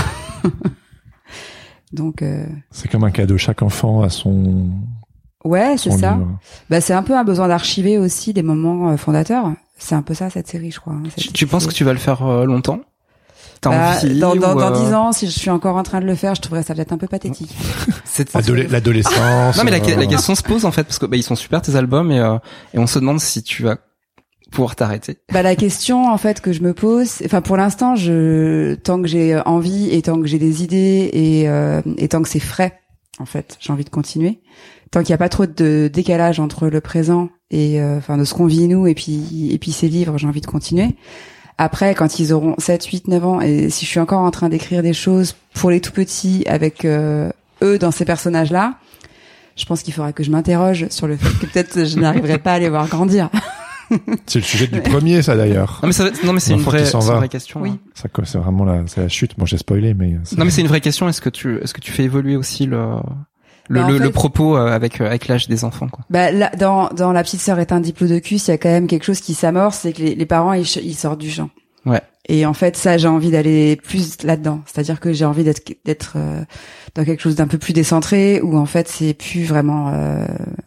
Donc. Euh... C'est comme un cadeau. Chaque enfant a son. Ouais, c'est ça. Livre. Bah, c'est un peu un besoin d'archiver aussi des moments euh, fondateurs. C'est un peu ça, cette série, je crois. Hein, tu, tu penses que tu vas le faire euh, longtemps? T'as bah, envie dans, dans, ou, dans euh... dix ans, si je suis encore en train de le faire, je trouverais ça peut-être un peu pathétique. C'est Adole- l'adolescence. Non, mais la, euh... la question se pose, en fait, parce que, bah, ils sont super, tes albums, et, euh, et on se demande si tu vas pouvoir t'arrêter. Bah, la question, en fait, que je me pose, enfin, pour l'instant, je, tant que j'ai envie et tant que j'ai des idées et, euh, et tant que c'est frais, en fait, j'ai envie de continuer. Tant qu'il n'y a pas trop de décalage entre le présent et euh, enfin de ce qu'on vit nous et puis et puis ces livres, j'ai envie de continuer. Après, quand ils auront sept, huit, neuf ans et si je suis encore en train d'écrire des choses pour les tout petits avec euh, eux dans ces personnages-là, je pense qu'il faudra que je m'interroge sur le fait que peut-être je n'arriverai pas à les voir grandir. C'est le sujet du premier, ça d'ailleurs. Non mais, ça, non, mais c'est, une vraie, c'est une vraie question. Oui. Ça, c'est vraiment la, c'est la chute. Bon, j'ai spoilé, mais. C'est... Non mais c'est une vraie question. Est-ce que tu, est-ce que tu fais évoluer aussi le le, bah, le, fait, le propos avec avec l'âge des enfants, quoi? Bah là, dans dans La petite sœur est un diplodocus, il y a quand même quelque chose qui s'amorce, c'est que les, les parents ils, ils sortent du champ. Ouais. Et en fait, ça, j'ai envie d'aller plus là-dedans. C'est-à-dire que j'ai envie d'être d'être euh, dans quelque chose d'un peu plus décentré, où en fait, c'est plus vraiment, euh,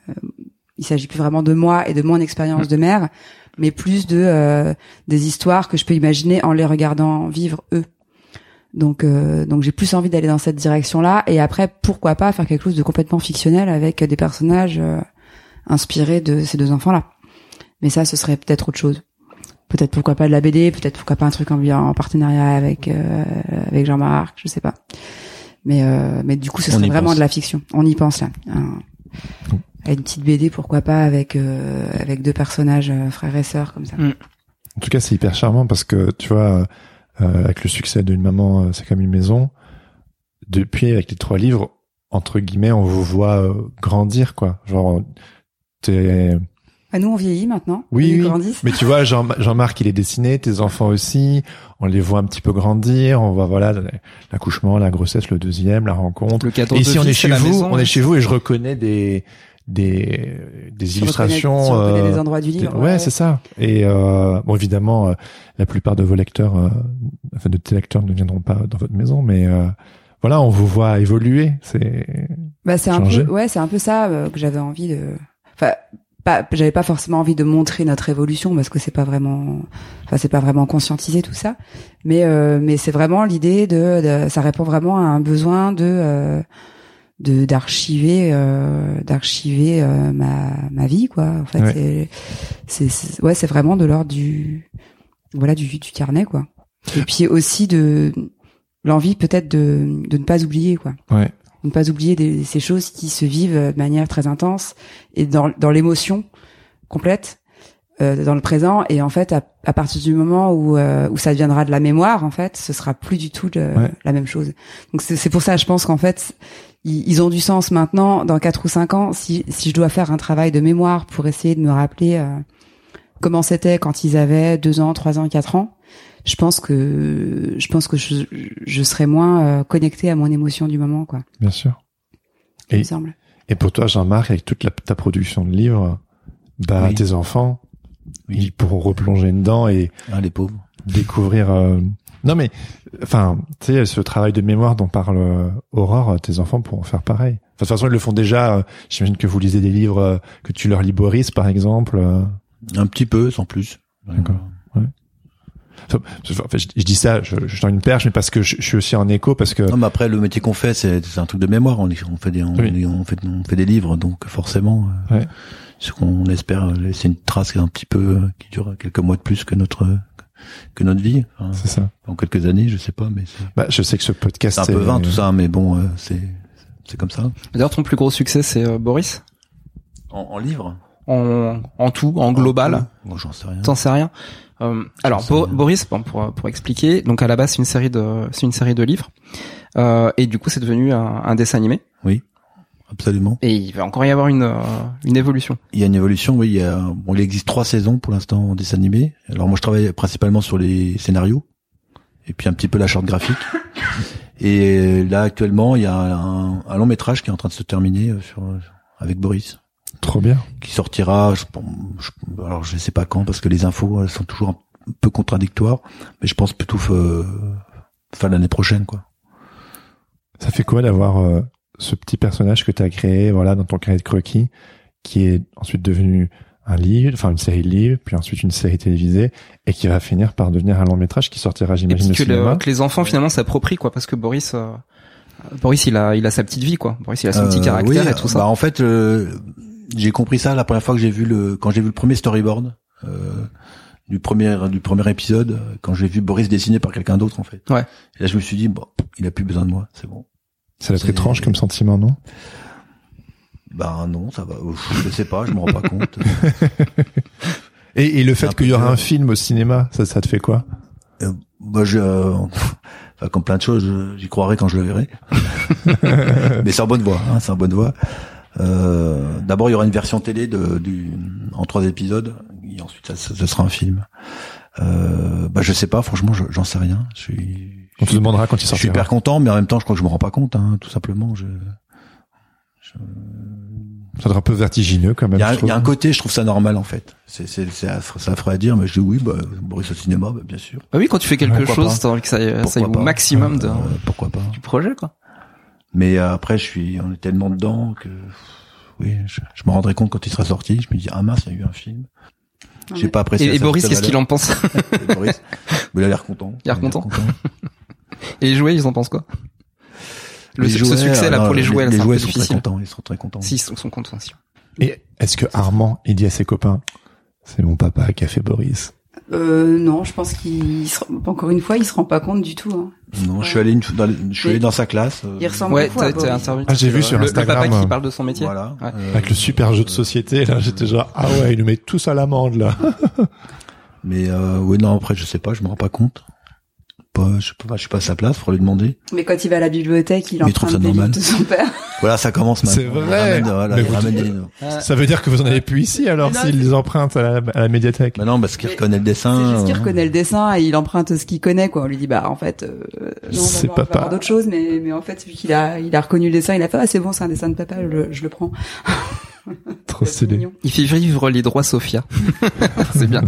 il s'agit plus vraiment de moi et de mon expérience mmh. de mère, mais plus de euh, des histoires que je peux imaginer en les regardant vivre eux. Donc, euh, donc j'ai plus envie d'aller dans cette direction-là. Et après, pourquoi pas faire quelque chose de complètement fictionnel avec des personnages euh, inspirés de ces deux enfants-là. Mais ça, ce serait peut-être autre chose. Peut-être pourquoi pas de la B D, peut-être pourquoi pas un truc en, en partenariat avec euh, avec Jean-Marc, je sais pas. Mais euh, mais du coup, ce serait vraiment pense. de la fiction. On y pense là. Un, une petite B D, pourquoi pas avec euh, avec deux personnages euh, frères et sœurs comme ça. Mm. En tout cas, c'est hyper charmant parce que tu vois. Euh, avec le succès d'une maman, euh, c'est comme une maison. Depuis, avec les trois livres, entre guillemets, on vous voit euh, grandir, quoi. Genre, t'es, Ah, nous, on vieillit maintenant. Oui, on oui. Mais tu vois, Jean, Jean-Marc, il est dessiné, tes enfants aussi. On les voit un petit peu grandir. On voit, voilà, l'accouchement, la grossesse, le deuxième, la rencontre. Le cadeau et de ici, on vie, est chez la vous, maison, on est ouais. chez vous et je reconnais des, des, des si illustrations. On reconnaît, si on reconnaît euh, les endroits du livre. des, ouais, ouais, c'est ça. Et, euh, bon, évidemment, euh, la plupart de vos lecteurs, euh, enfin, de tes lecteurs ne viendront pas dans votre maison, mais, euh, voilà, on vous voit évoluer. C'est, bah, c'est changer. un peu, ouais, c'est un peu ça euh, que j'avais envie de, enfin, pas, j'avais pas forcément envie de montrer notre évolution parce que c'est pas vraiment, enfin, c'est pas vraiment conscientisé tout ça. Mais, euh, mais c'est vraiment l'idée de, de, ça répond vraiment à un besoin de, euh, de, d'archiver, euh, d'archiver euh, ma, ma vie, quoi. En fait, ouais. c'est, c'est, c'est, ouais, c'est vraiment de l'ordre du, voilà, du, du carnet, quoi. Et puis aussi de, l'envie peut-être de, de ne pas oublier, quoi. Ouais. Ne pas oublier des, ces choses qui se vivent de manière très intense et dans, dans l'émotion complète, euh, dans le présent. Et en fait, à, à partir du moment où, euh, où ça deviendra de la mémoire, en fait, ce sera plus du tout de, ouais. la même chose. Donc c'est, c'est pour ça, je pense qu'en fait, ils, ils ont du sens maintenant. Dans quatre ou cinq ans, si, si je dois faire un travail de mémoire pour essayer de me rappeler euh, comment c'était quand ils avaient deux ans, trois ans, quatre ans. Je pense que je pense que je, je serais moins euh, connectée à mon émotion du moment, quoi. Bien sûr. Il et, me semble. Et pour toi, Jean-Marc, avec toute la, ta production de livres, bah oui. tes enfants, oui. ils pourront replonger dedans et ah, les pauvres. découvrir. Euh... Non mais, enfin, tu sais, ce travail de mémoire dont parle euh, Aurore, tes enfants pourront faire pareil. Enfin, de toute façon, ils le font déjà. Euh, j'imagine que vous lisez des livres euh, que tu leur lis Boris, par exemple. Euh... Un petit peu, sans plus. D'accord. Ouais. Enfin, je, je dis ça, je, je tends une perche, mais parce que je, je suis aussi en écho, parce que. Non, mais après le métier qu'on fait, c'est, c'est un truc de mémoire. On, on fait des, on, oui. on fait, on fait des livres, donc forcément, euh, ouais. ce qu'on espère laisser une trace un petit peu qui dure quelques mois de plus que notre que notre vie. Enfin, c'est ça. En quelques années, je sais pas, mais c'est. Bah, je sais que ce podcast. C'est un peu vain tout ça, mais bon, euh, c'est c'est comme ça. D'ailleurs, ton plus gros succès, c'est euh, Boris. En, en livre. En, en tout, en global. Moi, j'en sais rien. T'en sais rien. Euh, alors Bo- Boris, bon, pour pour expliquer, donc à la base c'est une série de c'est une série de livres euh, et du coup c'est devenu un, un dessin animé. Oui, absolument. Et il va encore y avoir une euh, une évolution. Il y a une évolution, oui. Il y a bon, il existe trois saisons pour l'instant en dessin animé. Alors moi je travaille principalement sur les scénarios et puis un petit peu la charte graphique. Et là actuellement il y a un, un long métrage qui est en train de se terminer sur avec Boris. Trop bien. Qui sortira, je, je, alors je sais pas quand parce que les infos sont toujours un peu contradictoires, mais je pense plutôt euh, fin l'année prochaine, quoi. Ça fait quoi d'avoir euh, ce petit personnage que tu as créé, voilà, dans ton carnet de croquis, qui est ensuite devenu un livre, enfin une série de livres, puis ensuite une série télévisée, et qui va finir par devenir un long métrage qui sortira, j'imagine, au cinéma. Le, que les enfants finalement s'approprient, quoi, parce que Boris, euh, Boris, il a, il a sa petite vie, quoi. Boris, il a son euh, petit caractère oui, et tout ça. Bah en fait. Euh, J'ai compris ça la première fois que j'ai vu le quand j'ai vu le premier storyboard euh, du premier du premier épisode, quand j'ai vu Boris dessiné par quelqu'un d'autre en fait. Ouais. Et là je me suis dit bon, il a plus besoin de moi, c'est bon. Ça doit être étrange comme sentiment, non? Bah non, ça va. Je sais pas, je me rends pas compte. et, et le fait qu'il y aura un film au cinéma, ça, ça te fait quoi? euh, Bah je, euh, enfin comme plein de choses, j'y croirai quand je le verrai. Mais c'est en bonne voie, hein, c'est en bonne voie. Euh, d'abord, il y aura une version télé de, du, en trois épisodes, et ensuite, ça, ça, ça sera un film. Euh, bah, je sais pas, franchement, je, j'en sais rien. Je suis, On te demandera quand il sortira. Je suis hyper content, mais en même temps, je crois que je me rends pas compte, hein, tout simplement. Je, je... Ça doit être un peu vertigineux, quand même. Il y a, il y a un côté, je trouve ça normal, en fait. C'est, c'est, c'est affreux, c'est affreux à dire, mais je dis oui, bah, Boris au cinéma, bah, bien sûr. Bah oui, quand tu fais quelque pourquoi chose, t'as envie que ça, ça aille au maximum de, euh, pourquoi pas. du projet, quoi. Mais euh, après, je suis, on est tellement dedans que, oui, je, je me rendrai compte quand il sera sorti. Je me dis, ah mince, il y a eu un film. Non, J'ai pas apprécié. Et, et Boris, qu'est-ce qu'il en pense? Et Boris, mais il a l'air content. Il a l'air content. Et les jouets, ils en pensent quoi? Le les ce jouets, succès là alors, pour les jouets, les, c'est les un jouets peu sont difficile. très contents. Ils sont très contents. Si, ils sont, sont contents aussi. Et est-ce que Armand, il dit à ses copains, c'est mon papa qui a fait Boris? Euh, non, je pense qu'il se... encore une fois, il se rend pas compte du tout. Hein. Non, ouais. je suis allé une... dans... je suis allé dans sa classe. Euh... Il ressemble ouais, beaucoup à Boris. Interviewé. Ah, j'ai vu sur le, Instagram. Le papa qui parle de son métier. Voilà. Ouais. Euh... Avec le super jeu de société, là, j'étais genre, ah ouais, il nous met tous à l'amende, là. Mais, euh, oui, non, après, je sais pas, je me rends pas compte. pas, je sais pas, je suis pas à sa place pour lui demander. Mais quand il va à la bibliothèque, il Mais il trouve ça emprunte des livres normal. de son père. Voilà, ça commence maintenant. C'est vrai. Il ramène, voilà, Mais il vous- ramène des livres. Ça veut dire que vous en avez plus ici alors Mais non, s'il c'est- les emprunte à la, à la médiathèque. Bah non, parce qu'il Mais reconnaît le dessin. C'est juste qu'il euh, reconnaît le dessin et il emprunte ce qu'il connaît, quoi. On lui dit, bah, en fait, euh, non, on va C'est voir, on va papa. voir d'autres choses, mais, mais en fait, vu qu'il a, il a reconnu le dessin, il a fait, ah, c'est bon, c'est un dessin de papa, je, le- je le prends. Trop C'est stylé. mignon. Il fait vivre les droits Sophia. C'est bien.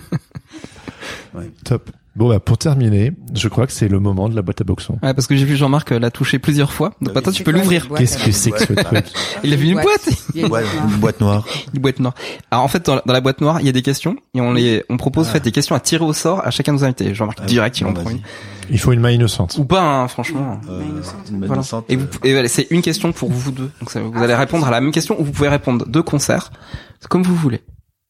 Top. Bon bah pour terminer, je crois que c'est le moment de la boîte à boxon. Ouais, parce que j'ai vu Jean-Marc l'a toucher plusieurs fois. Donc Bah maintenant oui. tu peux C'est quoi, l'ouvrir. une boîte, Qu'est-ce que alors c'est que ce truc? Il a vu une boîte. Il y a une Ouais, boîte noire. une boîte noire. Une boîte noire. Alors en fait dans la, dans la boîte noire il y a des questions et on les on propose en fait des questions à tirer au sort à chacun de nos invités. Jean-Marc Ah, direct il en bon, prend vas-y. une. Il faut une main innocente. Ou pas hein, franchement. Euh, Une main innocente. une main Voilà. innocente, Et vous euh, et voilà, c'est une question pour vous deux. Donc ça, vous Ah, allez c'est répondre à la même question ou vous pouvez répondre de concert comme vous voulez.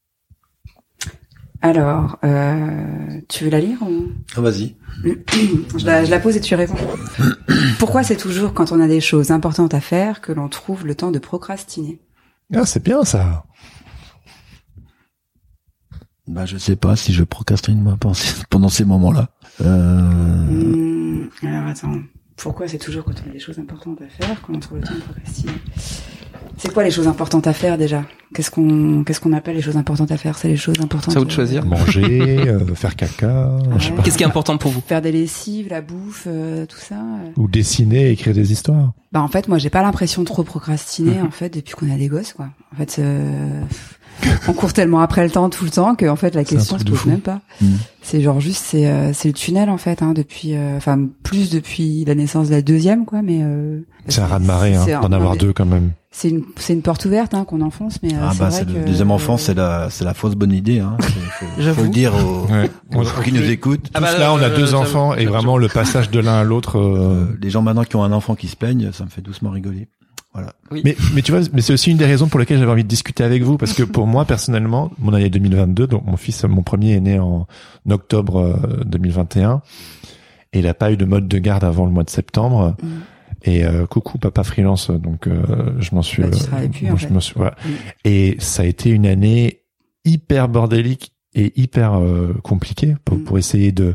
Alors, euh, tu veux la lire ou... Ah, vas-y. je, la, je la pose et tu réponds. Pourquoi c'est toujours quand on a des choses importantes à faire que l'on trouve le temps de procrastiner? Ah c'est bien ça. Bah, je sais pas si je procrastine, moi, pendant ces- pendant ces moments-là. Euh, Hum, alors attends, pourquoi c'est toujours quand on a des choses importantes à faire que l'on trouve le temps de procrastiner? C'est quoi les choses importantes à faire déjà? Qu'est-ce qu'on qu'est-ce qu'on appelle les choses importantes à faire? C'est les choses importantes. C'est à vous de euh, choisir. Manger, euh, faire caca, je sais Ouais. pas. Qu'est-ce qui est important pour vous? Faire des lessives, la bouffe, euh, tout ça. euh. Ou dessiner, écrire des histoires. Bah en fait, moi j'ai pas l'impression de trop procrastiner en fait depuis qu'on a des gosses quoi. En fait, euh, on court tellement après le temps tout le temps que en fait la C'est un question truc se de pose fou. même pas. Mm. C'est genre juste c'est euh, c'est le tunnel en fait hein, depuis euh, enfin plus depuis la naissance de la deuxième quoi mais euh, C'est un raz-de-marée hein, c'est un- d'en avoir deux quand même. C'est une c'est une porte ouverte hein, qu'on enfonce mais euh, ah, c'est bah, vrai c'est que le deuxième enfant, c'est la, c'est la fausse bonne idée, hein. C'est- Faut, J'avoue. faut le dire aux, Ouais. aux gens qui nous écoutent. Ah Tous bah, là, on a euh, deux j'avoue, enfants et j'avoue. vraiment le passage de l'un à l'autre. euh, Euh, les gens maintenant qui ont un enfant qui se plaignent, ça me fait doucement rigoler. Voilà. Oui. Mais, mais tu vois, mais c'est aussi une des raisons pour lesquelles j'avais envie de discuter avec vous, parce que pour moi, personnellement, mon année deux mille vingt-deux, donc mon fils, mon premier est né en octobre euh, deux mille vingt et un, et il a pas eu de mode de garde avant le mois de septembre. Mm. Et euh, coucou papa freelance, donc euh, je m'en suis. Bah, tu euh, travailles plus, moi, en je fait. me suis, voilà. Mm. Et ça a été une année hyper bordélique et hyper euh, compliquée pour, Mm. pour essayer de,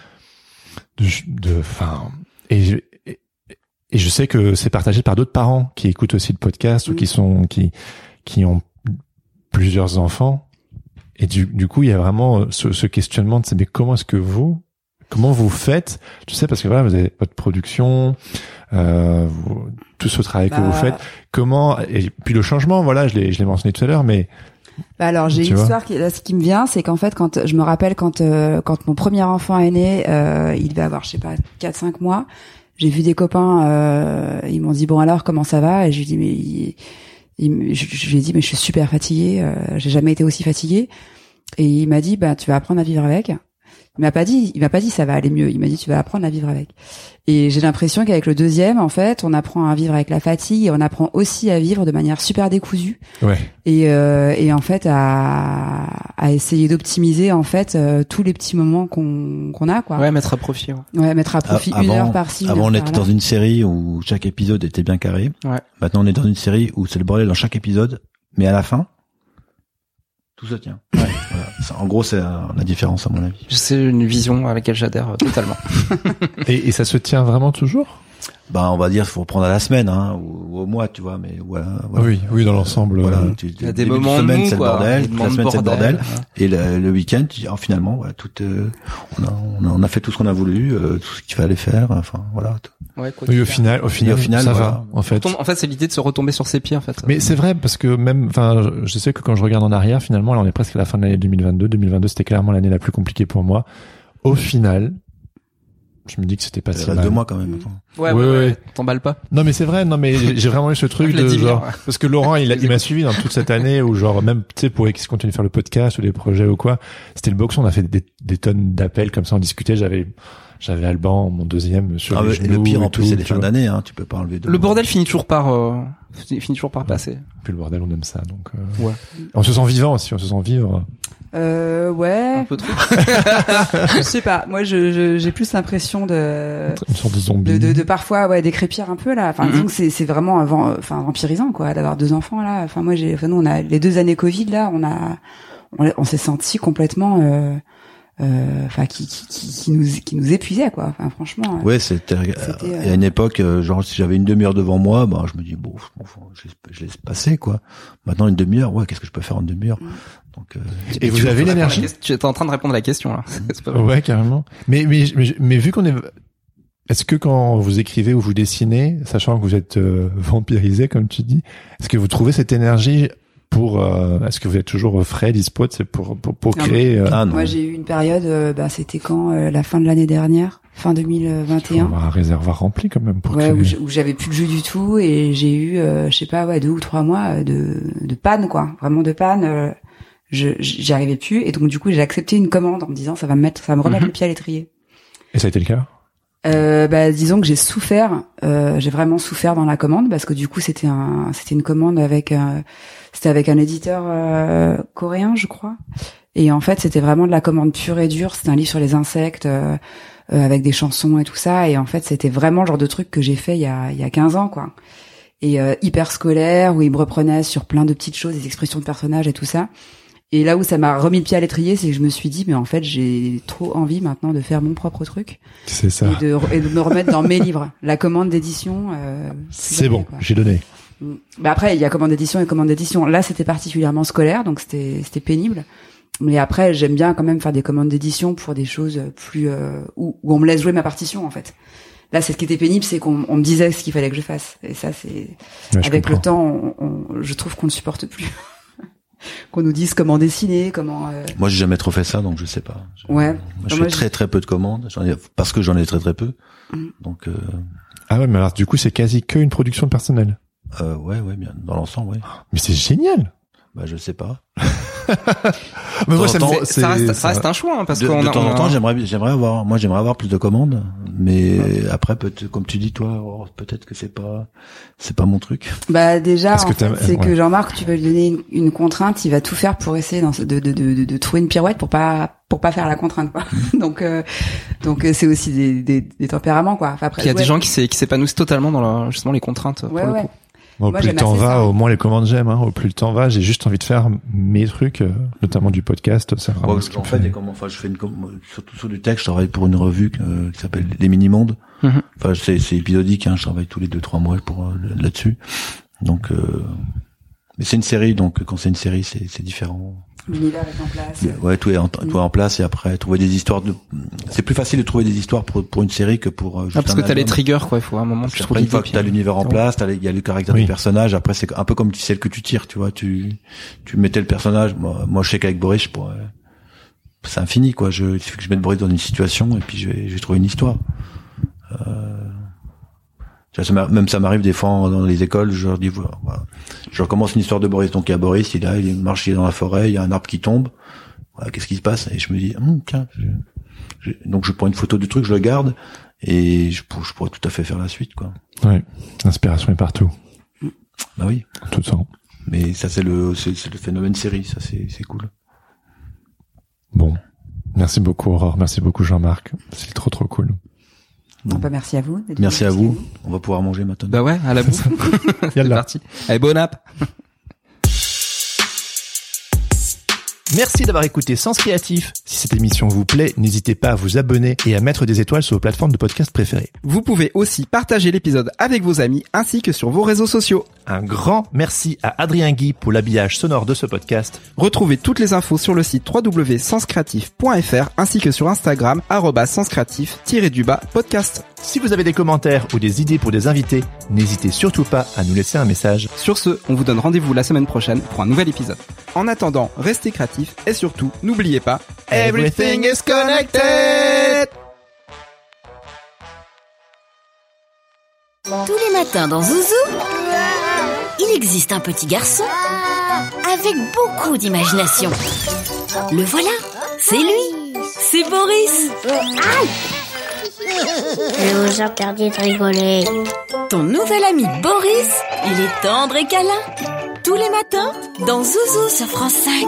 de, de, enfin, et je, et, et je sais que c'est partagé par d'autres parents qui écoutent aussi le podcast ou Mm. qui sont, qui, qui ont plusieurs enfants. Et du, du coup, il y a vraiment ce, ce questionnement de, mais comment est-ce que vous, comment vous faites? Tu sais, parce que voilà, vous avez votre production, euh, vous, tout ce travail que Bah, vous faites. Comment, et puis le changement, voilà, je l'ai, je l'ai mentionné tout à l'heure, mais Bah alors j'ai Tu une vois. histoire qui là, ce qui me vient c'est qu'en fait quand je me rappelle quand euh, quand mon premier enfant est né euh, il devait avoir je sais pas quatre cinq mois j'ai vu des copains euh, ils m'ont dit bon alors comment ça va et je lui dis mais il, il, je, je lui ai dit mais je suis super fatiguée euh, j'ai jamais été aussi fatiguée et il m'a dit bah tu vas apprendre à vivre avec. Il m'a pas dit, il m'a pas dit ça va aller mieux. Il m'a dit tu vas apprendre à vivre avec. Et j'ai l'impression qu'avec le deuxième, en fait, on apprend à vivre avec la fatigue et on apprend aussi à vivre de manière super décousue. ouais. Et, euh, et en fait à, à essayer d'optimiser en fait euh, tous les petits moments qu'on qu'on a quoi. Ouais, mettre à profit. Ouais. Ouais, mettre à profit A- une avant- heure par-ci. une Avant, heure on était par-là. dans une série où chaque épisode était bien carré. Ouais. Maintenant, on est dans une série où c'est le bordel dans chaque épisode, mais à la fin, tout se tient. Ouais, voilà. Ça, en gros, c'est euh, la différence, à mon avis. C'est une vision à laquelle j'adhère euh, totalement. Et, et ça se tient vraiment toujours? Bah, on va dire, faut prendre à la semaine, hein, ou, ou au mois, tu vois, mais voilà. voilà. Oui, oui, dans l'ensemble. Voilà, euh, tu, Il y a le des début de moments semaine, mous, c'est le quoi. bordel, Des toute moments la de semaine, c'est le bordel. bordel. Et le, le week-end, tu dis, oh, finalement, voilà, tout, euh, on, a, on, a, on a fait tout ce qu'on a voulu, euh, tout ce qu'il fallait faire, enfin, voilà. tout. Ouais, quoi Oui, qu'il au arrive. final, au final, au final, ça voilà. va, en fait. En fait, c'est l'idée de se retomber sur ses pieds, en fait. Mais c'est vrai, parce que même, enfin, je- je sais que quand je regarde en arrière, finalement, là, on est presque à la fin de l'année deux mille vingt-deux. deux mille vingt-deux, c'était clairement l'année la plus compliquée pour moi. Au final, je me dis que c'était pas Il si reste mal. deux mois quand même. Mm. attends. Ouais, Ouais, ouais, ouais. ouais. T'emballes pas. Non, mais c'est vrai, non, mais j'ai j'ai vraiment eu ce truc Je l'ai de dit bien, genre, ouais. parce que Laurent, il, a- il m'a suivi dans toute cette année où genre, même, tu sais, pour qu'il continue de faire le podcast ou des projets ou quoi, c'était le boxon, on a fait des, des tonnes d'appels comme ça, on discutait, j'avais, j'avais Alban, mon deuxième, sur Ah, les mais genoux. le pire, et en plus, tout, c'est les tu fins vois. d'année, hein, tu peux pas enlever deux Le mois. bordel finit toujours par, euh, finit toujours par passer. Puis le bordel, on aime ça, donc, euh, Ouais. on se sent vivant aussi, on se sent vivre. Euh, ouais. Un peu trop. Je sais pas. Moi, je je- j'ai plus l'impression de Une sorte de zombie. de, de, de parfois ouais décrépir un peu là. Enfin, Mhm. disons que c'est c'est vraiment avant, enfin vampirisant quoi, d'avoir deux enfants là. Enfin moi j'ai, enfin nous on a les deux années Covid là, on a, on, on s'est senti complètement euh, enfin euh, qui, qui qui qui nous qui nous épuisait quoi. Enfin franchement. Ouais, c'était. c'était euh... à une époque, genre si j'avais une demi-heure devant moi, bah je me dis bon, bon je, laisse, je laisse passer quoi. Maintenant une demi-heure, ouais, qu'est-ce que je peux faire en demi-heure? Mmh. Donc. Euh, et, et vous avez l'énergie? Tu es en train de répondre à la question là. C'est pas ouais, carrément. Mais mais mais, mais vu qu'on est Est-ce que quand vous écrivez ou vous dessinez, sachant que vous êtes euh, vampirisé comme tu dis, est-ce que vous trouvez cette énergie pour euh, est-ce que vous êtes toujours frais, dispo, c'est pour pour pour créer euh... ah, non. Moi j'ai eu une période, euh, bah c'était quand euh, la fin de l'année dernière, fin deux mille vingt et un. Il faut avoir un réservoir rempli quand même pour. Ouais, créer... où j'avais plus de jeu du tout et j'ai eu, euh, je sais pas, ouais deux ou trois mois de de panne quoi, vraiment de panne. Euh, je j'y arrivais plus et donc du coup j'ai accepté une commande en me disant ça va me mettre, ça va me remettre mm-hmm. le pied à l'étrier. Et ça a été le cas? Euh, bah disons que j'ai souffert, euh, j'ai vraiment souffert dans la commande parce que du coup c'était un, c'était une commande avec, un, c'était avec un éditeur euh, coréen je crois, et en fait c'était vraiment de la commande pure et dure. C'était un livre sur les insectes euh, euh, avec des chansons et tout ça, et en fait c'était vraiment le genre de truc que j'ai fait il y a il y a quinze ans quoi, et euh, hyper scolaire où il me reprenait sur plein de petites choses, des expressions de personnages et tout ça. Et là où ça m'a remis le pied à l'étrier, c'est que je me suis dit, mais en fait, j'ai trop envie maintenant de faire mon propre truc. C'est ça. Et de, et de me remettre dans mes livres. La commande d'édition. Euh, c'est bon, quoi. J'ai donné. Bah après, il y a commande d'édition et commande d'édition. Là, c'était particulièrement scolaire, donc c'était, c'était pénible. Mais après, j'aime bien quand même faire des commandes d'édition pour des choses plus euh, où, où on me laisse jouer ma partition, en fait. Là, c'est ce qui était pénible, c'est qu'on on me disait ce qu'il fallait que je fasse. Et ça, c'est ouais, avec comprends. Le temps, on, on, je trouve qu'on ne supporte plus. Qu'on nous dise comment dessiner, comment. Euh... Moi, j'ai jamais trop fait ça, donc je sais pas. Je, ouais. Moi, je moi, fais très très peu de commandes, j'en ai, parce que j'en ai très très peu. Mm. Donc. Euh... Ah ouais, mais alors du coup, c'est quasi que une production personnelle. Euh, ouais, ouais, bien dans l'ensemble, ouais. Mais c'est génial. Bah, je sais pas. mais moi, ça, me fait, ça, reste, ça reste un choix, hein, parce de, qu'on de a, temps en a... temps, j'aimerais, j'aimerais avoir, moi, j'aimerais avoir plus de commandes, mais ouais. Après, peut-être, comme tu dis, toi, oh, peut-être que c'est pas, c'est pas mon truc. Bah déjà, en fait, c'est ouais. que Jean-Marc, tu vas lui donner une, une contrainte, il va tout faire pour essayer dans, de, de, de, de, de trouver une pirouette pour pas, pour pas faire la contrainte, quoi. donc, euh, donc c'est aussi des, des, des tempéraments, quoi. Enfin, après, il y a ouais. des gens qui s'épanouissent totalement dans la, justement les contraintes. Ouais, pour ouais. le coup. Bon, au Moi, plus le temps va, au moins les commandes j'aime. Hein. Au plus le temps va, j'ai juste envie de faire mes trucs, euh, notamment du podcast. C'est vraiment ouais, ce qui en me fait, fait. Et comment, enfin, je fais une, surtout sur du texte. Je travaille pour une revue euh, qui s'appelle Les Mini-Mondes. Mm-hmm. Enfin, c'est, c'est épisodique. Hein, je travaille tous les deux trois mois pour euh, là-dessus. Donc, euh, mais c'est une série, donc quand c'est une série, c'est, c'est différent. L'univers est en place. Ouais, tout est en, tout est en place, et après trouver des histoires de. C'est plus facile de trouver des histoires pour pour une série que pour. Juste ah, parce un que t'as album. les triggers, quoi. Il faut un moment. Parce que après, une fois que t'as l'univers en place, t'as il y a le caractère oui. du personnage. Après, c'est un peu comme celle que tu tires, tu vois. Tu tu mettais le personnage. Moi, moi, je sais qu'avec Boris, je pourrais. C'est infini, quoi. Je, il suffit que je mette Boris dans une situation et puis je vais je vais trouver une histoire. Euh... Ça même ça m'arrive des fois dans les écoles, je leur dis voilà, voilà. Je recommence une histoire de Boris, donc il y a Boris, il est là, il marche, il est dans la forêt, il y a un arbre qui tombe, voilà, qu'est-ce qui se passe? Et je me dis hum, tiens, je, je, donc je prends une photo du truc, je le garde et je, je pourrais tout à fait faire la suite, quoi. Ouais, l'inspiration est partout. Bah oui, tout ça. Mais ça c'est le c'est, c'est le phénomène série, ça c'est c'est cool. Bon, merci beaucoup Aurore, merci beaucoup Jean-Marc, c'est trop trop cool. Bon, bah merci à vous. Merci à vous. vous. On va pouvoir manger maintenant. Bah ouais, à la bouffe. C'est parti. Allez, bon app. Merci d'avoir écouté Sens Créatif. Si cette émission vous plaît, n'hésitez pas à vous abonner et à mettre des étoiles sur vos plateformes de podcast préférées. Vous pouvez aussi partager l'épisode avec vos amis ainsi que sur vos réseaux sociaux. Un grand merci à Adrien Guy pour l'habillage sonore de ce podcast. Retrouvez toutes les infos sur le site w w w point sens créatif point f r ainsi que sur Instagram arobase sens créatif tiret du bas podcast. Si vous avez des commentaires ou des idées pour des invités, n'hésitez surtout pas à nous laisser un message. Sur ce, on vous donne rendez-vous la semaine prochaine pour un nouvel épisode. En attendant, restez créatifs et surtout, n'oubliez pas, everything is connected! Tous les matins dans Zouzou, il existe un petit garçon avec beaucoup d'imagination. Le voilà, c'est lui, c'est Boris. Aïe! Je vous interdis de rigoler. Ton nouvel ami Boris, il est tendre et câlin. Tous les matins, dans Zouzou sur France cinq.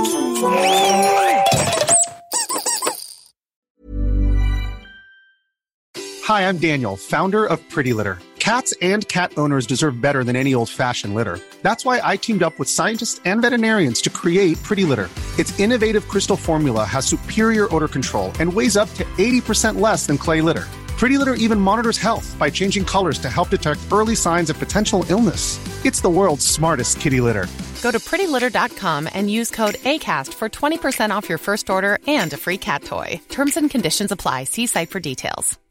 Hi, I'm Daniel, founder of Pretty Litter. Cats and cat owners deserve better than any old-fashioned litter. That's why I teamed up with scientists and veterinarians to create Pretty Litter. Its innovative crystal formula has superior odor control and weighs up to eighty percent less than clay litter. Pretty Litter even monitors health by changing colors to help detect early signs of potential illness. It's the world's smartest kitty litter. Go to pretty litter dot com and use code ACAST for twenty percent off your first order and a free cat toy. Terms and conditions apply. See site for details.